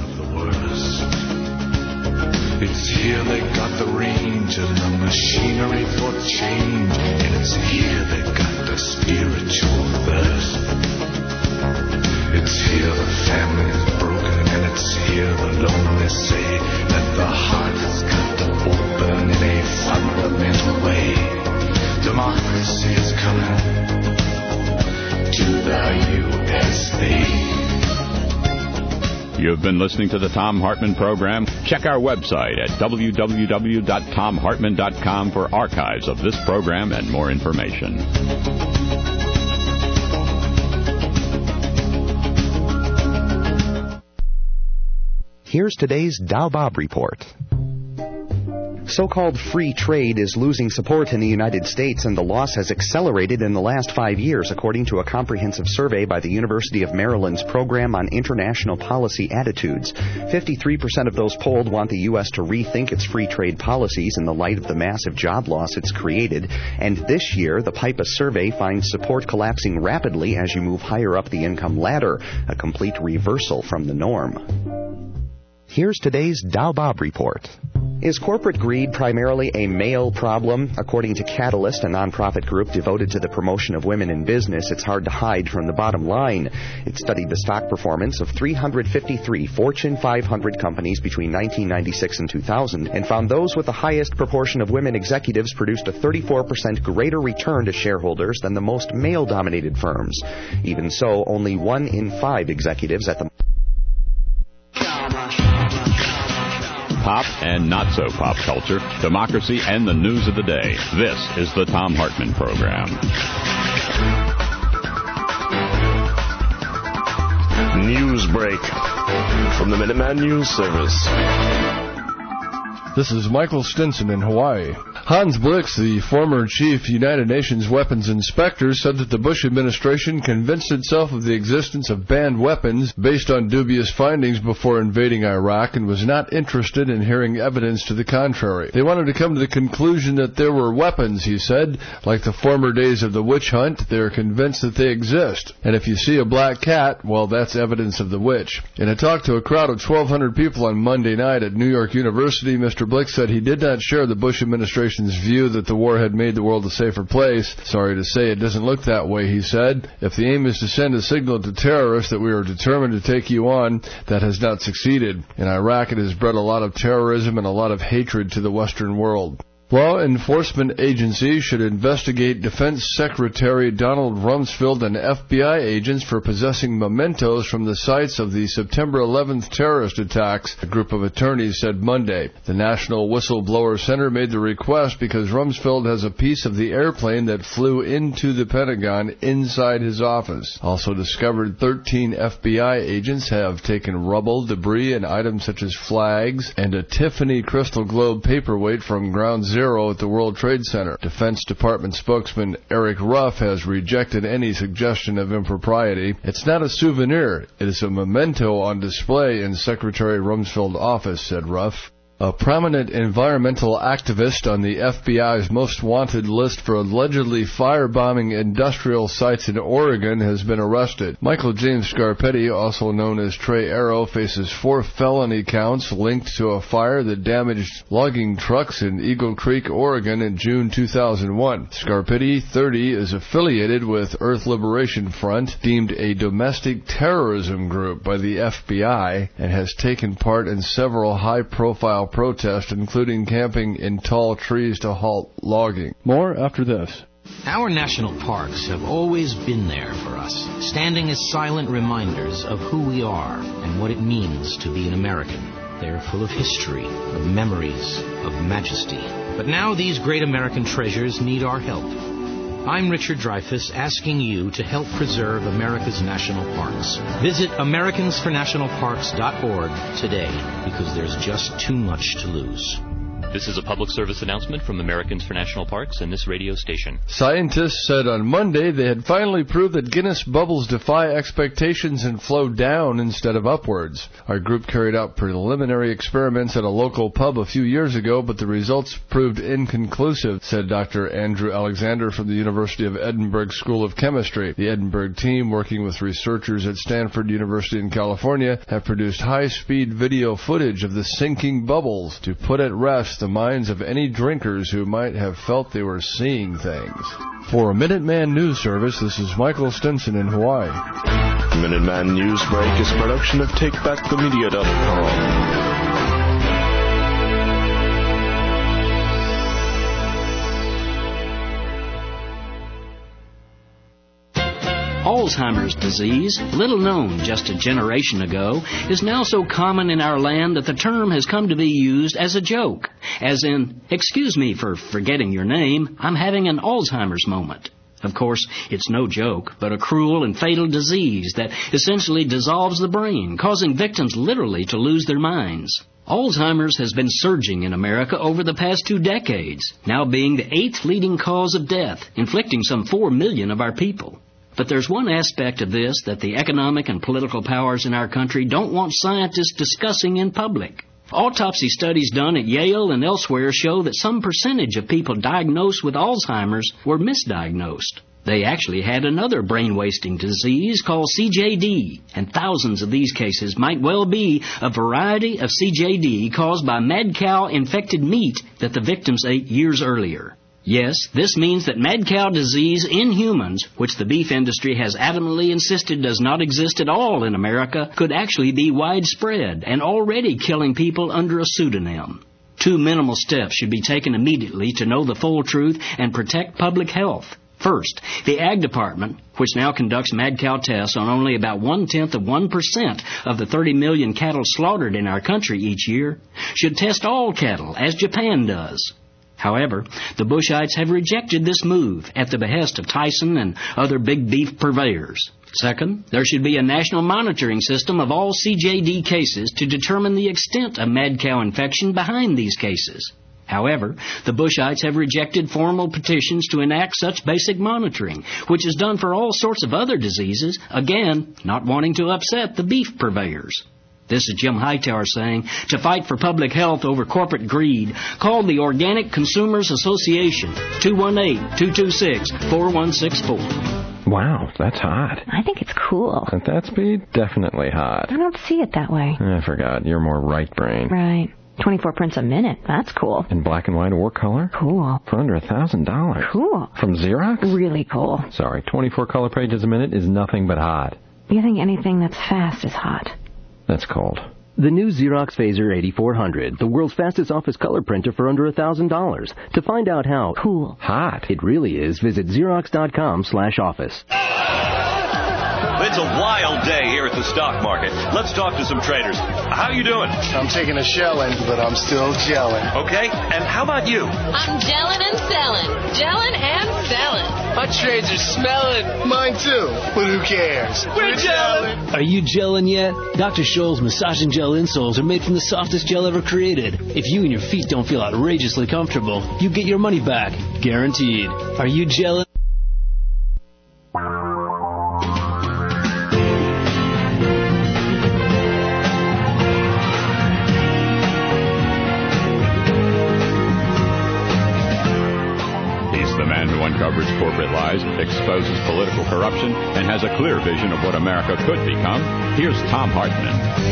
It's here they got the range and the machinery for change, and it's here they got the spiritual thirst. It's here the family is broken, and it's here the lonely say that the heart has got to open in a fundamental way. Democracy is coming to the USA. You've been listening to the Thom Hartmann Program. Check our website at www.thomhartmann.com for archives of this program and more information. Here's today's Dow Bob Report. So-called free trade is losing support in the United States, and the loss has accelerated in the last 5 years, according to a comprehensive survey by the University of Maryland's Program on International Policy Attitudes. 53% of those polled want the U.S. to rethink its free trade policies in the light of the massive job loss it's created. And this year, the PIPA survey finds support collapsing rapidly as you move higher up the income ladder, a complete reversal from the norm. Here's today's Dow Bob Report. Is corporate greed primarily a male problem? According to Catalyst, a nonprofit group devoted to the promotion of women in business, it's hard to hide from the bottom line. It studied the stock performance of 353 Fortune 500 companies between 1996 and 2000 and found those with the highest proportion of women executives produced a 34% greater return to shareholders than the most male-dominated firms. Even so, only 1 in 5 executives at the Pop and not-so-pop culture, democracy, and the news of the day. This is the Thom Hartmann Program. News break from the Minuteman News Service. This is Michael Stinson in Hawaii. Hans Blix, the former chief United Nations weapons inspector, said that the Bush administration convinced itself of the existence of banned weapons based on dubious findings before invading Iraq and was not interested in hearing evidence to the contrary. They wanted to come to the conclusion that there were weapons, he said. Like the former days of the witch hunt, they are convinced that they exist. And if you see a black cat, well, that's evidence of the witch. In a talk to a crowd of 1,200 people on Monday night at New York University, Mr. Blix said he did not share the Bush administration administration's view that the war had made the world a safer place. Sorry to say it doesn't look that way, he said. If the aim is to send a signal to terrorists that we are determined to take you on, that has not succeeded. In Iraq, it has bred a lot of terrorism and a lot of hatred to the Western world. Law enforcement agencies should investigate Defense Secretary Donald Rumsfeld and FBI agents for possessing mementos from the sites of the September 11th terrorist attacks, a group of attorneys said Monday. The National Whistleblower Center made the request because Rumsfeld has a piece of the airplane that flew into the Pentagon inside his office. Also discovered 13 FBI agents have taken rubble, debris, and items such as flags and a Tiffany crystal globe paperweight from Ground Zero at the World Trade Center. Defense Department spokesman Eric Ruff has rejected any suggestion of impropriety. It's not a souvenir. It is a memento on display in Secretary Rumsfeld's office, said Ruff. A prominent environmental activist on the FBI's most wanted list for allegedly firebombing industrial sites in Oregon has been arrested. Michael James Scarpetti, also known as Trey Arrow, faces 4 felony counts linked to a fire that damaged logging trucks in Eagle Creek, Oregon in June 2001. Scarpetti, 30, is affiliated with Earth Liberation Front, deemed a domestic terrorism group by the FBI, and has taken part in several high-profile protests, including camping in tall trees to halt logging. More after this. Our national parks have always been there for us, standing as silent reminders of who we are and what it means to be an American. They're full of history, of memories, of majesty. But now these great American treasures need our help. I'm Richard Dreyfuss, asking you to help preserve America's national parks. Visit AmericansForNationalParks.org today, because there's just too much to lose. This is a public service announcement from Americans for National Parks and this radio station. Scientists said on Monday they had finally proved that Guinness bubbles defy expectations and flow down instead of upwards. Our group carried out preliminary experiments at a local pub a few years ago, but the results proved inconclusive, said Dr. Andrew Alexander from the University of Edinburgh School of Chemistry. The Edinburgh team, working with researchers at Stanford University in California, have produced high-speed video footage of the sinking bubbles to put at rest the minds of any drinkers who might have felt they were seeing things. For a Minuteman News Service, this is Michael Stinson in Hawaii. Minuteman News Break is a production of TakeBackTheMedia.com. Alzheimer's disease, little known just a generation ago, is now so common in our land that the term has come to be used as a joke. As in, excuse me for forgetting your name, I'm having an Alzheimer's moment. Of course, it's no joke, but a cruel and fatal disease that essentially dissolves the brain, causing victims literally to lose their minds. Alzheimer's has been surging in America over the past 2 decades, now being the 8th leading cause of death, inflicting some 4 million of our people. But there's one aspect of this that the economic and political powers in our country don't want scientists discussing in public. Autopsy studies done at Yale and elsewhere show that some percentage of people diagnosed with Alzheimer's were misdiagnosed. They actually had another brain-wasting disease called CJD, and thousands of these cases might well be a variety of CJD caused by mad cow infected meat that the victims ate years earlier. Yes, this means that mad cow disease in humans, which the beef industry has adamantly insisted does not exist at all in America, could actually be widespread and already killing people under a pseudonym. 2 minimal steps should be taken immediately to know the full truth and protect public health. First, the Ag Department, which now conducts mad cow tests on only about 0.1% of the 30 million cattle slaughtered in our country each year, should test all cattle, as Japan does. However, the Bushites have rejected this move at the behest of Tyson and other big beef purveyors. Second, there should be a national monitoring system of all CJD cases to determine the extent of mad cow infection behind these cases. However, the Bushites have rejected formal petitions to enact such basic monitoring, which is done for all sorts of other diseases, again, not wanting to upset the beef purveyors. This is Jim Hightower saying, to fight for public health over corporate greed, call the Organic Consumers Association, 218-226-4164. Wow, that's hot. I think it's cool. At that speed, definitely hot. I don't see it that way. I forgot. You're more right brain. Right. 24 prints a minute. That's cool. In black and white or color? Cool. For under $1,000. Cool. From Xerox? Really cool. Sorry, 24 color pages a minute is nothing but hot. You think anything that's fast is hot? That's cold. The new Xerox Phaser 8400, the world's fastest office color printer for under $1,000. To find out how cool, hot it really is, visit Xerox.com/office. It's a wild day here at the stock market. Let's talk to some traders. How you doing? I'm taking a shelling, but I'm still gelling. Okay, and how about you? I'm gelling and selling. Gelling and selling. My trades are smelling. Mine too. But who cares? We're gelling. Are you gelling yet? Dr. Scholl's Massage and Gel insoles are made from the softest gel ever created. If you and your feet don't feel outrageously comfortable, you get your money back. Guaranteed. Are you gelling? Uncovers corporate lies, exposes political corruption, and has a clear vision of what America could become. Here's Thom Hartmann.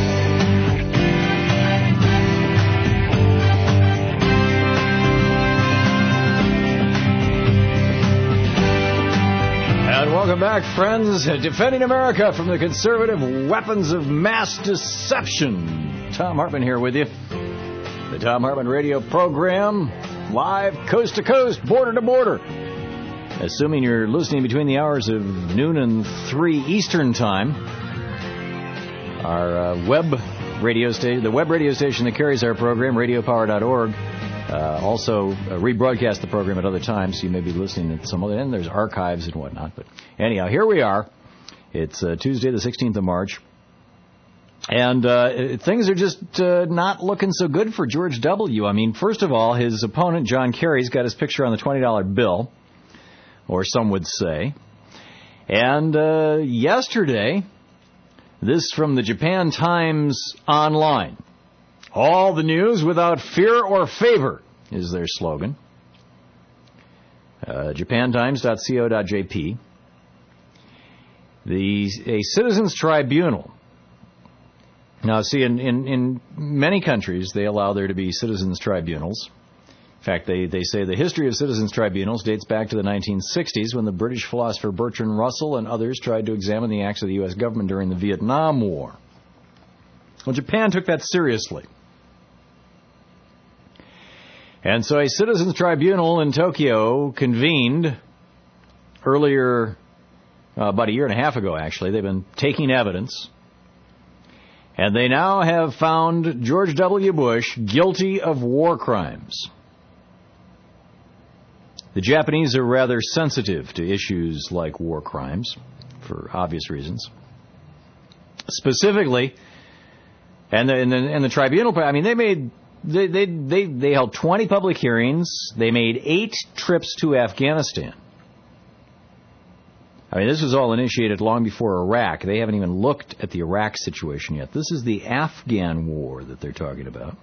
And welcome back, friends. Defending America from the conservative weapons of mass deception. Thom Hartmann here with you. The Thom Hartmann radio program, live coast to coast, border to border. Assuming you're listening between the hours of noon and 3 Eastern Time, our web radio station, the web radio station that carries our program, radiopower.org, also rebroadcast the program at other times. So you may be listening at some other end. There's archives and whatnot. But anyhow, here we are. It's Tuesday, the 16th of March. And things are just not looking so good for George W. I mean, first of all, his opponent, John Kerry's got his picture on the $20 bill. Or some would say. And yesterday, this from the Japan Times Online. All the news without fear or favor is their slogan. JapanTimes.co.jp. A citizens' tribunal. Now, see, in many countries, they allow there to be citizens' tribunals. In fact, they say the history of citizens' tribunals dates back to the 1960s when the British philosopher Bertrand Russell and others tried to examine the acts of the U.S. government during the Vietnam War. Well, Japan took that seriously. And so a citizens' tribunal in Tokyo convened earlier, about a year and a half ago, actually. They've been taking evidence. And they now have found George W. Bush guilty of war crimes. The Japanese are rather sensitive to issues like war crimes, for obvious reasons. Specifically, and the tribunal, I mean, they held 20 public hearings. They made 8 trips to Afghanistan. I mean, this was all initiated long before Iraq. They haven't even looked at the Iraq situation yet. This is the Afghan war that they're talking about.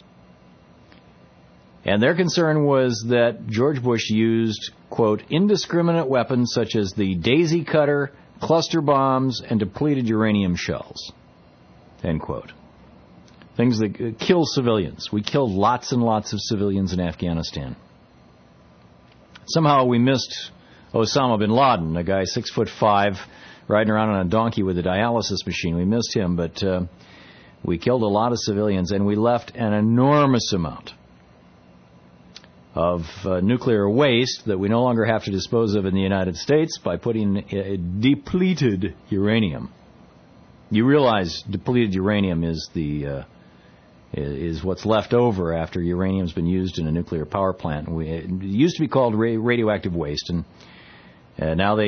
And their concern was that George Bush used, quote, indiscriminate weapons such as the Daisy Cutter, cluster bombs, and depleted uranium shells, end quote. Things that kill civilians. We killed lots and lots of civilians in Afghanistan. Somehow we missed Osama bin Laden, a guy 6'5", riding around on a donkey with a dialysis machine. We missed him, but we killed a lot of civilians, and we left an enormous amount of nuclear waste that we no longer have to dispose of in the United States by putting depleted uranium. You realize depleted uranium is is what's left over after uranium's been used in a nuclear power plant. It used to be called radioactive waste, and now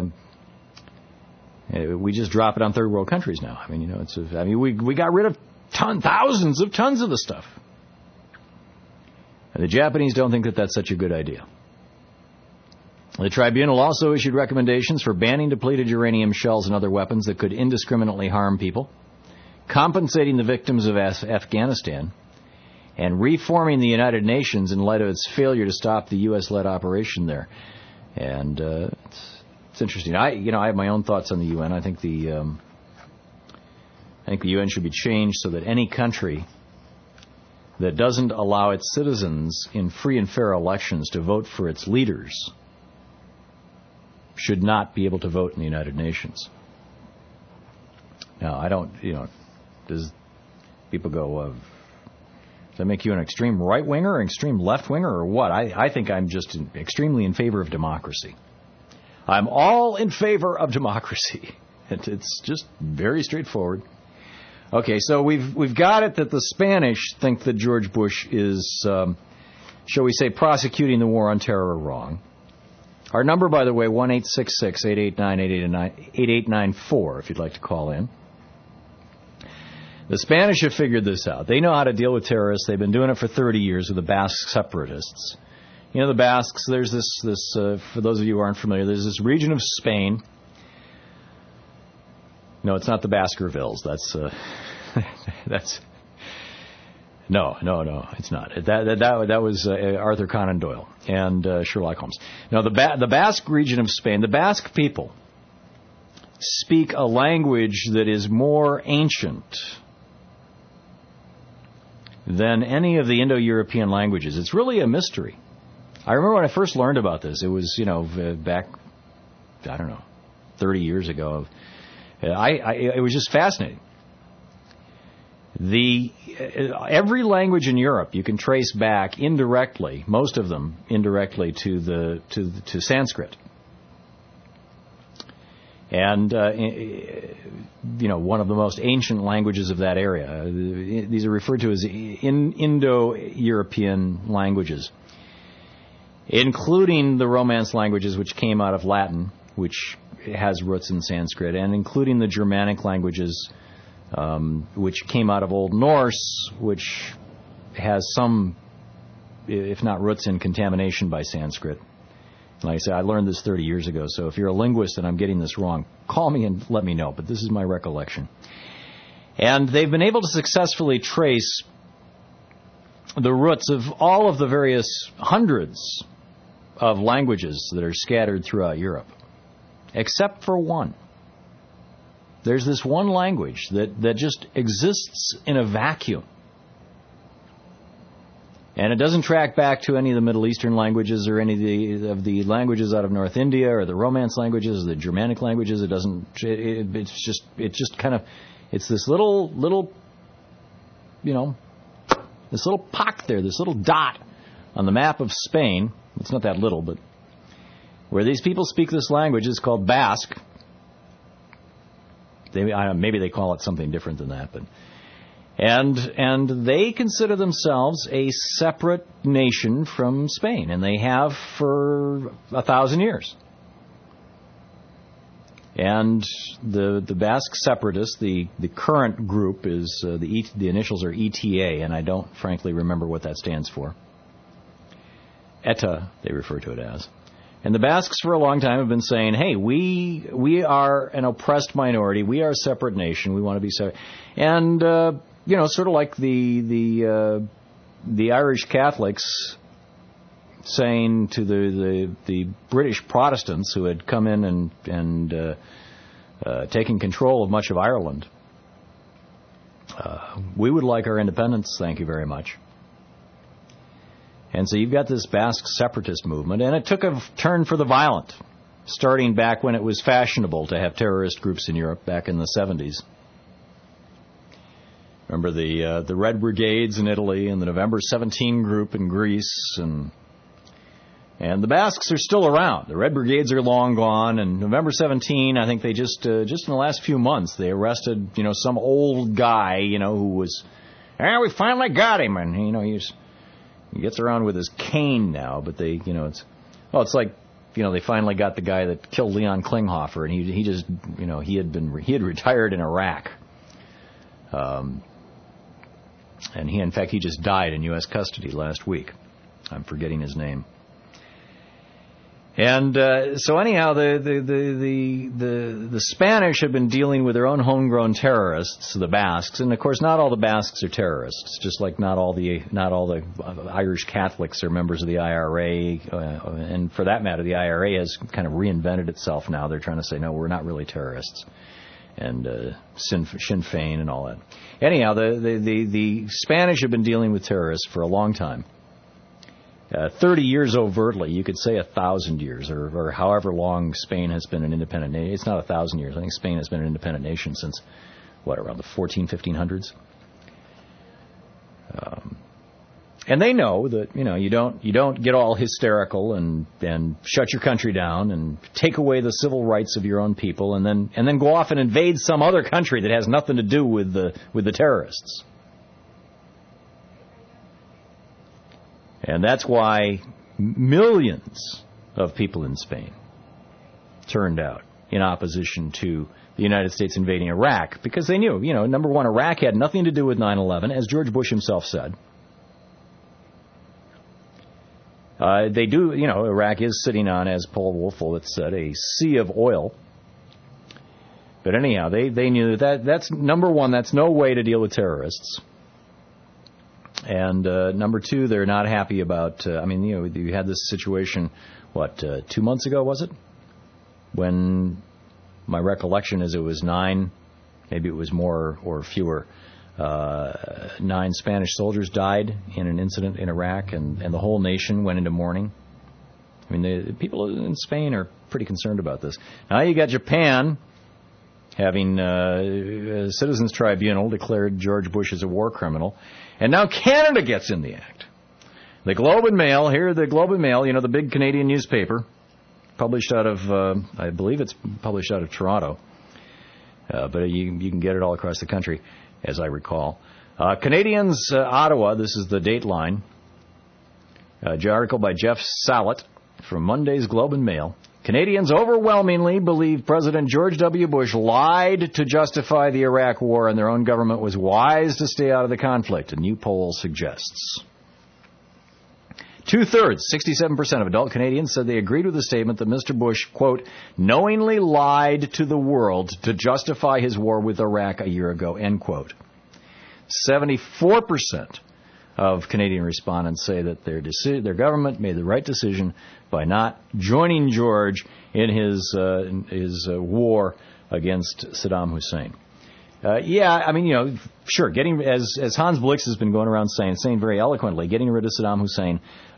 we just drop it on third world countries now. I mean, you know, we got rid of thousands of tons of the stuff. And the Japanese don't think that that's such a good idea. The tribunal also issued recommendations for banning depleted uranium shells and other weapons that could indiscriminately harm people, compensating the victims of Afghanistan, and reforming the United Nations in light of its failure to stop the U.S.-led operation there. And it's interesting. I have my own thoughts on the UN. I think the UN should be changed so that any country that doesn't allow its citizens in free and fair elections to vote for its leaders should not be able to vote in the United Nations. Now, I don't, does people go, does that make you an extreme right-winger or extreme left-winger or what? I think I'm just extremely in favor of democracy. I'm all in favor of democracy. It's just very straightforward. Okay, so we've got it that the Spanish think that George Bush is, shall we say, prosecuting the war on terror wrong. Our number, by the way, 1-866-889-8894, if you'd like to call in. The Spanish have figured this out. They know how to deal with terrorists. They've been doing it for 30 years with the Basque separatists. You know, the Basques, there's this for those of you who aren't familiar, there's this region of Spain. No, it's not the Baskervilles. That's no, it's not. That was Arthur Conan Doyle and Sherlock Holmes. No, the Basque region of Spain, the Basque people speak a language that is more ancient than any of the Indo-European languages. It's really a mystery. I remember when I first learned about this, it was, back, 30 years ago. It was just fascinating. Every language in Europe you can trace back indirectly, most of them indirectly, to Sanskrit. And one of the most ancient languages of that area. These are referred to as Indo-European languages, including the Romance languages, which came out of Latin, which has roots in Sanskrit, and including the Germanic languages, which came out of Old Norse, which has some, if not roots in contamination by Sanskrit. Like I said, I learned this 30 years ago, so if you're a linguist and I'm getting this wrong, call me and let me know, but this is my recollection. And they've been able to successfully trace the roots of all of the various hundreds of languages that are scattered throughout Europe, except for one. There's this one language that just exists in a vacuum. And it doesn't track back to any of the Middle Eastern languages or any of the languages out of North India or the Romance languages, the Germanic languages. It doesn't. It's this little, this little pock there, this little dot on the map of Spain. It's not that little, but where these people speak this language is called Basque. Maybe they call it something different than that, but. And they consider themselves a separate nation from Spain, and they have for 1,000 years. And the Basque separatists, the current group is the initials are ETA, and I don't frankly remember what that stands for. ETA, they refer to it as. And the Basques for a long time have been saying, hey, we are an oppressed minority, we are a separate nation, we want to be separate. And sort of like the Irish Catholics saying to the British Protestants who had come in and taken control of much of Ireland, we would like our independence, thank you very much. And so you've got this Basque separatist movement, and it took a turn for the violent, starting back when it was fashionable to have terrorist groups in Europe back in the 70s. Remember the Red Brigades in Italy and the November 17 group in Greece, and the Basques are still around. The Red Brigades are long gone, and November 17, I think they just in the last few months they arrested some old guy who was, we finally got him, and he gets around with his cane now, but it's like they finally got the guy that killed Leon Klinghoffer, and he had retired in Iraq. And he just died in U.S. custody last week. I'm forgetting his name. And so anyhow, the Spanish have been dealing with their own homegrown terrorists, the Basques, and of course not all the Basques are terrorists. Just like not all the Irish Catholics are members of the IRA, and for that matter, the IRA has kind of reinvented itself now. They're trying to say no, we're not really terrorists. Sinn Féin and all that. Anyhow, the Spanish have been dealing with terrorists for a long time. 30 years overtly, you could say 1,000 years, or however long Spain has been an independent nation. It's not 1,000 years. I think Spain has been an independent nation since, around the 1500s? And they know that, you don't get all hysterical and shut your country down and take away the civil rights of your own people and then go off and invade some other country that has nothing to do with the terrorists. And that's why millions of people in Spain turned out in opposition to the United States invading Iraq, because they knew, number one, Iraq had nothing to do with 9/11, as George Bush himself said. They do, Iraq is sitting on, as Paul Wolfowitz said, a sea of oil. But anyhow, they knew that's number one, that's no way to deal with terrorists. And number two, they're not happy about, you had this situation, 2 months ago, was it? When my recollection is it was 9, maybe it was more or fewer, 9 Spanish soldiers died in an incident in Iraq, and the whole nation went into mourning. The people in Spain are pretty concerned about this. Now you got Japan having a Citizens Tribunal declared George Bush as a war criminal. And now Canada gets in the act. The Globe and Mail, the big Canadian newspaper, published out of, I believe it's published out of Toronto. But you can get it all across the country, as I recall. Canadians, Ottawa, this is the Dateline. Article by Jeff Sallet from Monday's Globe and Mail. Canadians overwhelmingly believe President George W. Bush lied to justify the Iraq war and their own government was wise to stay out of the conflict, a new poll suggests. 2/3, 67% of adult Canadians said they agreed with the statement that Mr. Bush, quote, knowingly lied to the world to justify his war with Iraq a year ago, end quote. 74% of Canadian respondents say that their government made the right decision by not joining George in his war against Saddam Hussein. Sure, getting as Hans Blix has been going around saying very eloquently, getting rid of Saddam Hussein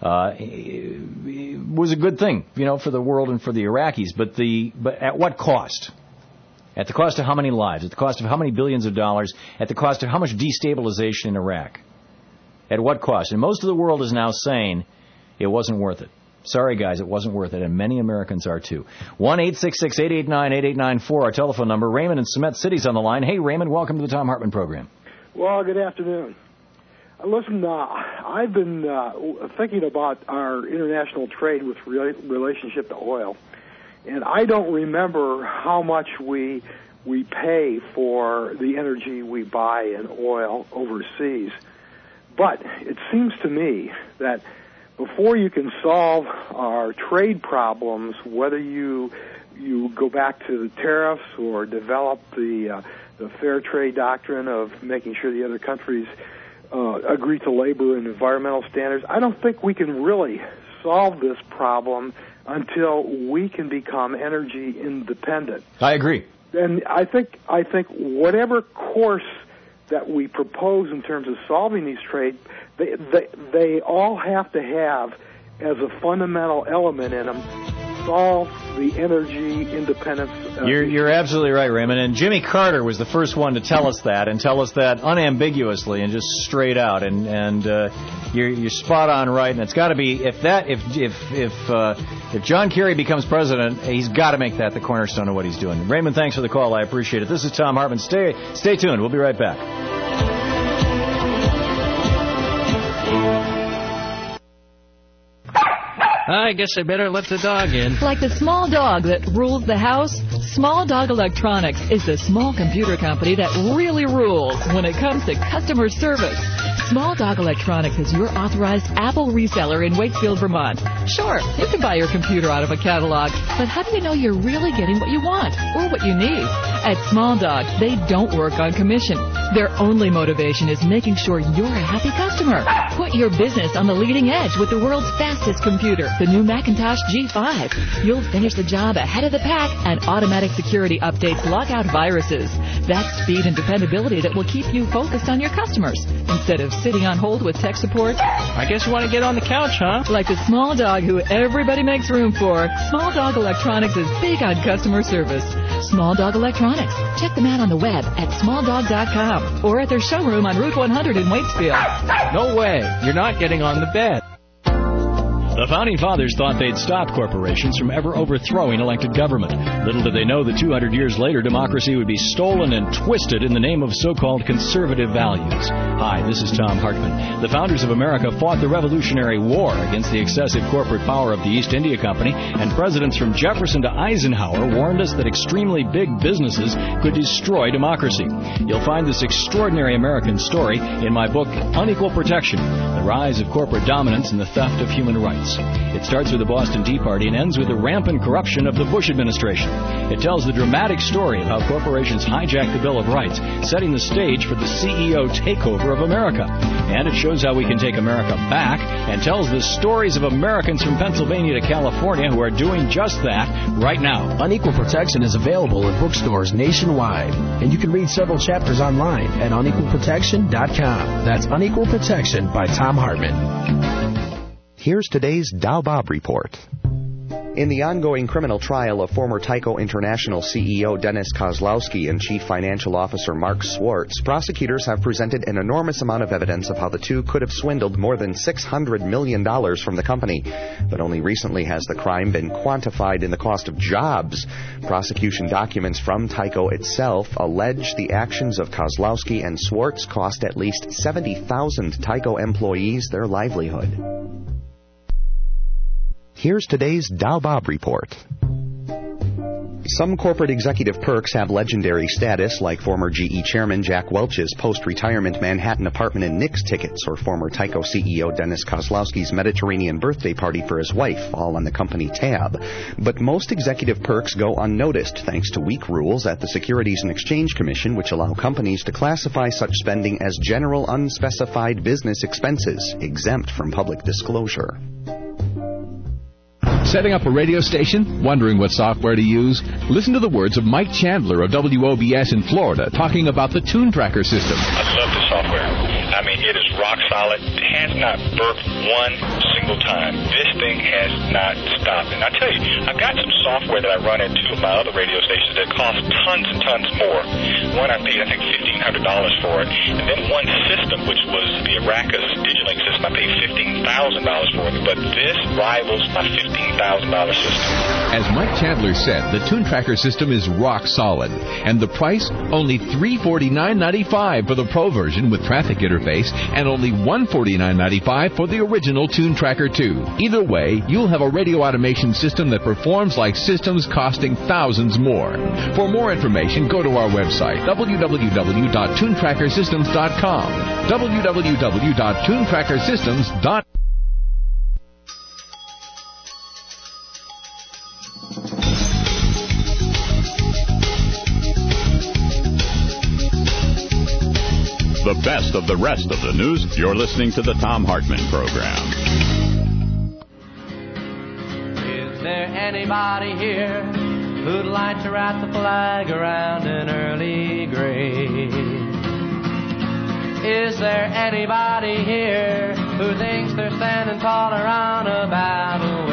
was a good thing, for the world and for the Iraqis. But at what cost? At the cost of how many lives? At the cost of how many billions of dollars? At the cost of how much destabilization in Iraq? At what cost? And most of the world is now saying it wasn't worth it. Sorry, guys, it wasn't worth it, and many Americans are, too. 1-866-889-8894, our telephone number. Raymond in Cement City's on the line. Hey, Raymond, welcome to the Thom Hartmann program. Well, good afternoon. Listen, I've been thinking about our international trade with relationship to oil, and I don't remember how much we pay for the energy we buy in oil overseas. But it seems to me that before you can solve our trade problems, whether you go back to the tariffs or develop the fair trade doctrine of making sure the other countries agree to labor and environmental standards, I don't think we can really solve this problem until we can become energy independent. I agree. And I think whatever course that we propose in terms of solving these trade, they all have to have as a fundamental element in them solve the energy independence. You're absolutely right, Raymond. And Jimmy Carter was the first one to tell us that, and tell us that unambiguously and just straight out. And you're spot on right. And it's got to be if John Kerry becomes president, he's got to make that the cornerstone of what he's doing. Raymond, thanks for the call. I appreciate it. This is Thom Hartmann. Stay tuned. We'll be right back. I guess I better let the dog in. Like the small dog that rules the house, Small Dog Electronics is the small computer company that really rules when it comes to customer service. Small Dog Electronics is your authorized Apple reseller in Wakefield, Vermont. Sure, you can buy your computer out of a catalog, but how do you know you're really getting what you want or what you need? At Small Dog, they don't work on commission. Their only motivation is making sure you're a happy customer. Put your business on the leading edge with the world's fastest computer, the new Macintosh G5. You'll finish the job ahead of the pack, and automatic security updates lock out viruses. That's speed and dependability that will keep you focused on your customers instead of sitting on hold with tech support. I guess you want to get on the couch, huh? Like the small dog who everybody makes room for, Small Dog Electronics is big on customer service. Small Dog Electronics. Check them out on the web at smalldog.com or at their showroom on Route 100 in Waitsfield. No way. You're not getting on the bed. The Founding Fathers thought they'd stop corporations from ever overthrowing elected government. Little did they know that 200 years later, democracy would be stolen and twisted in the name of so-called conservative values. Hi, this is Tom Hartman. The founders of America fought the Revolutionary War against the excessive corporate power of the East India Company, and presidents from Jefferson to Eisenhower warned us that extremely big businesses could destroy democracy. You'll find this extraordinary American story in my book, Unequal Protection, The Rise of Corporate Dominance and the Theft of Human Rights. It starts with the Boston Tea Party and ends with the rampant corruption of the Bush administration. It tells the dramatic story of how corporations hijacked the Bill of Rights, setting the stage for the CEO takeover of America. And it shows how we can take America back and tells the stories of Americans from Pennsylvania to California who are doing just that right now. Unequal Protection is available in bookstores nationwide, and you can read several chapters online at unequalprotection.com. That's Unequal Protection by Tom Hartman. Here's today's Dow Bob Report. In the ongoing criminal trial of former Tyco International CEO Dennis Kozlowski and Chief Financial Officer Mark Swartz, prosecutors have presented an enormous amount of evidence of how the two could have swindled more than $600 million from the company. But only recently has the crime been quantified in the cost of jobs. Prosecution documents from Tyco itself allege the actions of Kozlowski and Swartz cost at least 70,000 Tyco employees their livelihood. Here's today's Dow Bob Report. Some corporate executive perks have legendary status, like former GE chairman Jack Welch's post-retirement Manhattan apartment and Knicks tickets, or former Tyco CEO Dennis Kozlowski's Mediterranean birthday party for his wife, all on the company tab. But most executive perks go unnoticed thanks to weak rules at the Securities and Exchange Commission, which allow companies to classify such spending as general unspecified business expenses, exempt from public disclosure. Setting up a radio station? Wondering what software to use? Listen to the words of Mike Chandler of WOBS in Florida talking about the Tune Tracker system. I love the software. I mean, it is rock solid. It has not burped one single time. This thing has not stopped. And I tell you, I've got some software that I run at two of my other radio stations that cost tons and tons more. One I paid, $1,500 for it. And then one system, which was the Aracus Digilink system, I paid $15,000 for it. But this rivals my $15,000 system. As Mike Chandler said, the Tune Tracker system is rock solid. And the price? Only $349.95 for the Pro version with traffic interface, and only $149.95 for the original Tune Tracker 2. Either way, you'll have a radio automation system that performs like systems costing thousands more. For more information, go to our website, www.tunetrackersystems.com. www.tunetrackersystems.com. The best of the rest of the news. You're listening to the Tom Hartman Program. Is there anybody here who'd like to wrap the flag around an early grave? Is there anybody here who thinks they're standing tall around a battle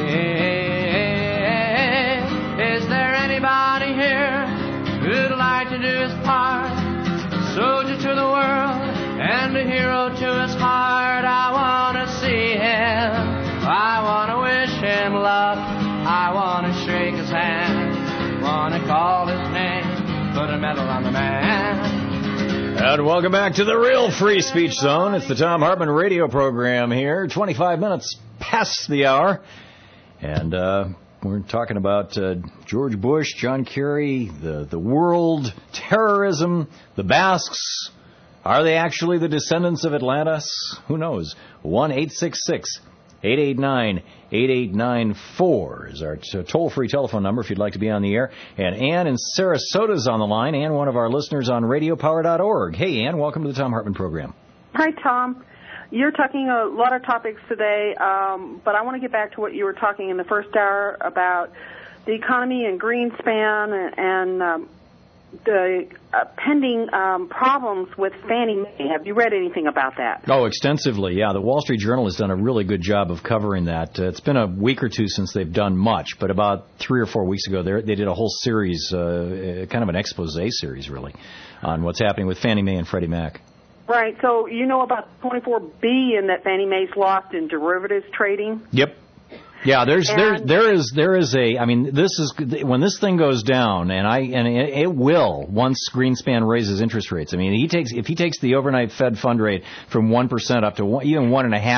wave? Is there anybody here who'd like to do his part? Soldier to the world and a hero to his heart. I want to see him. I want to wish him luck. I want to shake his hand. Want to call his name. Put a medal on the man. And welcome back to the real free speech zone. It's the Tom Hartman radio program here. 25 minutes past the hour. And we're talking about George Bush, John Kerry, the world, terrorism, the Basques. Are they actually the descendants of Atlantis? Who knows? 1-866-3 889-8894 is our toll-free telephone number if you'd like to be on the air. And Ann in Sarasota's on the line. Ann, one of our listeners on radiopower.org. Hey, Ann, welcome to the Tom Hartman program. Hi, Tom. You're talking a lot of topics today, but I want to get back to what you were talking in the first hour about the economy and Greenspan and the pending problems with Fannie Mae. Have you read anything about that? Oh, extensively, yeah. The Wall Street Journal has done a really good job of covering that. It's been a week or two since they've done much, but about 3 or 4 weeks ago, they did a whole series, kind of an expose series, really, on what's happening with Fannie Mae and Freddie Mac. Right. So you know about $24 billion that Fannie Mae's lost in derivatives trading? Yep. Yeah, there is a. I mean, this is when this thing goes down, and it will once Greenspan raises interest rates. I mean, if he takes the overnight Fed fund rate from 1% up to even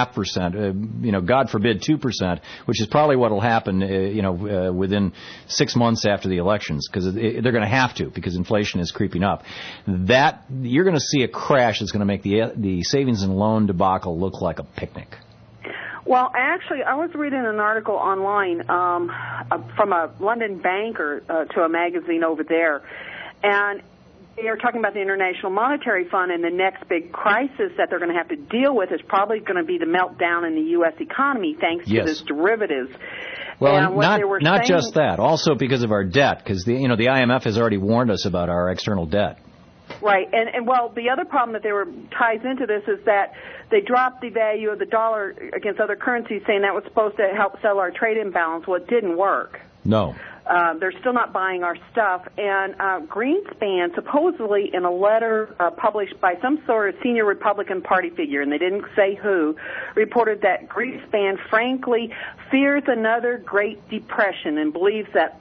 1.5%, God forbid 2%, which is probably what will happen, within 6 months after the elections, because they're going to have to, because inflation is creeping up. That you're going to see a crash that's going to make the savings and loan debacle look like a picnic. Well, actually, I was reading an article online from a London banker to a magazine over there, and they are talking about the International Monetary Fund, and the next big crisis that they're going to have to deal with is probably going to be the meltdown in the U.S. economy thanks to this derivatives. Well, not just that, also because of our debt, because the IMF has already warned us about our external debt. Right, and the other problem that ties into this is that they dropped the value of the dollar against other currencies, saying that was supposed to help settle our trade imbalance. Well, it didn't work. No. They're still not buying our stuff. And Greenspan, supposedly in a letter published by some sort of senior Republican Party figure, and they didn't say who, reported that Greenspan frankly fears another Great Depression and believes that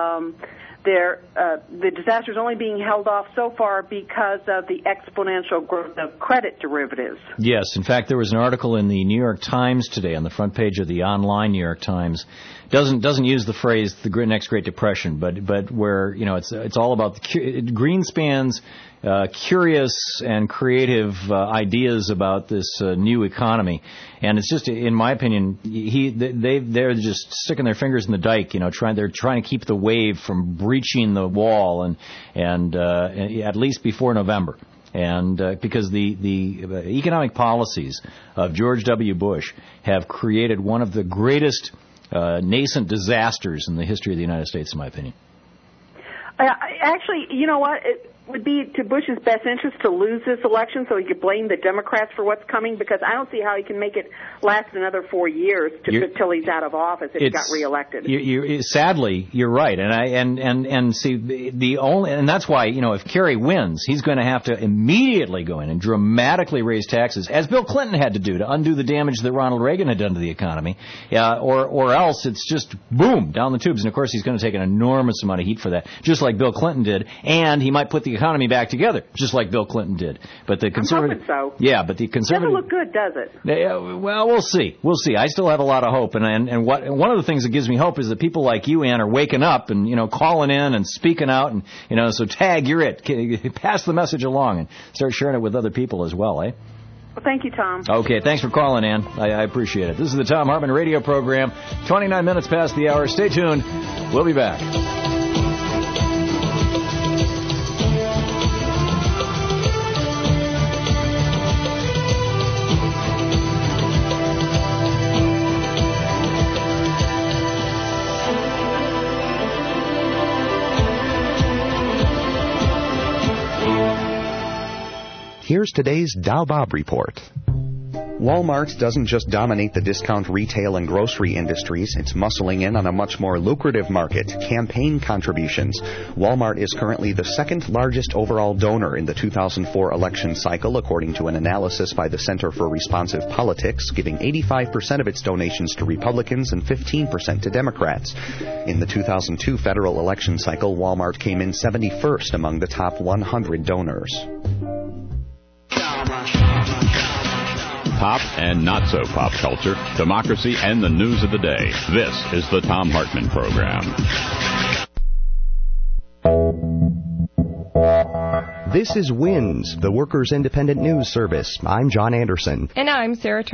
the disaster is only being held off so far because of the exponential growth of credit derivatives. Yes. In fact, there was an article in the New York Times today on the front page of the online New York Times. Doesn't use the phrase the next Great Depression, but where it's all about Greenspan's curious and creative ideas about this new economy, and it's just, in my opinion, they're just sticking their fingers in the dike, they're trying to keep the wave from breaching the wall, and at least before November. And because the economic policies of George W. Bush have created one of the greatest nascent disasters in the history of the United States, in my opinion. Actually, you know what? It would be to Bush's best interest to lose this election so he could blame the Democrats for what's coming, because I don't see how he can make it last another 4 years till he's out of office if he got reelected. Sadly, you're right, and see and that's why if Kerry wins, he's going to have to immediately go in and dramatically raise taxes, as Bill Clinton had to do to undo the damage that Ronald Reagan had done to the economy, or else it's just boom down the tubes. And of course, he's going to take an enormous amount of heat for that, just like Bill Clinton did, and he might put the economy back together, just like Bill Clinton did. But the conservative, I'm hoping so. Yeah, but the conservative doesn't look good, does it? Well, we'll see. I still have a lot of hope, and one of the things that gives me hope is that people like you, Ann, are waking up and calling in and speaking out, and so tag, you're it. Pass the message along and start sharing it with other people as well, eh? Well, thank you, Tom. Okay, thanks for calling, Ann. I appreciate it. This is the Tom Hartman radio program. 29 minutes past the hour. Stay tuned. We'll be back. Here's today's Dow Bob Report. Walmart doesn't just dominate the discount retail and grocery industries, it's muscling in on a much more lucrative market, campaign contributions. Walmart is currently the second largest overall donor in the 2004 election cycle, according to an analysis by the Center for Responsive Politics, giving 85% of its donations to Republicans and 15% to Democrats. In the 2002 federal election cycle, Walmart came in 71st among the top 100 donors. Pop and not so pop culture, democracy, and the news of the day. This is the Tom Hartman Program. This is WINS, the Workers' Independent News Service. I'm John Anderson. And I'm Sarah Turner.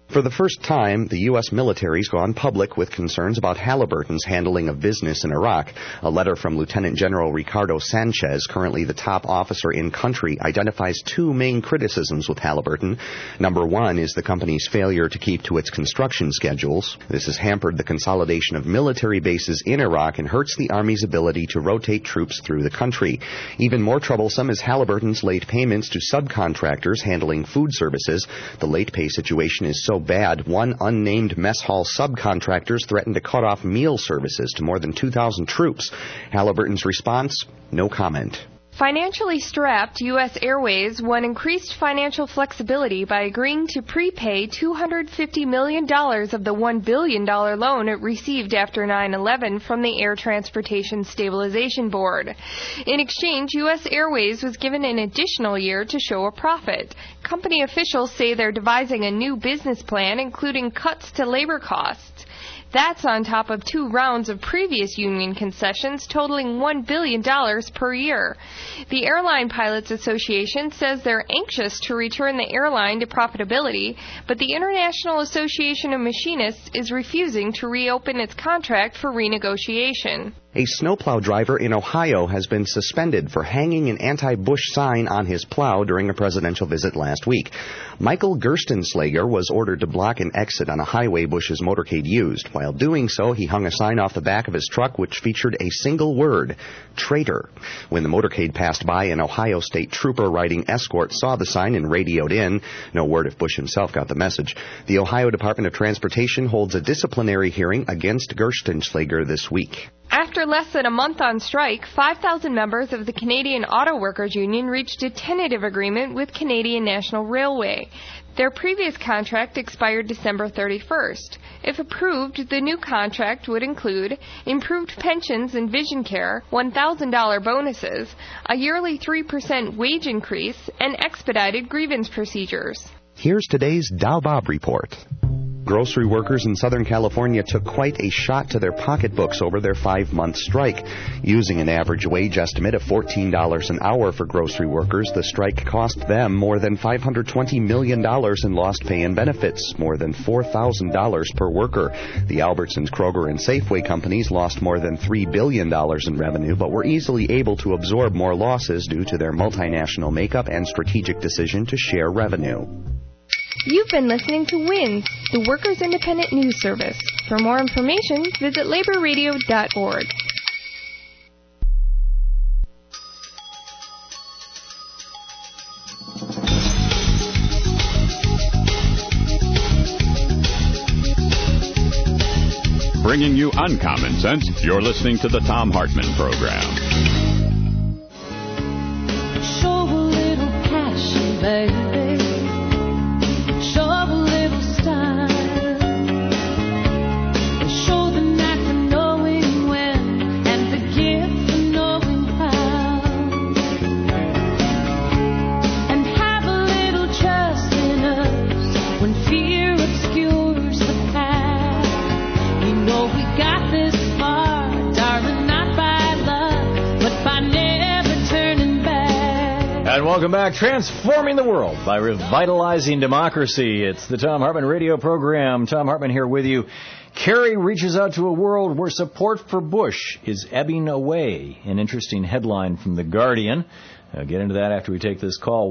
For the first time, the U.S. military's gone public with concerns about Halliburton's handling of business in Iraq. A letter from Lieutenant General Ricardo Sanchez, currently the top officer in country, identifies two main criticisms with Halliburton. Number one is the company's failure to keep to its construction schedules. This has hampered the consolidation of military bases in Iraq and hurts the Army's ability to rotate troops through the country. Even more troublesome is Halliburton's late payments to subcontractors handling food services. The late pay situation is so bad, one unnamed mess hall subcontractors threatened to cut off meal services to more than 2,000 troops. Halliburton's response? No comment. Financially strapped, U.S. Airways won increased financial flexibility by agreeing to prepay $250 million of the $1 billion loan it received after 9/11 from the Air Transportation Stabilization Board. In exchange, U.S. Airways was given an additional year to show a profit. Company officials say they're devising a new business plan, including cuts to labor costs. That's on top of 2 rounds of previous union concessions totaling $1 billion per year. The Airline Pilots Association says they're anxious to return the airline to profitability, but the International Association of Machinists is refusing to reopen its contract for renegotiation. A snowplow driver in Ohio has been suspended for hanging an anti-Bush sign on his plow during a presidential visit last week. Michael Gerstenslager was ordered to block an exit on a highway Bush's motorcade used. While doing so, he hung a sign off the back of his truck which featured a single word, traitor. When the motorcade passed by, an Ohio State trooper riding escort saw the sign and radioed in. No word if Bush himself got the message. The Ohio Department of Transportation holds a disciplinary hearing against Gerstenslager this week. After less than a month on strike, 5,000 members of the Canadian Auto Workers Union reached a tentative agreement with Canadian National Railway. Their previous contract expired December 31st. If approved, the new contract would include improved pensions and vision care, $1,000 bonuses, a yearly 3% wage increase, and expedited grievance procedures. Here's today's Dow Bob report. Grocery workers in Southern California took quite a shot to their pocketbooks over their 5-month strike. Using an average wage estimate of $14 an hour for grocery workers, the strike cost them more than $520 million in lost pay and benefits, more than $4,000 per worker. The Albertsons, Kroger, and Safeway companies lost more than $3 billion in revenue, but were easily able to absorb more losses due to their multinational makeup and strategic decision to share revenue. You've been listening to WINS, the Workers' Independent News Service. For more information, visit laborradio.org. Bringing you uncommon sense, you're listening to the Thom Hartmann Program. Show a little passion, baby. Show a little style. Show the knack for knowing when and the gift for knowing how. And have a little trust in us when fear obscures the path. You know we got this far, darling, not by luck, but by never turning back. And welcome back. Transforming the world by revitalizing democracy. It's the Thom Hartmann radio program. Thom Hartmann here with you. Kerry reaches out to a world where support for Bush is ebbing away. An interesting headline from The Guardian. I'll get into that after we take this call.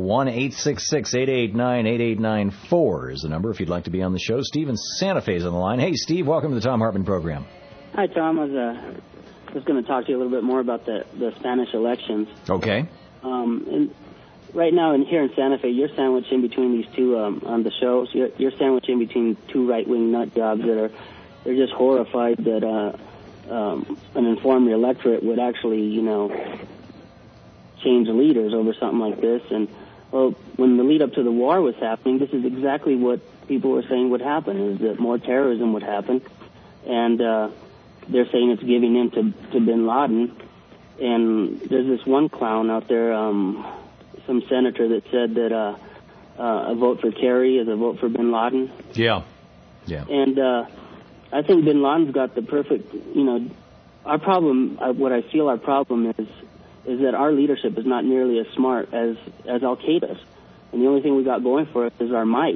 1-866-889-8894 is the number if you'd like to be on the show. Steve in Santa Fe is on the line. Hey, Steve, welcome to the Thom Hartmann program. Hi, Tom. I was going to talk to you a little bit more about the Spanish elections. Okay. And right now, here in Santa Fe, you're sandwiched in between these two on the shows. You're sandwiched in between two right-wing nut jobs they're just horrified that an informed electorate would actually, change leaders over something like this. And well, when the lead up to the war was happening, this is exactly what people were saying would happen: is that more terrorism would happen, and they're saying it's giving in to Bin Laden. And there's this one clown out there, some senator that said that a vote for Kerry is a vote for Bin Laden. Yeah. And I think Bin Laden's got the perfect, our problem, what I feel our problem is that our leadership is not nearly as smart as Al-Qaeda's. And the only thing we got going for us is our might.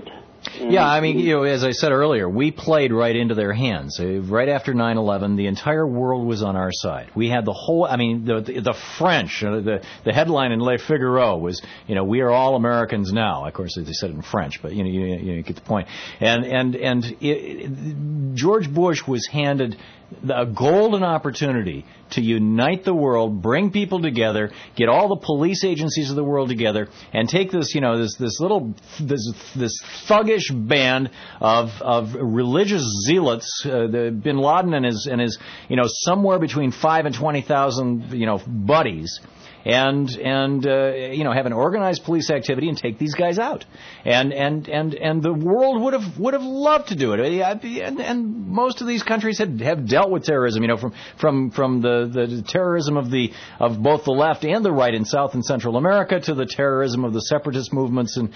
And, yeah, I mean, as I said earlier, we played right into their hands. Right after 9/11, the entire world was on our side. We had the whole, I mean, the French, the headline in Le Figaro was, we are all Americans now. Of course, they said it in French, but, you get the point. And George Bush was handed a golden opportunity to unite the world, bring people together, get all the police agencies of the world together, and take this, this thuggish band of religious zealots, Bin Laden and his somewhere between 5 and 20,000 buddies. And have an organized police activity and take these guys out, and the world would have loved to do it, and most of these countries have dealt with terrorism, from the terrorism of both the left and the right in South and Central America to the terrorism of the separatist movements and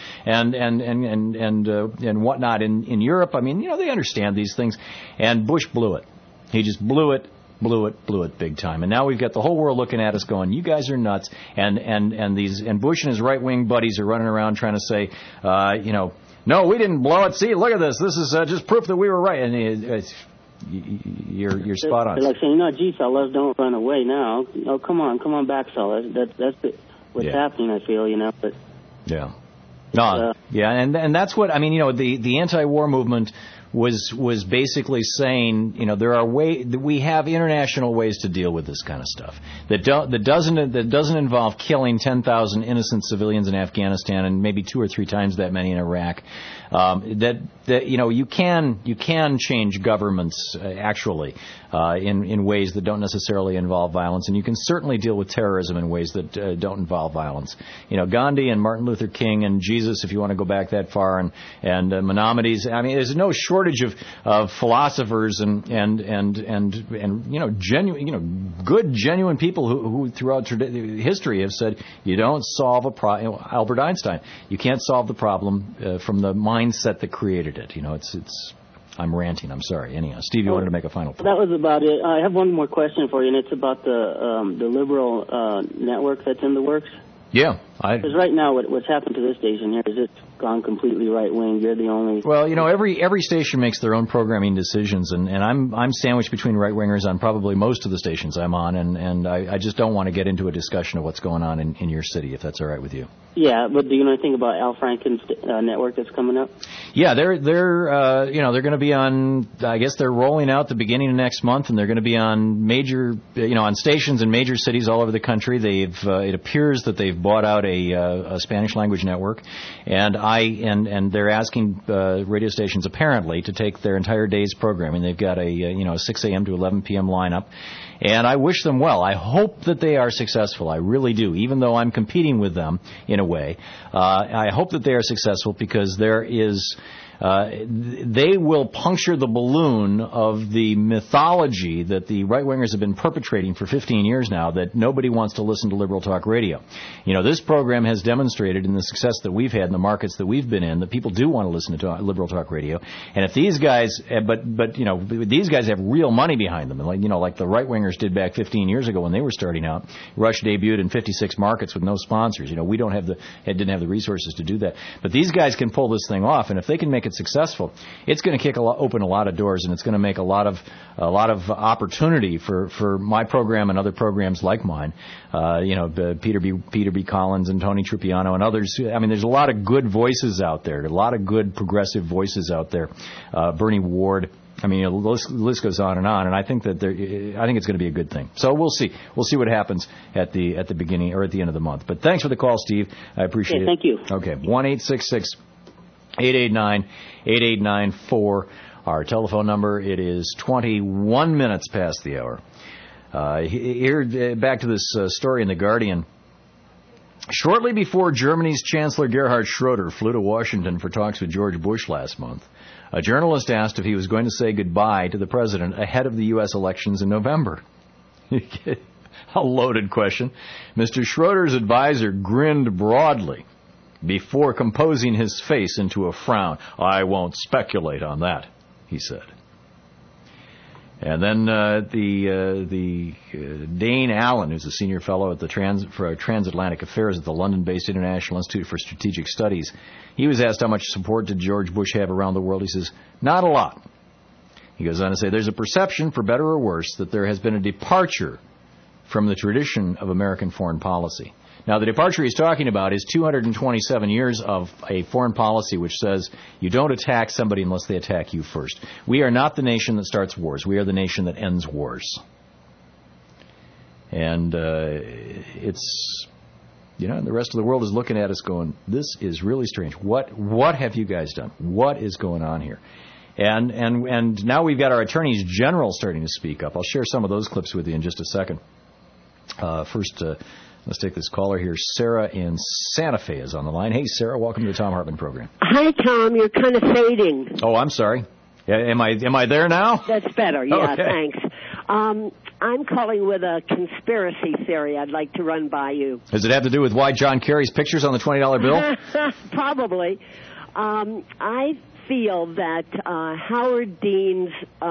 whatnot in Europe. I mean, they understand these things, and Bush blew it. He just blew it big time. And now we've got the whole world looking at us going, you guys are nuts. And Bush and his right-wing buddies are running around trying to say, no, we didn't blow it. See, look at this. This is just proof that we were right. And you're spot on. They're like saying, gee, fellas, don't run away now. Oh, come on back, fellas. That's what's happening, I feel, but... Yeah. No, and that's what, I mean, the anti-war movement was basically saying, there are we have international ways to deal with this kind of stuff that doesn't involve killing 10,000 innocent civilians in Afghanistan and maybe 2 or 3 times that many in Iraq. You can change governments actually in ways that don't necessarily involve violence, and you can certainly deal with terrorism in ways that don't involve violence. Gandhi and Martin Luther King and Jesus, if you want to go back that far, and Maimonides. I mean, there's no shortage of philosophers and genuine people who throughout history have said you don't solve a problem. Albert Einstein, you can't solve the problem from the mindset that created it. I'm ranting. I'm sorry. Anyhow, Steve, you wanted to make a final point. That was about it. I have one more question for you, and it's about the liberal network that's in the works. Yeah. Because right now, what's happened to this station here is it's gone completely right-wing. You're the only... Well, every station makes their own programming decisions, and I'm sandwiched between right-wingers on probably most of the stations I'm on, and I just don't want to get into a discussion of what's going on in your city, if that's all right with you. Yeah, but do you know anything about Al Franken's network that's coming up? Yeah, they're going to be on, I guess they're rolling out the beginning of next month, and they're going to be on major, on stations in major cities all over the country. It appears that they've bought out a Spanish language network, and they're asking radio stations apparently to take their entire day's programming. They've got a 6 a.m. to 11 p.m. lineup, and I wish them well. I hope that they are successful. I really do, even though I'm competing with them in a way. I hope that they are successful because there is... they will puncture the balloon of the mythology that the right-wingers have been perpetrating for 15 years now, that nobody wants to listen to liberal talk radio. This program has demonstrated in the success that we've had in the markets that we've been in that people do want to listen to liberal talk radio. And if these guys, these guys have real money behind them, and like the right-wingers did back 15 years ago when they were starting out. Rush debuted in 56 markets with no sponsors. We didn't have the resources to do that. But these guys can pull this thing off, and if they can make it successful, it's going to open a lot of doors, and it's going to make a lot of opportunity for my program and other programs like mine. Peter B. Collins and Tony Trupiano and others. I mean, there's a lot of good voices out there, a lot of good progressive voices out there. Bernie Ward. I mean, the list goes on, and I think that I think it's going to be a good thing. So we'll see. We'll see what happens at the beginning or at the end of the month. But thanks for the call, Steve. I appreciate it. Thank you. Okay, 1-866-889-8894. Our telephone number. It is 21 minutes past the hour. Here, back to this story in The Guardian. Shortly before Germany's Chancellor Gerhard Schroeder flew to Washington for talks with George Bush last month, a journalist asked if he was going to say goodbye to the president ahead of the U.S. elections in November. A loaded question. Mr. Schroeder's advisor grinned broadly before composing his face into a frown. "I won't speculate on that," he said. And then Dane Allen, who's a senior fellow at the Transatlantic Affairs at the London-based International Institute for Strategic Studies, he was asked how much support did George Bush have around the world. He says, not a lot. He goes on to say, there's a perception, for better or worse, that there has been a departure from the tradition of American foreign policy. Now, the departure he's talking about is 227 years of a foreign policy which says you don't attack somebody unless they attack you first. We are not the nation that starts wars. We are the nation that ends wars. And it's, you know, the rest of the world is looking at us going, this is really strange. What have you guys done? What is going on here? And now we've got our attorneys general starting to speak up. I'll share some of those clips with you in just a second. First, let's take this caller here. Sarah in Santa Fe is on the line. Hey, Sarah, welcome to the Tom Hartman program. Hi, Tom. You're kind of fading. Oh, I'm sorry. Am I there now? That's better. Yeah, okay. Thanks. I'm calling with a conspiracy theory I'd like to run by you. Does it have to do with why John Kerry's picture's on the $20 bill? Probably. I feel that Howard Dean's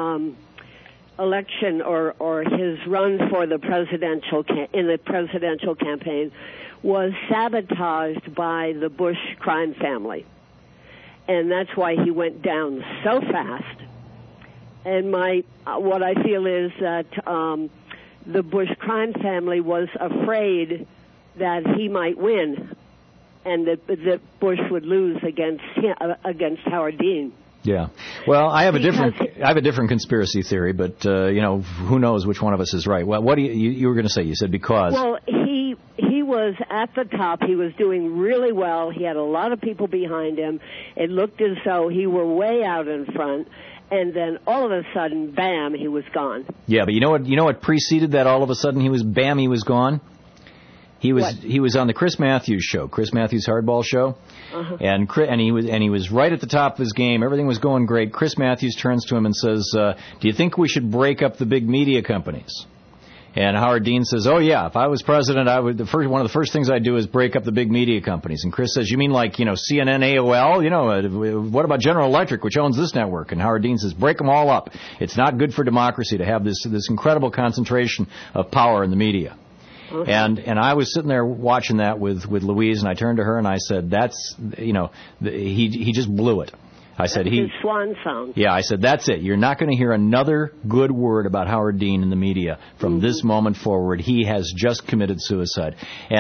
election or his run for the presidential campaign was sabotaged by the Bush crime family, and that's why he went down so fast. And what I feel is that the Bush crime family was afraid that he might win, and that Bush would lose against Howard Dean. Yeah. Well, I have a different conspiracy theory, but who knows which one of us is right. Well, what do you were going to say? You said because. Well, he was at the top. He was doing really well. He had a lot of people behind him. It looked as though he were way out in front. And then all of a sudden, bam, he was gone. Yeah, but you know what preceded that? All of a sudden, he was gone. He was on the Chris Matthews show, Chris Matthews Hardball show, and he was right at the top of his game. Everything was going great. Chris Matthews turns to him and says, "Do you think we should break up the big media companies?" And Howard Dean says, "Oh yeah, if I was president, one of the first things I'd do is break up the big media companies." And Chris says, "You mean like CNN, AOL? What about General Electric, which owns this network?" And Howard Dean says, "Break them all up. It's not good for democracy to have this incredible concentration of power in the media." And I was sitting there watching that with Louise, and I turned to her and I said, "That's he just blew it." I said his swan song. Yeah, I said that's it. You're not going to hear another good word about Howard Dean in the media from this moment forward. He has just committed suicide,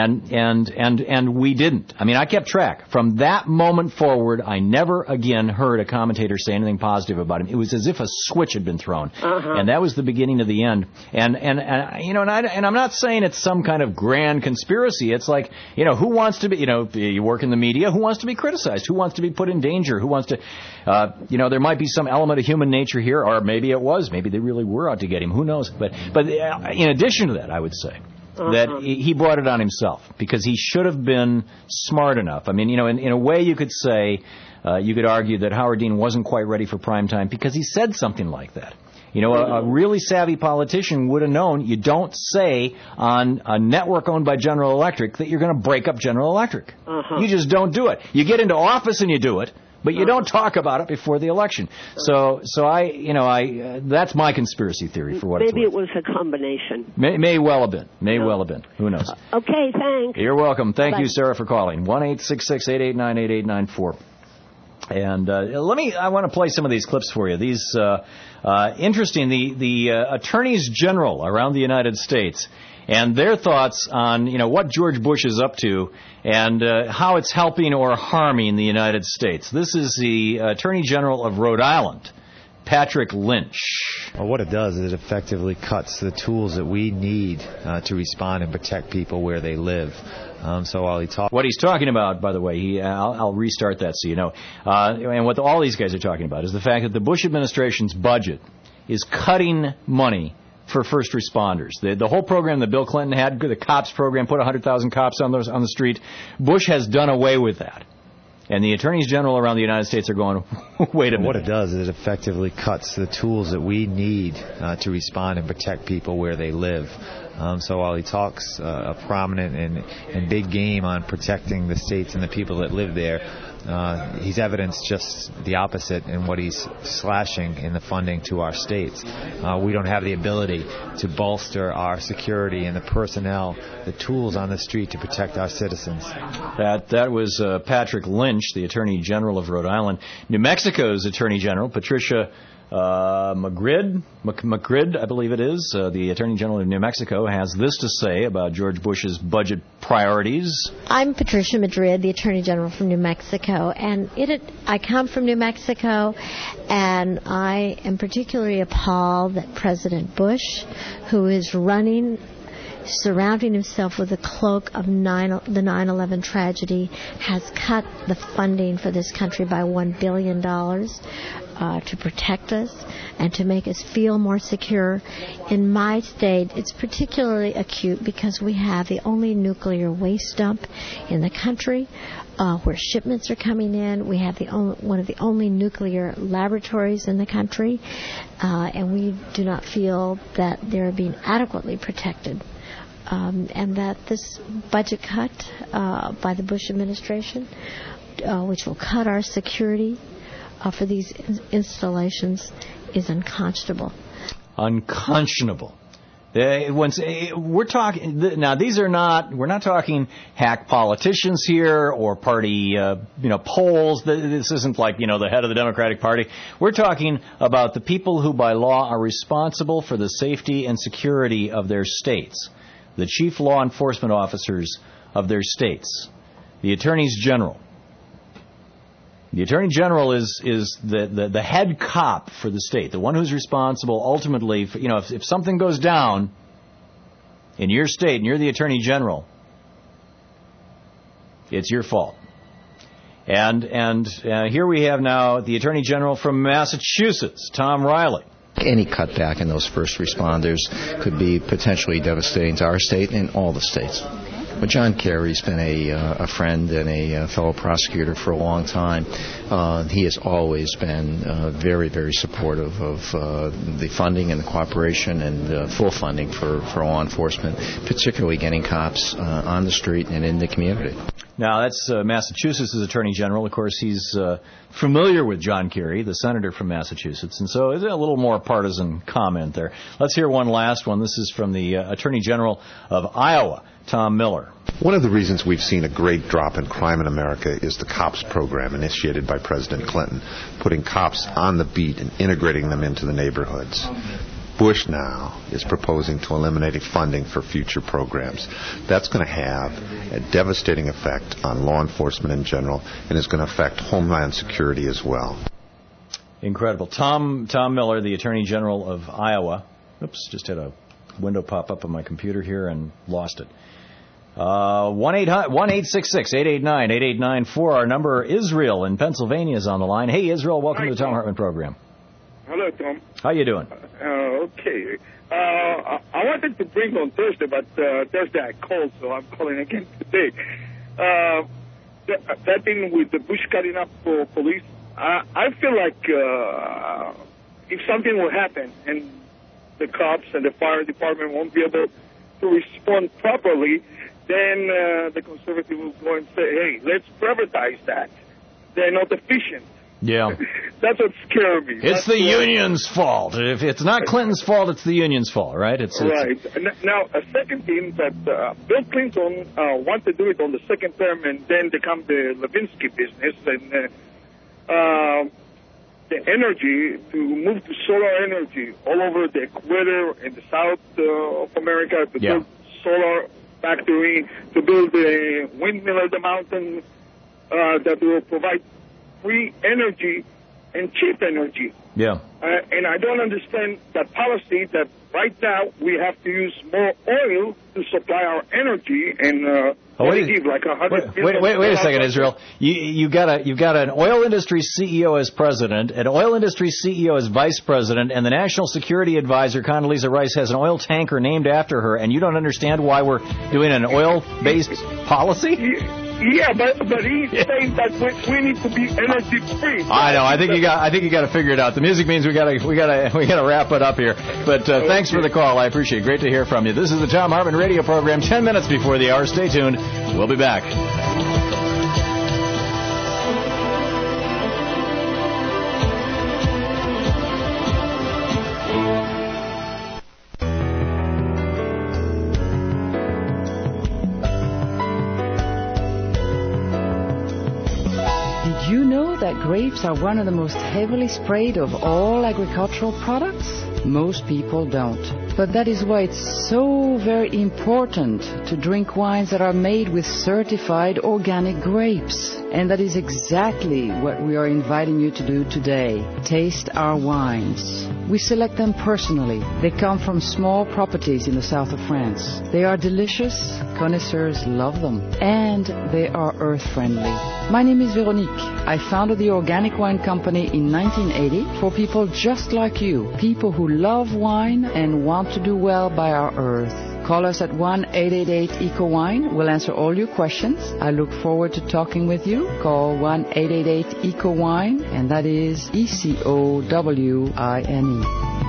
and we didn't. I mean, I kept track from that moment forward. I never again heard a commentator say anything positive about him. It was as if a switch had been thrown, and that was the beginning of the end. And I'm not saying it's some kind of grand conspiracy. It's like who wants to be you work in the media? Who wants to be criticized? Who wants to be put in danger? Who wants to there might be some element of human nature here, or maybe it was. Maybe they really were out to get him. Who knows? But in addition to that, I would say that he brought it on himself because he should have been smart enough. I mean, in a way you could say, you could argue that Howard Dean wasn't quite ready for prime time because he said something like that. A really savvy politician would have known you don't say on a network owned by General Electric that you're going to break up General Electric. You just don't do it. You get into office and you do it. But you don't talk about it before the election. So I that's my conspiracy theory for what it's worth. Maybe it was a combination. May well have been. Well have been. Who knows? Okay, thanks. You're welcome. Thank Bye. you, Sarah, for calling. 1-866-889-8894. And I want to play some of these clips for you. These interesting. The attorneys general around the United States and their thoughts on what George Bush is up to and how it's helping or harming the United States. This is the Attorney General of Rhode Island, Patrick Lynch. Well, what it does is it effectively cuts the tools that we need to respond and protect people where they live. So while what he's talking about, by the way, I'll restart that so you know, and what all these guys are talking about is the fact that the Bush administration's budget is cutting money for first responders. The whole program that Bill Clinton had, the cops program, put 100,000 cops on the street. Bush has done away with that. And the attorneys general around the United States are going, wait a minute. What it does is it effectively cuts the tools that we need to respond and protect people where they live. So while he talks a prominent and big game on protecting the states and the people that live there, he's evidenced just the opposite in what he's slashing in the funding to our states. We don't have the ability to bolster our security and the personnel, the tools on the street to protect our citizens. That was Patrick Lynch, the Attorney General of Rhode Island. New Mexico's Attorney General, Patricia Magrid, I believe it is, the Attorney General of New Mexico, has this to say about George Bush's budget priorities. I'm Patricia Madrid, the Attorney General from New Mexico, and I come from New Mexico, and I am particularly appalled that President Bush, who is surrounding himself with the cloak of the 9/11 tragedy, has cut the funding for this country by $1 billion to protect us and to make us feel more secure. In my state, it's particularly acute because we have the only nuclear waste dump in the country where shipments are coming in. We have one of the only nuclear laboratories in the country, and we do not feel that they're being adequately protected. And that this budget cut by the Bush administration, which will cut our security for these installations, is unconscionable. Unconscionable. We're talking now. We're not talking hack politicians here or party, polls. This isn't like the head of the Democratic Party. We're talking about the people who, by law, are responsible for the safety and security of their states. The chief law enforcement officers of their states, the attorneys general. The attorney general is the head cop for the state, the one who's responsible ultimately for, if something goes down in your state and you're the attorney general, it's your fault. And here we have now the attorney general from Massachusetts, Tom Riley. Any cutback in those first responders could be potentially devastating to our state and all the states. But John Kerry's been a friend and a fellow prosecutor for a long time. He has always been very, very supportive of the funding and the cooperation and full funding for law enforcement, particularly getting cops on the street and in the community. Now, that's Massachusetts' Attorney General. Of course, he's familiar with John Kerry, the senator from Massachusetts, and so there's a little more partisan comment there. Let's hear one last one. This is from the Attorney General of Iowa, Tom Miller. One of the reasons we've seen a great drop in crime in America is the COPS program initiated by President Clinton, putting cops on the beat and integrating them into the neighborhoods. Bush now is proposing to eliminate funding for future programs. That's going to have a devastating effect on law enforcement in general and is going to affect Homeland Security as well. Incredible. Tom Miller, the Attorney General of Iowa. Oops, just had a window pop up on my computer here and lost it. 1-866-889-8894. Our number. Israel in Pennsylvania is on the line. Hey, Israel, welcome to the Tom Hartman program. Hello, Tom. How you doing? Okay. I wanted to bring on Thursday, but Thursday I called, so I'm calling again today. That thing with the Bush cutting up for police, I feel like if something will happen and the cops and the fire department won't be able to respond properly, then the conservative will go and say, hey, let's privatize that. They're not efficient. Yeah. That's what scares me. It's the union's fault. If it's not Clinton's fault, it's the union's fault, right? Right. Now, a second thing that Bill Clinton wanted to do it on the second term and then become the Levinsky business and the energy to move to solar energy all over the equator in the south of America, to build solar factory, to build a windmill at the mountain that will provide free energy and cheap energy. Yeah. And I don't understand that policy that right now we have to use more oil to supply our energy and give like wait a second, Israel. You've got an oil industry CEO as president, an oil industry CEO as vice president, and the National Security Advisor Condoleezza Rice has an oil tanker named after her, and you don't understand why we're doing an oil-based policy? Yeah, but he's saying that we need to be energy free. I know. I think you got to figure it out. The music means we got to wrap it up here. But thanks for the call. I appreciate it. Great to hear from you. This is the Thom Hartmann Radio Program. 10 minutes before the hour. Stay tuned. We'll be back. Did you know that grapes are one of the most heavily sprayed of all agricultural products? Most people don't. But that is why it's so very important to drink wines that are made with certified organic grapes. And that is exactly what we are inviting you to do today. Taste our wines. We select them personally. They come from small properties in the south of France. They are delicious. Connoisseurs love them. And they are earth-friendly. My name is Veronique. I founded the Organic Wine Company in 1980 for people just like you. People who love wine and want to do well by our earth. Call us at 1-888-ECO-WINE. We'll answer all your questions. I look forward to talking with you. Call 1-888-ECO-WINE, and that is ECOWINE.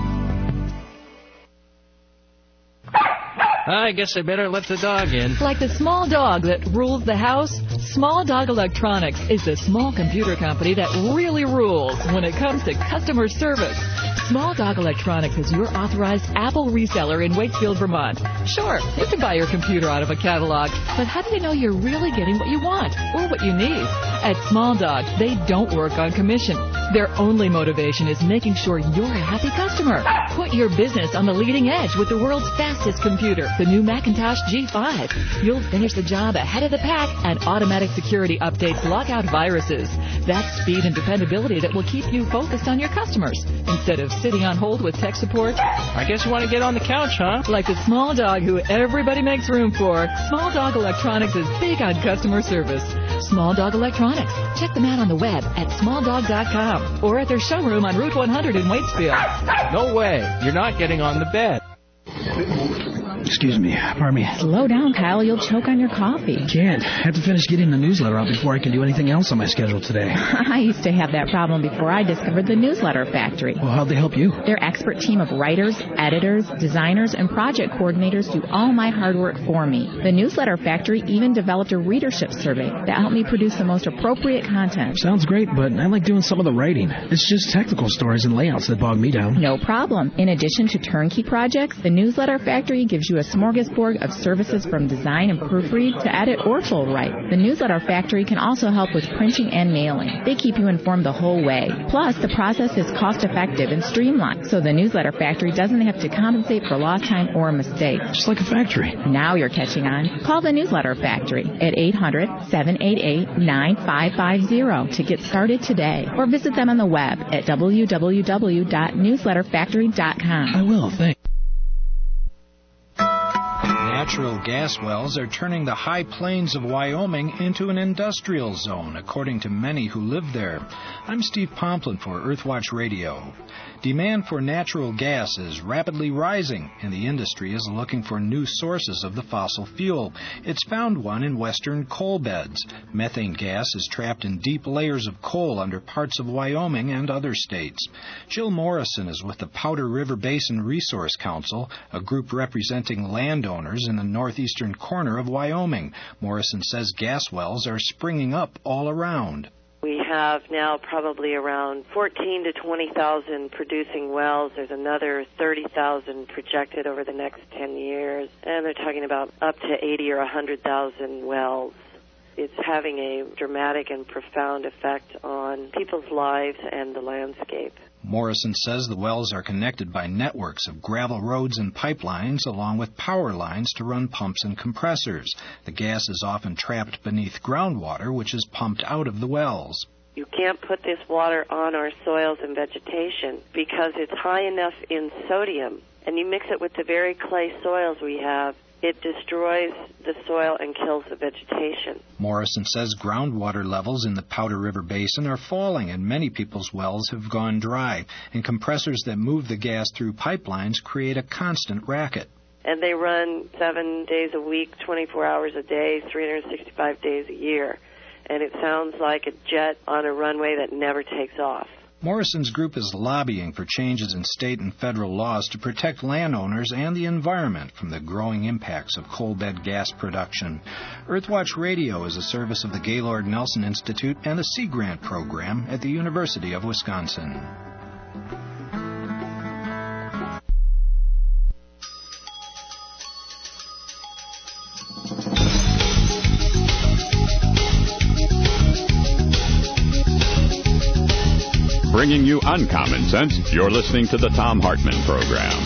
I guess I better let the dog in. Like the small dog that rules the house, Small Dog Electronics is the small computer company that really rules when it comes to customer service. Small Dog Electronics is your authorized Apple reseller in Wakefield, Vermont. Sure, you can buy your computer out of a catalog, but how do you know you're really getting what you want or what you need? At Small Dog, they don't work on commission. Their only motivation is making sure you're a happy customer. Put your business on the leading edge with the world's fastest computer, the new Macintosh G5. You'll finish the job ahead of the pack, and automatic security updates lock out viruses. That's speed and dependability that will keep you focused on your customers instead of sitting on hold with tech support. I guess you want to get on the couch, huh? Like the small dog who everybody makes room for, Small Dog Electronics is big on customer service. Small Dog Electronics. Check them out on the web at smalldog.com or at their showroom on Route 100 in Waitsfield. No way. You're not getting on the bed. Excuse me. Pardon me. Slow down, Kyle. You'll choke on your coffee. Can't. I have to finish getting the newsletter out before I can do anything else on my schedule today. I used to have that problem before I discovered the Newsletter Factory. Well, how'd they help you? Their expert team of writers, editors, designers, and project coordinators do all my hard work for me. The Newsletter Factory even developed a readership survey that helped me produce the most appropriate content. Sounds great, but I like doing some of the writing. It's just technical stories and layouts that bog me down. No problem. In addition to turnkey projects, the Newsletter Factory gives you a smorgasbord of services from design and proofread to edit or full write. The Newsletter Factory can also help with printing and mailing. They keep you informed the whole way. Plus, the process is cost-effective and streamlined, so the Newsletter Factory doesn't have to compensate for lost time or a mistake. Just like a factory. Now you're catching on. Call the Newsletter Factory at 800-788-9550 to get started today, or visit them on the web at www.newsletterfactory.com. I will, thanks. Natural gas wells are turning the high plains of Wyoming into an industrial zone, according to many who live there. I'm Steve Pomplin for Earthwatch Radio. Demand for natural gas is rapidly rising, and the industry is looking for new sources of the fossil fuel. It's found one in western coal beds. Methane gas is trapped in deep layers of coal under parts of Wyoming and other states. Jill Morrison is with the Powder River Basin Resource Council, a group representing landowners in the northeastern corner of Wyoming. Morrison says gas wells are springing up all around. We have now probably around 14 to 20,000 producing wells. There's another 30,000 projected over the next 10 years. And they're talking about up to 80 or 100,000 wells. It's having a dramatic and profound effect on people's lives and the landscape. Morrison says the wells are connected by networks of gravel roads and pipelines along with power lines to run pumps and compressors. The gas is often trapped beneath groundwater, which is pumped out of the wells. You can't put this water on our soils and vegetation because it's high enough in sodium, and you mix it with the very clay soils we have, it destroys the soil and kills the vegetation. Morrison says groundwater levels in the Powder River Basin are falling and many people's wells have gone dry, and compressors that move the gas through pipelines create a constant racket. And they run 7 days a week, 24 hours a day, 365 days a year. And it sounds like a jet on a runway that never takes off. Morrison's group is lobbying for changes in state and federal laws to protect landowners and the environment from the growing impacts of coal bed gas production. Earthwatch Radio is a service of the Gaylord Nelson Institute and the Sea Grant program at the University of Wisconsin. Bringing you uncommon sense, you're listening to the Thom Hartmann Program.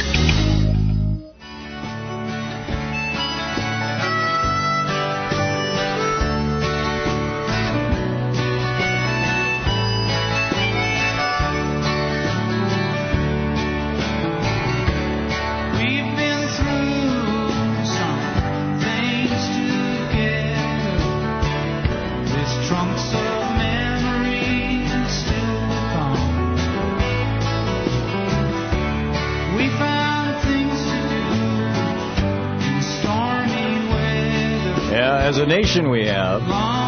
As a nation we have.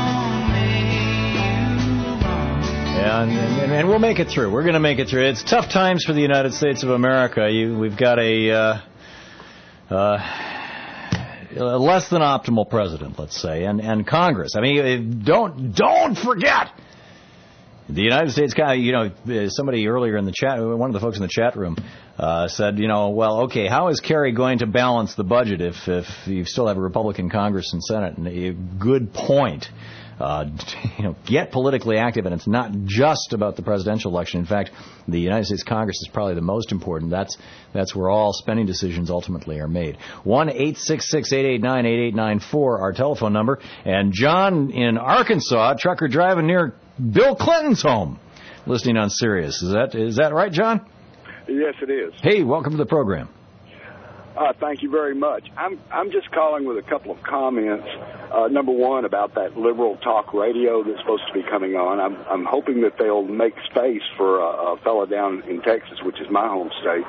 And we'll make it through. We're going to make it through. It's tough times for the United States of America. We've got a less than optimal president, let's say, and Congress. I mean, don't forget. The United States, somebody earlier in the chat, one of the folks in the chat room, said, well, okay, how is Kerry going to balance the budget if you still have a Republican Congress and Senate? And a good point. Get politically active, and it's not just about the presidential election. In fact, the United States Congress is probably the most important. That's where all spending decisions ultimately are made. 1-866-889-8894, our telephone number. And John in Arkansas, trucker driving near Bill Clinton's home, listening on Sirius. Is that right, John? Yes, it is. Hey, welcome to the program. Thank you very much. I'm just calling with a couple of comments. Number one, about that liberal talk radio that's supposed to be coming on. I'm hoping that they'll make space for a fellow down in Texas, which is my home state,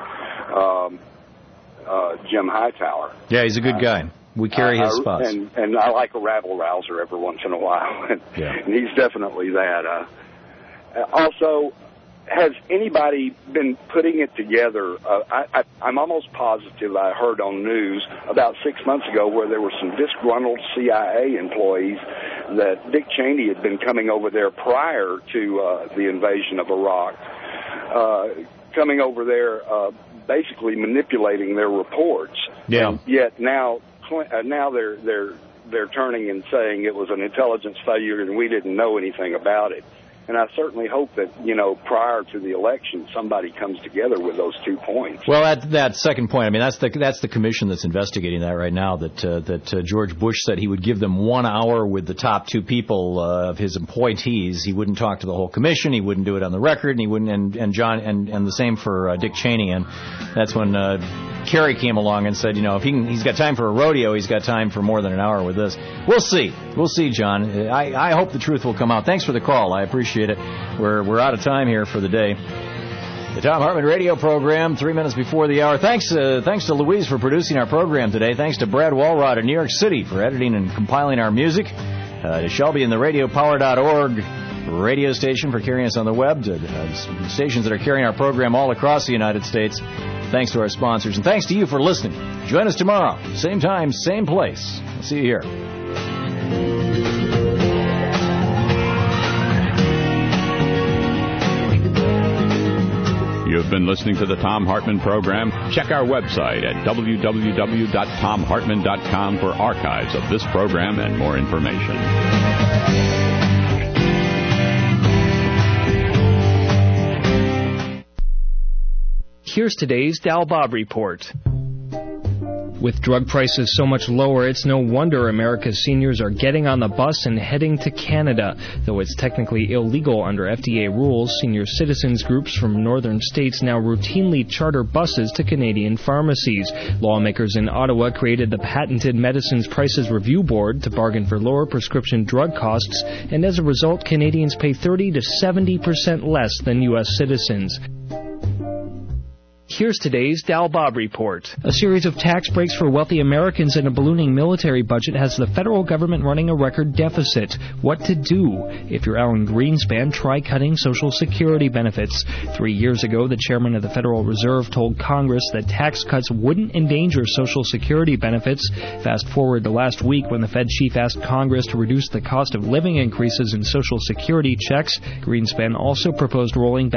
Jim Hightower. Yeah, he's a good guy. We carry his spots. And I like a rabble-rouser every once in a while, and he's definitely that. Also, has anybody been putting it together? I'm almost positive I heard on news about 6 months ago where there were some disgruntled CIA employees that Dick Cheney had been coming over there prior to the invasion of Iraq, coming over there basically manipulating their reports. Yeah. And yet now they're turning and saying it was an intelligence failure and we didn't know anything about it. And I certainly hope that, prior to the election, somebody comes together with those 2 points. Well, that second point, I mean, that's the commission that's investigating that right now, that George Bush said he would give them 1 hour with the top 2 people of his appointees. He wouldn't talk to the whole commission. He wouldn't do it on the record. And he wouldn't, and John, and the same for Dick Cheney. And that's when Kerry came along and said, if he's got time for a rodeo, he's got time for more than an hour with this. We'll see. We'll see, John. I hope the truth will come out. Thanks for the call. I appreciate it. We're out of time here for the day. The Thom Hartmann Radio Program, 3 minutes before the hour. Thanks to Louise for producing our program today. Thanks to Brad Walrod in New York City for editing and compiling our music. To Shelby and the RadioPower.org radio station for carrying us on the web. To stations that are carrying our program all across the United States. Thanks to our sponsors. And thanks to you for listening. Join us tomorrow. Same time, same place. We'll see you here. You've been listening to the Thom Hartmann Program. Check our website at www.thomhartmann.com for archives of this program and more information. Here's today's Dal Bob Report. With drug prices so much lower, it's no wonder America's seniors are getting on the bus and heading to Canada. Though it's technically illegal under FDA rules, senior citizens groups from northern states now routinely charter buses to Canadian pharmacies. Lawmakers in Ottawa created the patented Medicines Prices Review Board to bargain for lower prescription drug costs, and as a result, Canadians pay 30% to 70% less than U.S. citizens. Here's today's Dal Bob Report. A series of tax breaks for wealthy Americans and a ballooning military budget has the federal government running a record deficit. What to do? If you're Alan Greenspan, try cutting Social Security benefits. 3 years ago, the chairman of the Federal Reserve told Congress that tax cuts wouldn't endanger Social Security benefits. Fast forward to last week when the Fed chief asked Congress to reduce the cost of living increases in Social Security checks. Greenspan also proposed rolling back